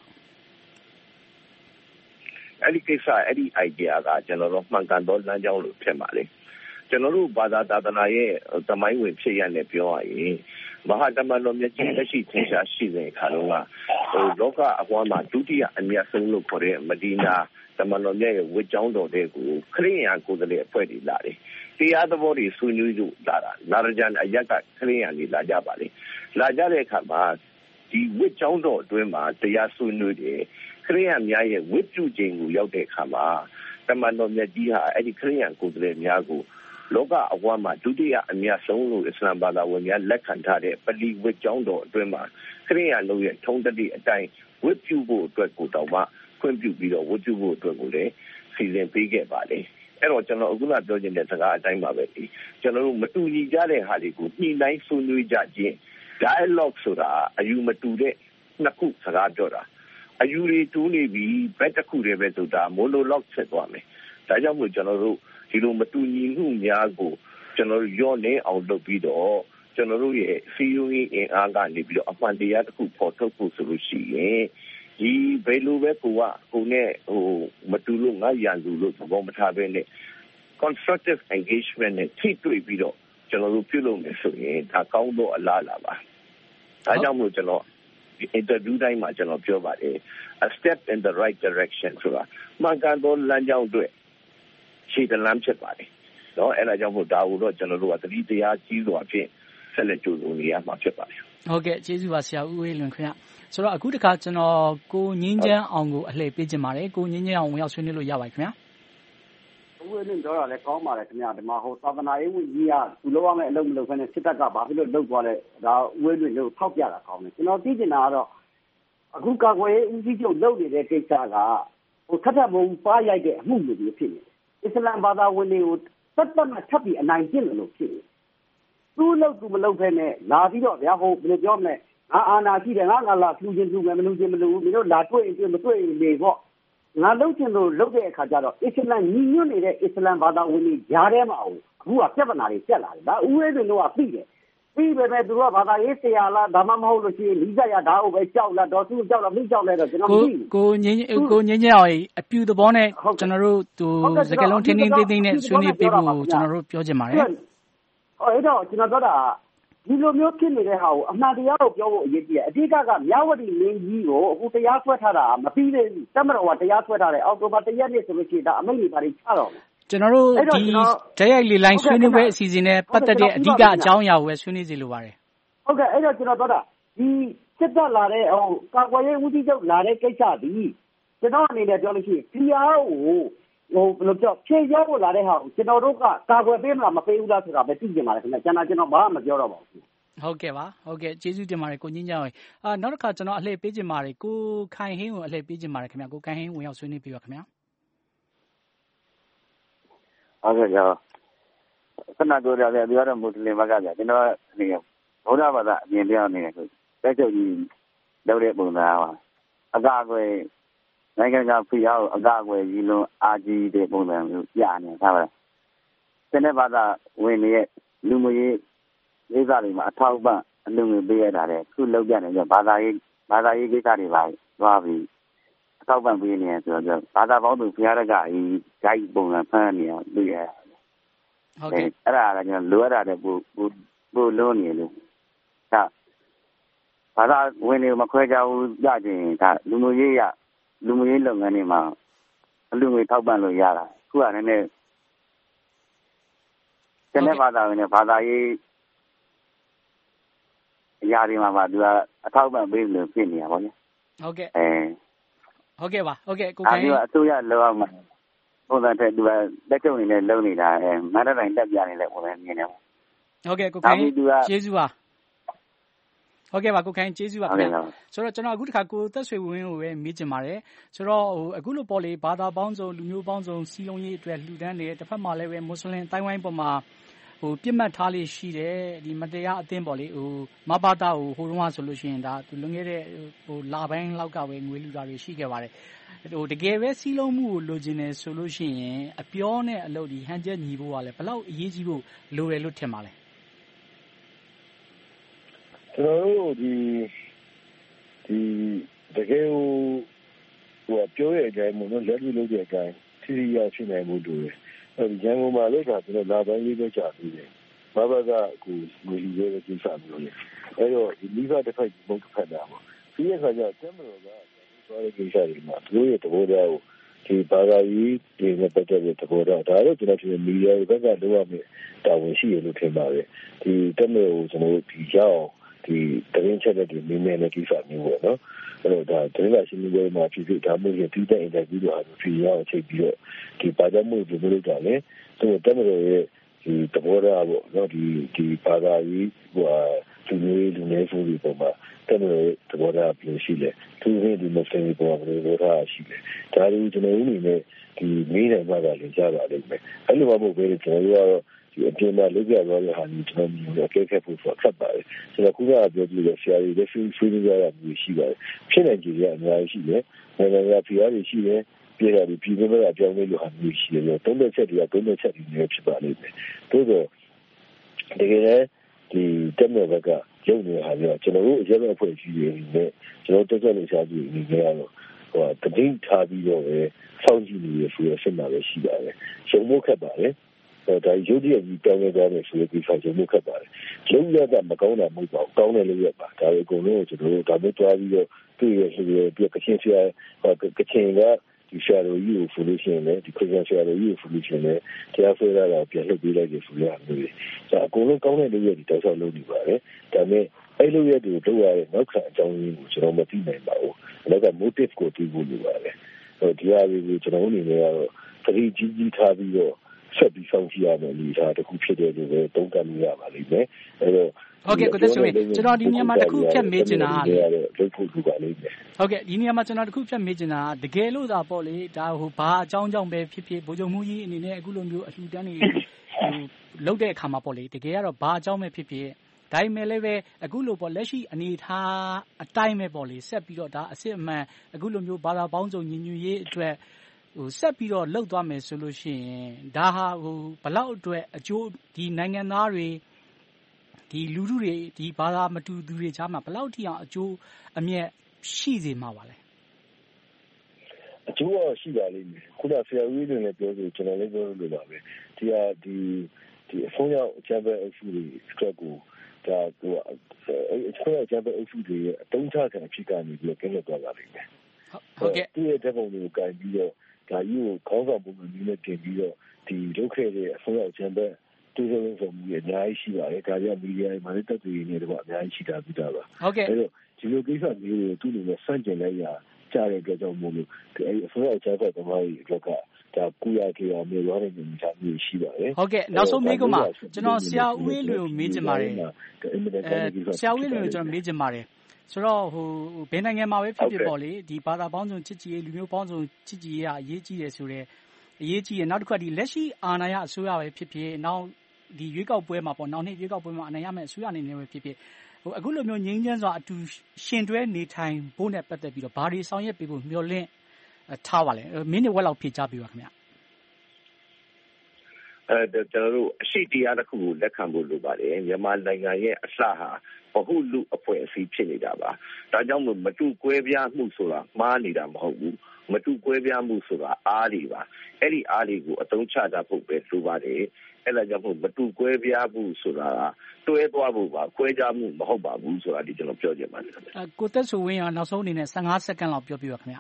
S18: အဲ့ဒီကိစ္စအဲ့ဒီ idea ကကျွန်တော်တို့မှန်ကန်သောလမ်းကြောင်းလို့ထင်ပါလေကျွန်တော်တို့ဘာသာသာသနာရဲ့သမိုင်းဝင်ဖြစ်ရတဲ့ပြောရရင်မဟာတမန်တော်မြတ်ကြီးလက်ရှိထင်ရှားရှိတဲ့ခါတော့ကဟိုလောကအပွားမှာဒုတိယအမြတ်ဆုံးလို့ခေါ်တဲ့မဒီနာတမန်တော်မြတ်ရဲ့ဝတ်ကြောင်းတော်တဲ့ကိုခရစ်ယာန်ကိုယ်စားလှယ်အဖွဲ့တွေလာတယ်တရားသဘောတွေဆွေးနွေးလို့လာတာနာရကြန်အရက်ကခရစ်ယာန်တွေလာကြပါလေလာကြတဲ့အခါမှာဒီဝတ်ကြောင်းတော်အတွင်းမှာတရားဆွေးနွေးတယ်ခရစ်ယာန်များရဲ့ဝတ်ပြုခြင်းကိုရောက်တဲ့အခါမှာတမန်တော်မြတ်ကြီးဟာအဲ့ဒီခရစ်ယာန်ကိုယ်စားလှယ်များကိုလောကအဝါမှာဒုတိယအမြတ်ဆုံးလို့အစ္စလာမ်ဘာသာဝင်များလက်ခံထားတဲ့ပလီဝတ်ကြောင်းတော်အတွင်းမှာခရစ်ယာန်တို့ရဲ့ထုံးတတိအတိုင်းဝတ်ပြုဖို့အတွက်ကိုတောင်မှခွင့်ပြုပြီးတော့ဝတ်ပြုဖို့အတွက်ကိုလည်းစီစဉ်ပေးခဲ့ပါလေအဲ့တော့ကျွန်တော်အခုနပြောချင်တဲ့စကားအတိုင်းပါပဲဒီကျွန်တော်တို့မတူညီကြတဲ့ဟာတွေကိုညှိနှိုင်းဆွေးနွေးကြခြင်း dialogue ဆိုတာအယူမတူတဲ့နှစ်ခုစကားပြောတာအယူတွေတူနေပြီးဘက်တစ်ခုတည်းပဲဆိုတာ monologue ဖြစ်သွားမယ်ဒါကြောင့်မို့ကျွန်တော်တို့ဒီလိုမတူညီမှုများကိုကျွန်တော်တို့ရောနေအောင်လုပ်ပြီးတော့ကျွန်တော်တို့ရဲ့စီယိုအင်အားကနေပြီးတော့အမှန်တရားတစ်ခုပေါ်ထုတ်ဖို့ဆိုလို့ရှိရင်ဒီဘယ်လိုပဲကိုကကိုနဲ့ဟိုမတူလို့ငါရန်သူလို့သဘောမထားဘဲနဲ့ constructive engagement နဲ့ထိတွေ့ပြီးတော့ကျွန်တော်တို့ပြုလုပ်မယ်ဆိုရင်ဒါကောင်းသောအလားအလာပါဒါကြောင့်မို့ကျွန်တော်ဒီ interview တိုင်းမှာကျွန်တော်ပြောပါတယ် a step in the right direction ဆိုတာမှန်ကန်သောလမ်းကြောင်းတွေရှေ့တလမ်းဖြစ်ပါတယ်เนาะအဲ့ဒါကြောင့်မို့ဒါကိုတော့ကျွန်တော်တို့ကသတိတရားကြီးစွာဖြင့်ဆက်လက်ကြိုးစားနေရမှာဖြစ်ပါတယ်
S8: ဟုတ်ကဲ့ကျေးဇူးပါဆရာဦးဝေးလွင်ခင်ဗျဆိုတော့အခုတခါကျွန်တော်ကိုငင်းချမ်းအောင်ကိုအလှည့်ပေးခြင်းပါတယ်ကိုငင်းချမ်းအောင်ဝင်ရောက်ဆွေးနွေးလို့ရပါတယ်ခင်ဗျာ
S1: ဦးဝေးလွင်ပြောတာလည်းကောင်းပါတယ်ခင်ဗျာဒီမှာဟိုသာသနာရေးဝန်ကြီးကသူလုပ်ရမယ့်အလုပ်မလုပ်ဘဲနဲ့စစ်တပ်ကဘာဖြစ်လို့လုပ်သွားလဲဒါဦးဝေးလွင်တို့ထောက်ပြတာကောင်းတယ်ကျွန်တော်သိချင်တာကတော့အခုကာကွယ်ရေးဦးစီးချုပ်လုပ်နေတဲ့ကိစ္စကဟိုထပ်ထပ်မုံပါရိုက်တဲ့အမှုမျိုးဖြစ်နေတယ်အစ္စလာမ်ဘာသာဝင်တွေကိုသက်သက်မှထပ်ပြီးအနိုင်ကျင့်လို့ဖြစ်နေသူ့လို့သူမလုပ်ဖဲနဲ့လာပြီးတော့ဗျာဟိုဘယ်လိုပြောမလဲငါအာနာရှိတယ်ငါငါလာဖြူချင်းဖြူမယ်မလူချင်းမလူဘူးမင်းတို့လာတွေ့ရင်တွေ့မတွေ့ရင်နေပေါ့ငါလုပ်ချင်လို့လုပ်တဲ့အခါကျတော့အစ္စလမ်ညီညွတ်နေတဲ့အစ္စလမ်ဘာသာဝင်တွေကြားထဲမှာအခုကပြဿနာတွေတက်လာတယ်ဒါဦးဝဲတွေတော့ပြီးတယ်ပြီးပဲမဲ့သူကဘာသာရေးဆရာလားဒါမှမဟုတ်လို့ရှိရင်လိစာရဓာတ်ကိုပဲကြောက်လားဒေါ်စုကြောက်လားမိကြောက်လဲတော့ကျွန်တော်မသိဘူး
S8: ကိုငင်းကိုငင်းညအောင်အပြူသဘောနဲ့ကျွန်တော်တို့သူစကလုံးထင်းထင်းသေးသေးနဲ့ဆွေးနွေးပေးဖို့ကျွန်တော်တို့ပြောချင်ပါတယ်
S1: ဟောအဲ့တော့ကျွန်တော်ပြောတာဒီလိုမျိုးဖြစ်နေတဲ့ဟာကိုအမှန်တရားကိုပြောဖို့အရေးကြီးတယ်အဓိကကမြဝတီမင်းကြီးကိုအခုတရားဆွဲထားတာမပြီးသေးဘူးတမတော်ကတရားဆွဲထားတယ်အောက်တိုဘာတရက်နေ့ဆိုလို့ရှိရင်ဒါအမိန့်တွေပါချတော့
S8: ကျွန်တော်တို့ဒီဓာတ်ရိုက်လေလိုင်းဆွေးနွေးပွဲအစီအစဉ်နဲ့ပတ်သက်တဲ့အဓိကအကြောင်းအရာကိုပဲဆွေးနွေးစီလိုပါတယ်
S1: ဟုတ်ကဲ့အဲ့တော့ကျွန်တော်ပြောတာဒီစစ်တပ်လာတဲ့ဟိုကာကွယ်ရေးဦးစီးချုပ်လာတဲ့ကိစ္စဒီကျွန်တော်အနေနဲ့ပြောလို့ရှိရင် P R ကိုဟိုဘယ်လိုပြောဖြည့်ရောက်လာတဲ့ဟာကိုကျွန်တော်တို့ကကာကွယ်ပေးမလားမပေးဘူးလားဆိုတာပဲသိကြပါလားခင်ဗျကျွန်တော်ကျွန်တော်ဘာမှမပြောတော့ပါဘူး
S8: ဟုတ်ကဲ့ပါဟုတ်ကဲ့ကျေးဇူးတင်ပါတယ်ကိုညင်းကြအောင်အာနောက်တစ်ခါကျွန်တော်အလှည့်ပေးခြင်းပါတယ်ကိုခိုင်ဟင်းကိုအလှည့်ပေးခြင်းပါတယ်ခင်ဗျကိုခိုင်ဟင်းဝင်ရောက်ဆွေးနွေးပြပါခင်ဗျ
S4: ဟုတ်ကဲ့ကြောခဏပြောရတဲ့ဒီကတော့မွတ်စလင်ဘက်ကကြာကျွန်တော်အနေနဲ့ဘုရားဘာသာအမြင်ပြောင်းနေတယ်ဆိုတက်ချုပ်ကြီးလုပ်တဲ့ပုံစံပါအကာအကွယ်နိုင်ငံကဖိအားကိုအကာအကွယ်ကြီးလုံးအာကြီးတဲ့ပုံစံမျိုးပြနေတာပါစနေဘာသာဝင်ရဲ့လူမျိုးရေးကိစ္စတွေမှာအထောက်ပံ့အလုံးငွေပေးရတာတဲ့ခုလောက်ပြနေကြဘာသာရေးဘာသာရေးကိစ္စတွေပါသွားပြီးအထောက်ပံ့ပေးနေရဆိုတော့ဘာသာပေါင်းသူဖျားရကအေးဂိုက်ပုံစံဖမ်းနေအောင်တွေ့ရ
S8: ဟုတ်ကဲ့
S4: အဲ့ဒါကကျွန်တော်လိုရတာတဲ့ပို့ပို့လုံးနေလို့ဒါဘာသာဝင်တွေမခွဲကြဘူးကြခြင်းဒါလူမျိုးရေးရလူမျိုးရေးလုပ်ငန်းတွေမှာအလူငွေထောက်ပံ့လို့ရတာခုကလည်းနည်းကျန်တဲ့ဘာသာဝင်တွေဘာသာရေးအရာတွေမှာပါသူကအထောက်ပံ့ပေးလို့ဖြစ်နေတာပေါ့ည
S8: ဟုတ်ကဲ့
S4: အဲ
S8: ဟုတ်ကဲ့ပါဟုတ်ကဲ့ကိုခိုင်
S4: အဲဒီကအစိုးရလောက်အောင်ပုံစံတဲ့သူကလက်ကျုံနေနဲ့လုံနေတာအဲမန္တတိုင်းတက်ပြနေလဲပုံစံမြင်နေပေါ့
S8: ဟုတ်ကဲ့ကိုခိုင်ကျေးဇူးပါဟုတ်ကဲ့ပါကိုခိုင်ကျေးဇူးပါခင်ဗျာဆိုတော့ကျွန်တော်အခုတစ်ခါကိုသက်ဆွေဝင်းကိုပဲမေးချင်ပါတယ်ဆိုတော့ဟိုအခုလိုပေါ်လေဘာသာပေါင်းစုံလူမျိုးပေါင်းစုံစီလုံးရေးအတွက်လှူဒန်းနေတဲ့တစ်ဖက်မှာလည်းပဲမွတ်စလင်တိုင်းဝိုင်းပေါ်မှာဟိုပြစ်မှတ်ထားလေးရှိတယ်ဒီမတရားအသင်းပေါ်လေဟိုမဘာသာဟိုဟိုတုန်းကဆိုလို့ရှိရင်ဒါသူလွန်ခဲ့တဲ့ဟိုလာပိုင်းလောက်ကပဲငွေလူတာတွေရှိခဲ့ပါတယ်ဟိုတကယ်ပဲစီလုံးမှုကိုလိုချင်တယ်ဆိုလို့ရှိရင်အပြောနဲ့အလုပ်ဒီဟန်ချက်ညီဖို့ကလည်းဘယ်လောက်အရေးကြီးဖို့လိုတယ်လို့ထင်ပါလဲ
S19: ကျွန်တော်တို့ဒီဒီတကယ်ဟိုပြောရတဲ့အတိုင်းမလို့လက်တွေ့လုပ်တဲ့အတိုင်းစီရီယာဖြစ်နိုင်မှုတို့တယ်အဲဒီရန်ကုန်မှာလည်းကကျွန်တော်လာပိုင်းလေးပဲကြာပြီးတယ်ဘာဘာကကိုငွေကြီးရဲ့ကိစ္စမျိုးလေအဲတော့ဒီမိဘတစ်ဖက်ဘုံတစ်ဖက်တာပေါ့ဒီအခါကျတမတော်ကသွားတဲ့ကိစ္စတွေမှာသူတို့ရဲ့သဘောတရားကိုဒီဘာသာရေးတွေနဲ့ပတ်သက်တဲ့သဘောတရားဒါတော့ကျွန်တော်ဒီမီဒီယာဘက်ကလုပ်ရမယ်တာဝန်ရှိရလို့ထင်ပါတယ်ဒီတမတော်ကိုကျွန်တော်ဒီရောက်ဒီတရင်ချက်တဲ့ဒီမင်းနဲ့ကိစ္စမျိုးပေါ့နော်အဲ့တော့ဒါတရင်ကရှင်းပြမှာဖြစ်ဖြစ်ဒါမျိုးရင်ပြီးတဲ့အင်တာဗျူးတော့အဖြစ်ရအောင်ချိန်ပြီးတော့ဒီပါကြမှုဒီလိုလုပ်တာလေသူတမတော်ရဲ့ဒီသဘောတရားပေါ့နော်ဒီဒီဘာသာရေးဟိုသူမျိုးလူမျိုးစုတွေပေါ်မှာတမတော်ရဲ့သဘောတရားပြင်ရှိလေသူတွေဒီမစလင်ပေါ်မှာသဘောတရားရှိတယ်ဒါတွေကျွန်တော်အနေနဲ့ဒီမိနိုင်မှာလည်းကြားပါလိမ့်မယ်အဲ့လိုမှမဟုတ်ဘဲကျွန်တော်တို့ကတော့ဒီအပြင်မှာလုပ်ကြတော့တဲ့ဟာကြီးကျွန်တော်မြင်ရခဲ့ခဲ့ဖို့ဆိုဆက်ပါတယ်ကျွန်တော်ခုနကပြောပြလို့ဆရာကြီးလက်ရှိဆွေးနွေးကြရမျိုးရှိပါတယ်ဖြစ်နိုင်ကြရအများကြီးရှိတယ်နိုင်ငံကဖိအားတွေရှိတယ်ပြည်တော်ဒီပြည်သူတွေအပြောင်းလဲလို့ဟာမျိုးရှိတယ်သုံးသက်ချက်တွေကသုံးသက်ချက်တွေမျိုးဖြစ်ပါလိမ့်မယ်သို့တော့တကယ်လည်းဒီတက်မြဘက်ကရုပ်နေတာပြောကျွန်တော်တို့အရေးပဲအဖွဲ့အစည်းတွေနဲ့ကျွန်တော်တက်ကြလို့ရှားပြီးနေကြရတော့ဟိုတတိထားပြီးတော့ပဲစောင့်ကြည့်နေရဆိုရဆက်မှာပဲရှိပါတယ်ရှုံဖို့ခက်ပါတယ်ဒါရုပ်ရည်ကြီးတောင်းနေကြတယ်ဆိုတဲ့ကိစ္စကိုမှုခတ်ပါတယ်ရုပ်ရည်ကမကောင်းတာမဟုတ်ပါဘူးကောင်းတယ်လို့ရပါဒါအကုန်လုံးကိုကျွန်တော်တို့ဒါမျိုးတွားပြီးတော့တွေ့ရဆိုပြီးပြကချင်းဆရာကချင်ကဒီဆရာတော်ကြီးကိုဆိုလို့ရှိရင်လည်းဒီခရစ်ယာန်ဆရာတော်ကြီးကိုဆိုလို့ရှိရင်လည်းတရားဆွဲရတာပြန်လှုပ်ပေးလိုက်တယ်ဆိုရမျိုးဒါအကုန်လုံးကောင်းတဲ့လို့ရဒီတောက်လျှောက်လုပ်နေပါတယ်ဒါပေမဲ့အဲ့လိုရတူလုပ်ရတဲ့နောက်ခံအကြောင်းရင်းကိုကျွန်တော်မသိနိုင်ပါဘူးနောက်က motive ကိုသိဖို့လိုပါတယ်ဟိုဒီဟာကိုကျွန်တော်အနေနဲ့ကတော့သတိကြီးကြီးထားပြီးတော့ဆက်ပြီးဆောင်ကြည့်ရမယ်ဒီဟာတစ်ခုဖြစ်တယ်လို့ပဲသုံးသပ်မိရပါလိမ့်မယ်အဲတော့
S8: ဟုတ်ကဲ့ကိုသက်ဆွေကျွန်တော်ဒီနေရာမှာတစ်ခုဖြတ်မေးချင်တာ
S19: ကလုပ်ဖို့လိုပါလိမ့်မယ်
S8: ဟုတ်ကဲ့ဒီနေရာမှာကျွန်တော်တစ်ခုဖြတ်မေးချင်တာတကယ်လို့သာပေါ့လေဒါဟိုဘာအကြောင်းကြောင့်ပဲဖြစ်ဖြစ်ဗိုလ်ချုပ်မှုကြီးအနေနဲ့အခုလိုမျိုးအလှူဒန်းနေလုပ်တဲ့အခါမှာပေါ့လေတကယ်ကတော့ဘာအကြောင်းပဲဖြစ်ဖြစ်ဒါပေမဲ့လည်းပဲအခုလိုပေါ့လက်ရှိအနေထားအတိုင်းပဲပေါ့လေဆက်ပြီးတော့ဒါအစစ်အမှန်အခုလိုမျိုးဘာသာပေါင်းစုံညီညွတ်ရေးအတွက်ဟိုဆက်ပြီးတော့လှုပ်သွားမယ်ဆိုလို့ရှိရင်ဒါဟာဟိုဘလောက်အတွက်အကျိုးဒီနိုင်ငံသားတွေဒီလူထုတွေဒီဘာသာမတူသူတွေကြားမှာဘလောက်ထိအောင်အကျိုးအမြတ်ရှိစေမှာပါလဲ
S19: အကျိုးတော့ရှိပါလိမ့်မယ်ခုနဆရာဦးတွေလည်းပြောဆိုကျွန်တော်လည်းပြောလို့ပါပဲဒီဟာဒီဒီအဆုံးရောက်အချမ်းပဲအစုတွေအတွက်ကိုဒါဟိုအခွင့်အရေးပဲအစုတွေရဲ့အတုံးချခံအဖြစ်ကနေပြီးတော့ကျင်းလို့သွားပါလိမ့်မယ်ဟုတ်ကဲ့ဒီရဲ့တဲ့ပုံတွေကိုကန်ပြီးတော့ဒါကြီးကိုခေါင်းဆောင်ပုံမျိုးနဲ့တင်ပြီးတော့ဒီလုတ်ခဲ့တဲ့အဆုံးရောက်အချမ်းပဲတူတူဆုံးမှုအများကြီးရှိပါတယ်ဒါကြောင့်မီဒီယာမှာလည်းတက်တည်နေတယ်ပေါ့အများကြီးရှိတာပြီးတာပါ
S8: ဟုတ်ကဲ့
S19: အဲ့တော့ဒီလိုကိစ္စမျိုးတွေသူ့အနေနဲ့စန့်ကျင်လိုက်ရကြားတဲ့အတွက်ကြောင့်မို့လို့ဒီအဲ့အစိုးရအကြမ်းဖက်သမားတွေအတွက်ကဒါကူရကေအောင်မျိုးရောတဲ့မျိုးသားမျိုးရှိပါတယ်
S8: ဟုတ်ကဲ့နောက်ဆုံးမေးခွန်းမှာကျွန်တော်ဆရာဦးဝင်းလွင်ကိုမေးချင်ပါတယ်အဲဆရာဦးဝင်းလွင်ကိုကျွန်တော်မေးချင်ပါတယ်ဆိုတော့ဟိုဘယ်နိုင်ငံမှာပဲဖြစ်ဖြစ်ပေါ့လေဒီဘာသာပေါင်းစုံချစ်ကြည်ရေးလူမျိုးပေါင်းစုံချစ်ကြည်ရေးကအရေးကြီးတယ်ဆိုတော့အရေးကြီးရနောက်တစ်ခါဒီလက်ရှိအာဏာရအစိုးရပဲဖြစ်ဖြစ်နောက်ဒီရွေးကောက်ပွဲမှာပေါ့နောက်နေ့ရွေးကောက်ပွဲမှာအနိုင်ရမယ့်အစိုးရအနေနဲ့ပဲဖြစ်ဖြစ်ဟိုအခုလိုမျိုးငြိမ်းချမ်းစွာအတူရှင်တွဲနေထိုင်ဖို့နဲ့ပတ်သက်ပြီးတော့ဘာတွေဆောင်ရွက်ပေးဖို့မျှော်လင့်ထားပါလဲမင်းတွေဝက်လောက်ဖြေချပေးပါခင်ဗျ
S18: အဲကျွန်တော်တို့အရှိတရားတစ်ခုကိုလက်ခံဖို့လိုပါတယ်မြန်မာနိုင်ငံရဲ့အစဟာဘဟုလူအဖွဲ့အစည်းဖြစ်နေတာပါဒါကြောင့်မတူကွဲပြားမှုဆိုတာမှားနေတာမဟုတ်ဘူးမတူကွဲပြားမှုဆိုတာအားတွေပါအဲ့ဒီအားတွေကိုအသုံးချကြဖို့ပဲလိုပါတယ်အဲ့ဒါကြောင့်မတူကွဲပြားမှုဆိုတာတွဲသွားဖို့ပါကွဲကြမှုမဟုတ်ပါဘူးဆိုတာဒီကျွန်တော်ပြောချင်ပါတယ်ခင်ဗျ
S8: အဲကိုသက်ဆိုဝင်းရနောက်ဆုံးအနေနဲ့fifteenစက္ကန့်လောက်ပြောပြပါခင်ဗျ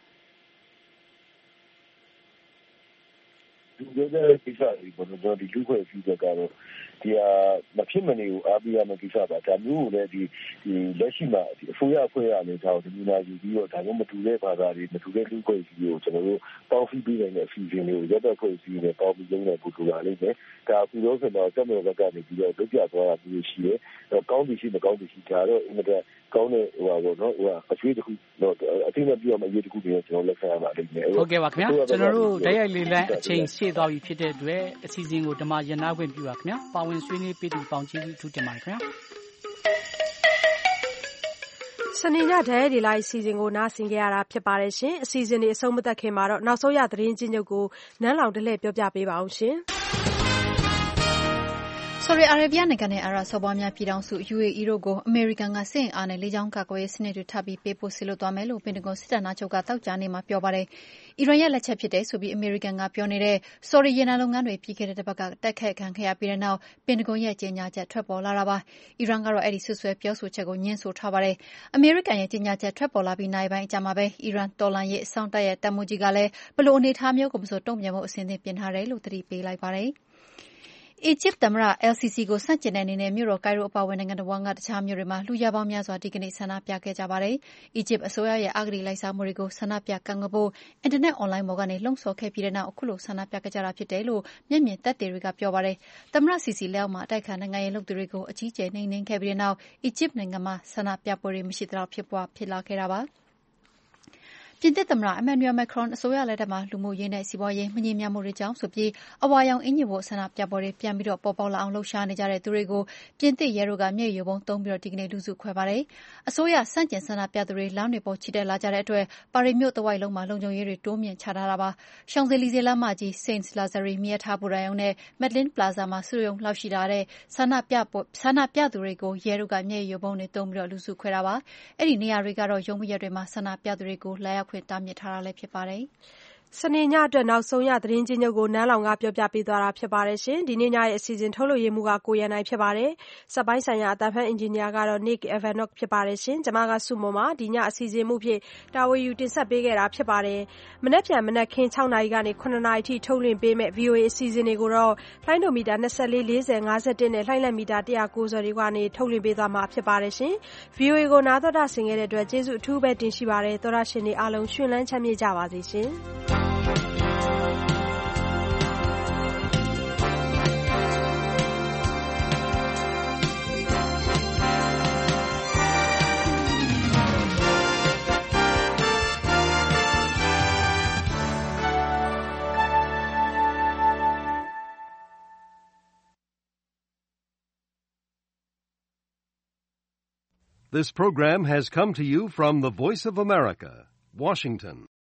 S19: ဒီလိုတဲ့ကိစ္စတွေဘယ်လိုဒီလူ့ခွင့်ပြုတဲ့ကတော့ဒီဟာမဖြစ်မနေကိုအားပေးရမယ့်ကိစ္စပါဒါမျိုးကိုလည်းဒီဒီလက်ရှိမှာဒီအစိုးရအဖွဲ့ရအနေထားကိုဒီနာယူပြီးတော့ဒါမျိုးမတူတဲ့ဘာသာတွေမတူတဲ့လူ့ခွင့်ပြုကိုကျွန်တော်တို့ပေါင်းစည်းပေးနိုင်တဲ့အစီအစဉ်တွေကိုရပ်တဲ့ဖွဲ့စည်းနေပေါင်းပြီးလုပ်နေဖို့လိုပါလိမ့်မယ်ဒါအခုတော့ဆိုတော့တက်မယ်ဘက်ကနေပြီးတော့လုပ်ပြသွားတာမျိုးရှိတယ်ကောင်းပြီရှိမကောင်းပြီရှိဒါတော့အင်မတန်ကောင်းတဲ့ဟိုပါဘောနော်ဟိုအကျွေးတစ်ခုတော့အသိနဲ့ပြောမှအရေးတစ်ခုတွေကျွန်တော်လက်ခံရပါလိမ့်မယ်
S8: ဟုတ်ကဲ့ပါခင်ဗျာကျွန်တော်တို့ဓာတ်ရိုက်လေးလမ်းအချိန်ရှေ့သွားပြီဖြစ်တဲ့အတွက်အစီအစဉ်ကိုဓမ္မရနာခွင့်ပြုပါခင်ဗျာပါဝင်ဆွေးနွေးပေးသူပေါင်းကျေးဇူးထူးတင်ပါတယ်ခင်ဗျာ
S2: စနေညဓာတ်ရိုက်တွေလိုက်အစီအစဉ်ကိုနားဆင်ကြရတာဖြစ်ပါတယ်ရှင်အစီအစဉ်တွေအဆုံးမသတ်ခင်မှာတော့နောက်ဆုံးရသတင်းချင်းချုပ်ကိုနန်းလောင်တလှည့်ပြောပြပေးပါအောင်ရှင်
S3: ဆော်ဒီအာရေဗျနိုင်ငံနဲ့အာရပ်စော်ဘွားများပြည်ထောင်စု ယူ အေ အီ တို့ကိုအမေရိကန်ကစစ်အင်အားနဲ့လေကြောင်းကာကွယ်ရေးစနစ်တွေထပ်ပြီးပေးပို့စေလွှတ်သွားမယ်လို့ပင်တဂွန်စစ်ဌာနချုပ်ကသောကြာနေ့မှာပြောပါတယ်။အီရန်ရဲ့လက်ချက်ဖြစ်တယ်ဆိုပြီးအမေရိကန်ကပြောနေတဲ့ဆော်ဒီရေနံလုပ်ငန်းတွေပြီးခဲ့တဲ့တစ်ပတ်ကတိုက်ခိုက်ခံခဲ့ရပြီးတဲ့နောက်ပင်တဂွန်ရဲ့ကြေညာချက်ထွက်ပေါ်လာတာပါ။အီရန်ကတော့အဲ့ဒီဆွဆွဲပြောဆိုချက်ကိုညှင်းဆိုထားပါတယ်။အမေရိကန်ရဲ့ကြေညာချက်ထွက်ပေါ်လာပြီးနိုင်ပိုင်းအကြာမှာပဲအီရန်တော်လှန်ရေးအစောင့်တပ်ရဲ့တပ်မှူးကြီးကလည်းဘလို့အနေထားမျိုးကိုမဆိုတုံ့ပြန်ဖို့အစဉ်သင့်ပြင်ထားတယ်လို့သတိပေးလိုက်ပါတယ်။အီဂျစ်သမ္မတ အယ်လ် စီ စီ ကိုဆန့်ကျင်တဲ့အနေနဲ့မြို့တော်ကိုင်ရိုအပါအဝင်နိုင်ငံတစ်ဝန်းကတခြားမြို့တွေမှာလူရာပေါင်းများစွာဒီကနေ့ဆန္ဒပြခဲ့ကြပါတယ်။အီဂျစ်အစိုးရရဲ့အဂတိလိုက်စားမှုတွေကိုဆန္ဒပြကန့်ကွက်ဖို့အင်တာနက်အွန်လိုင်းပေါ်ကနေလှုံ့ဆော်ခဲ့ပြီးတဲ့နောက်အခုလိုဆန္ဒပြခဲ့ကြတာဖြစ်တယ်လို့မျက်မြင်သက်သေတွေကပြောပါတယ်။သမ္မတစီစီလက်အောက်မှာအတိုက်အခံနိုင်ငံရေးလုပ်သူတွေကိုအကြီးအကျယ်နှိမ်နင်းခဲ့ပြီးတဲ့နောက်အီဂျစ်နိုင်ငံမှာဆန္ဒပြပွဲတွေမရှိသလောက်ဖြစ်ပွားဖြစ်လာခဲ့တာပါ။ပြင်သစ်သမ္မတ Emmanuel Macron အစိုးရလက်ထက်မှာလူမှုရေးနဲ့စီးပွားရေးမညီမျှမှုတွေကြောင့်ဆိုပြီးအဝါရောင်အင်ဂျင်ဝတ်ဆန္ဒပြပွဲတွေပြန်ပြီးပေါ်ပေါက်လာအောင်လှုပ်ရှားနေကြတဲ့သူတွေကိုပြင်သစ်ရဲတို့ကမျက်ရည်ယိုဗုံးသုံးပြီးဒီကနေ့လူစုခွဲပါတယ်။အစိုးရဆန့်ကျင်ဆန္ဒပြသူတွေလမ်းတွေပေါ်ချီတက်လာကြတဲ့အတွက်ပါရီမြို့တဝိုက်လုံးမှာလုံခြုံရေးတွေတိုးမြှင့်ချထားတာပါ။ Champs-Élysées လမ်းမကြီး Saint-Lazare မီးရထားဘူတာရုံနဲ့ Madeleine Plaza မှာစုရုံလောက်ရှိလာတဲ့ဆန္ဒပြဆန္ဒပြသူတွေကိုရဲတို့ကမျက်ရည်ယိုဗုံးတွေသုံးပြီးလူစုခွဲတာပါ။အဲ့ဒီနေရာတွေကတော့ရုံးမရက်တွေမှာဆန္ဒပြသူတွေကိုလာရောက်ခွင့်တားမြစ်ထားတာလည်းဖြစ်ပါတယ်။
S2: စနေညအတွက်နောက်ဆုံးရသတင်းချင်းချုပ်ကိုနန်းလောင်ကပြောပြပေးသွားတာဖြစ်ပါတယ်ရှင်။ဒီနေ့ညရဲ့အစီအစဉ်ထုတ်လွှင့်ရေးမှူးကကိုရန်နိုင်ဖြစ်ပါတယ်။စက်ပိုင်းဆိုင်ရာအသံဖတ်အင်ဂျင်နီယာကတော့ Nick Evanock ဖြစ်ပါတယ်ရှင်။ကျွန်မကစုမုံပါဒီညအစီအစဉ်မှုဖြစ်တာဝန်ယူတင်ဆက်ပေးခဲ့တာဖြစ်ပါတယ်။မနက်ဖြန်မနက်ခင်း၆နာရီကနေ၇နာရီထိထုတ်လွှင့်ပေးမဲ့ ဗွီအိုအေ အစီအစဉ်တွေကိုတော့လိုင်းဒိုမီတာ၂၄ ၄၀ ၅၁နဲ့လှိုင်းလက်မီတာ၁၉၀တွေကနေထုတ်လွှင့်ပေးသွားမှာဖြစ်ပါတယ်ရှင်။ ဗွီအိုအေကိုနားတော်တာဆင်ခဲ့တဲ့အတွက်ကျေးဇူးအထူးပဲတင်ရှိပါတယ်။သောရရှင်တွေအားလုံးရှင်လန်းချမ်းမြေ့ကြပါစေရှင်။
S7: This program has come to you from the Voice of America, Washington.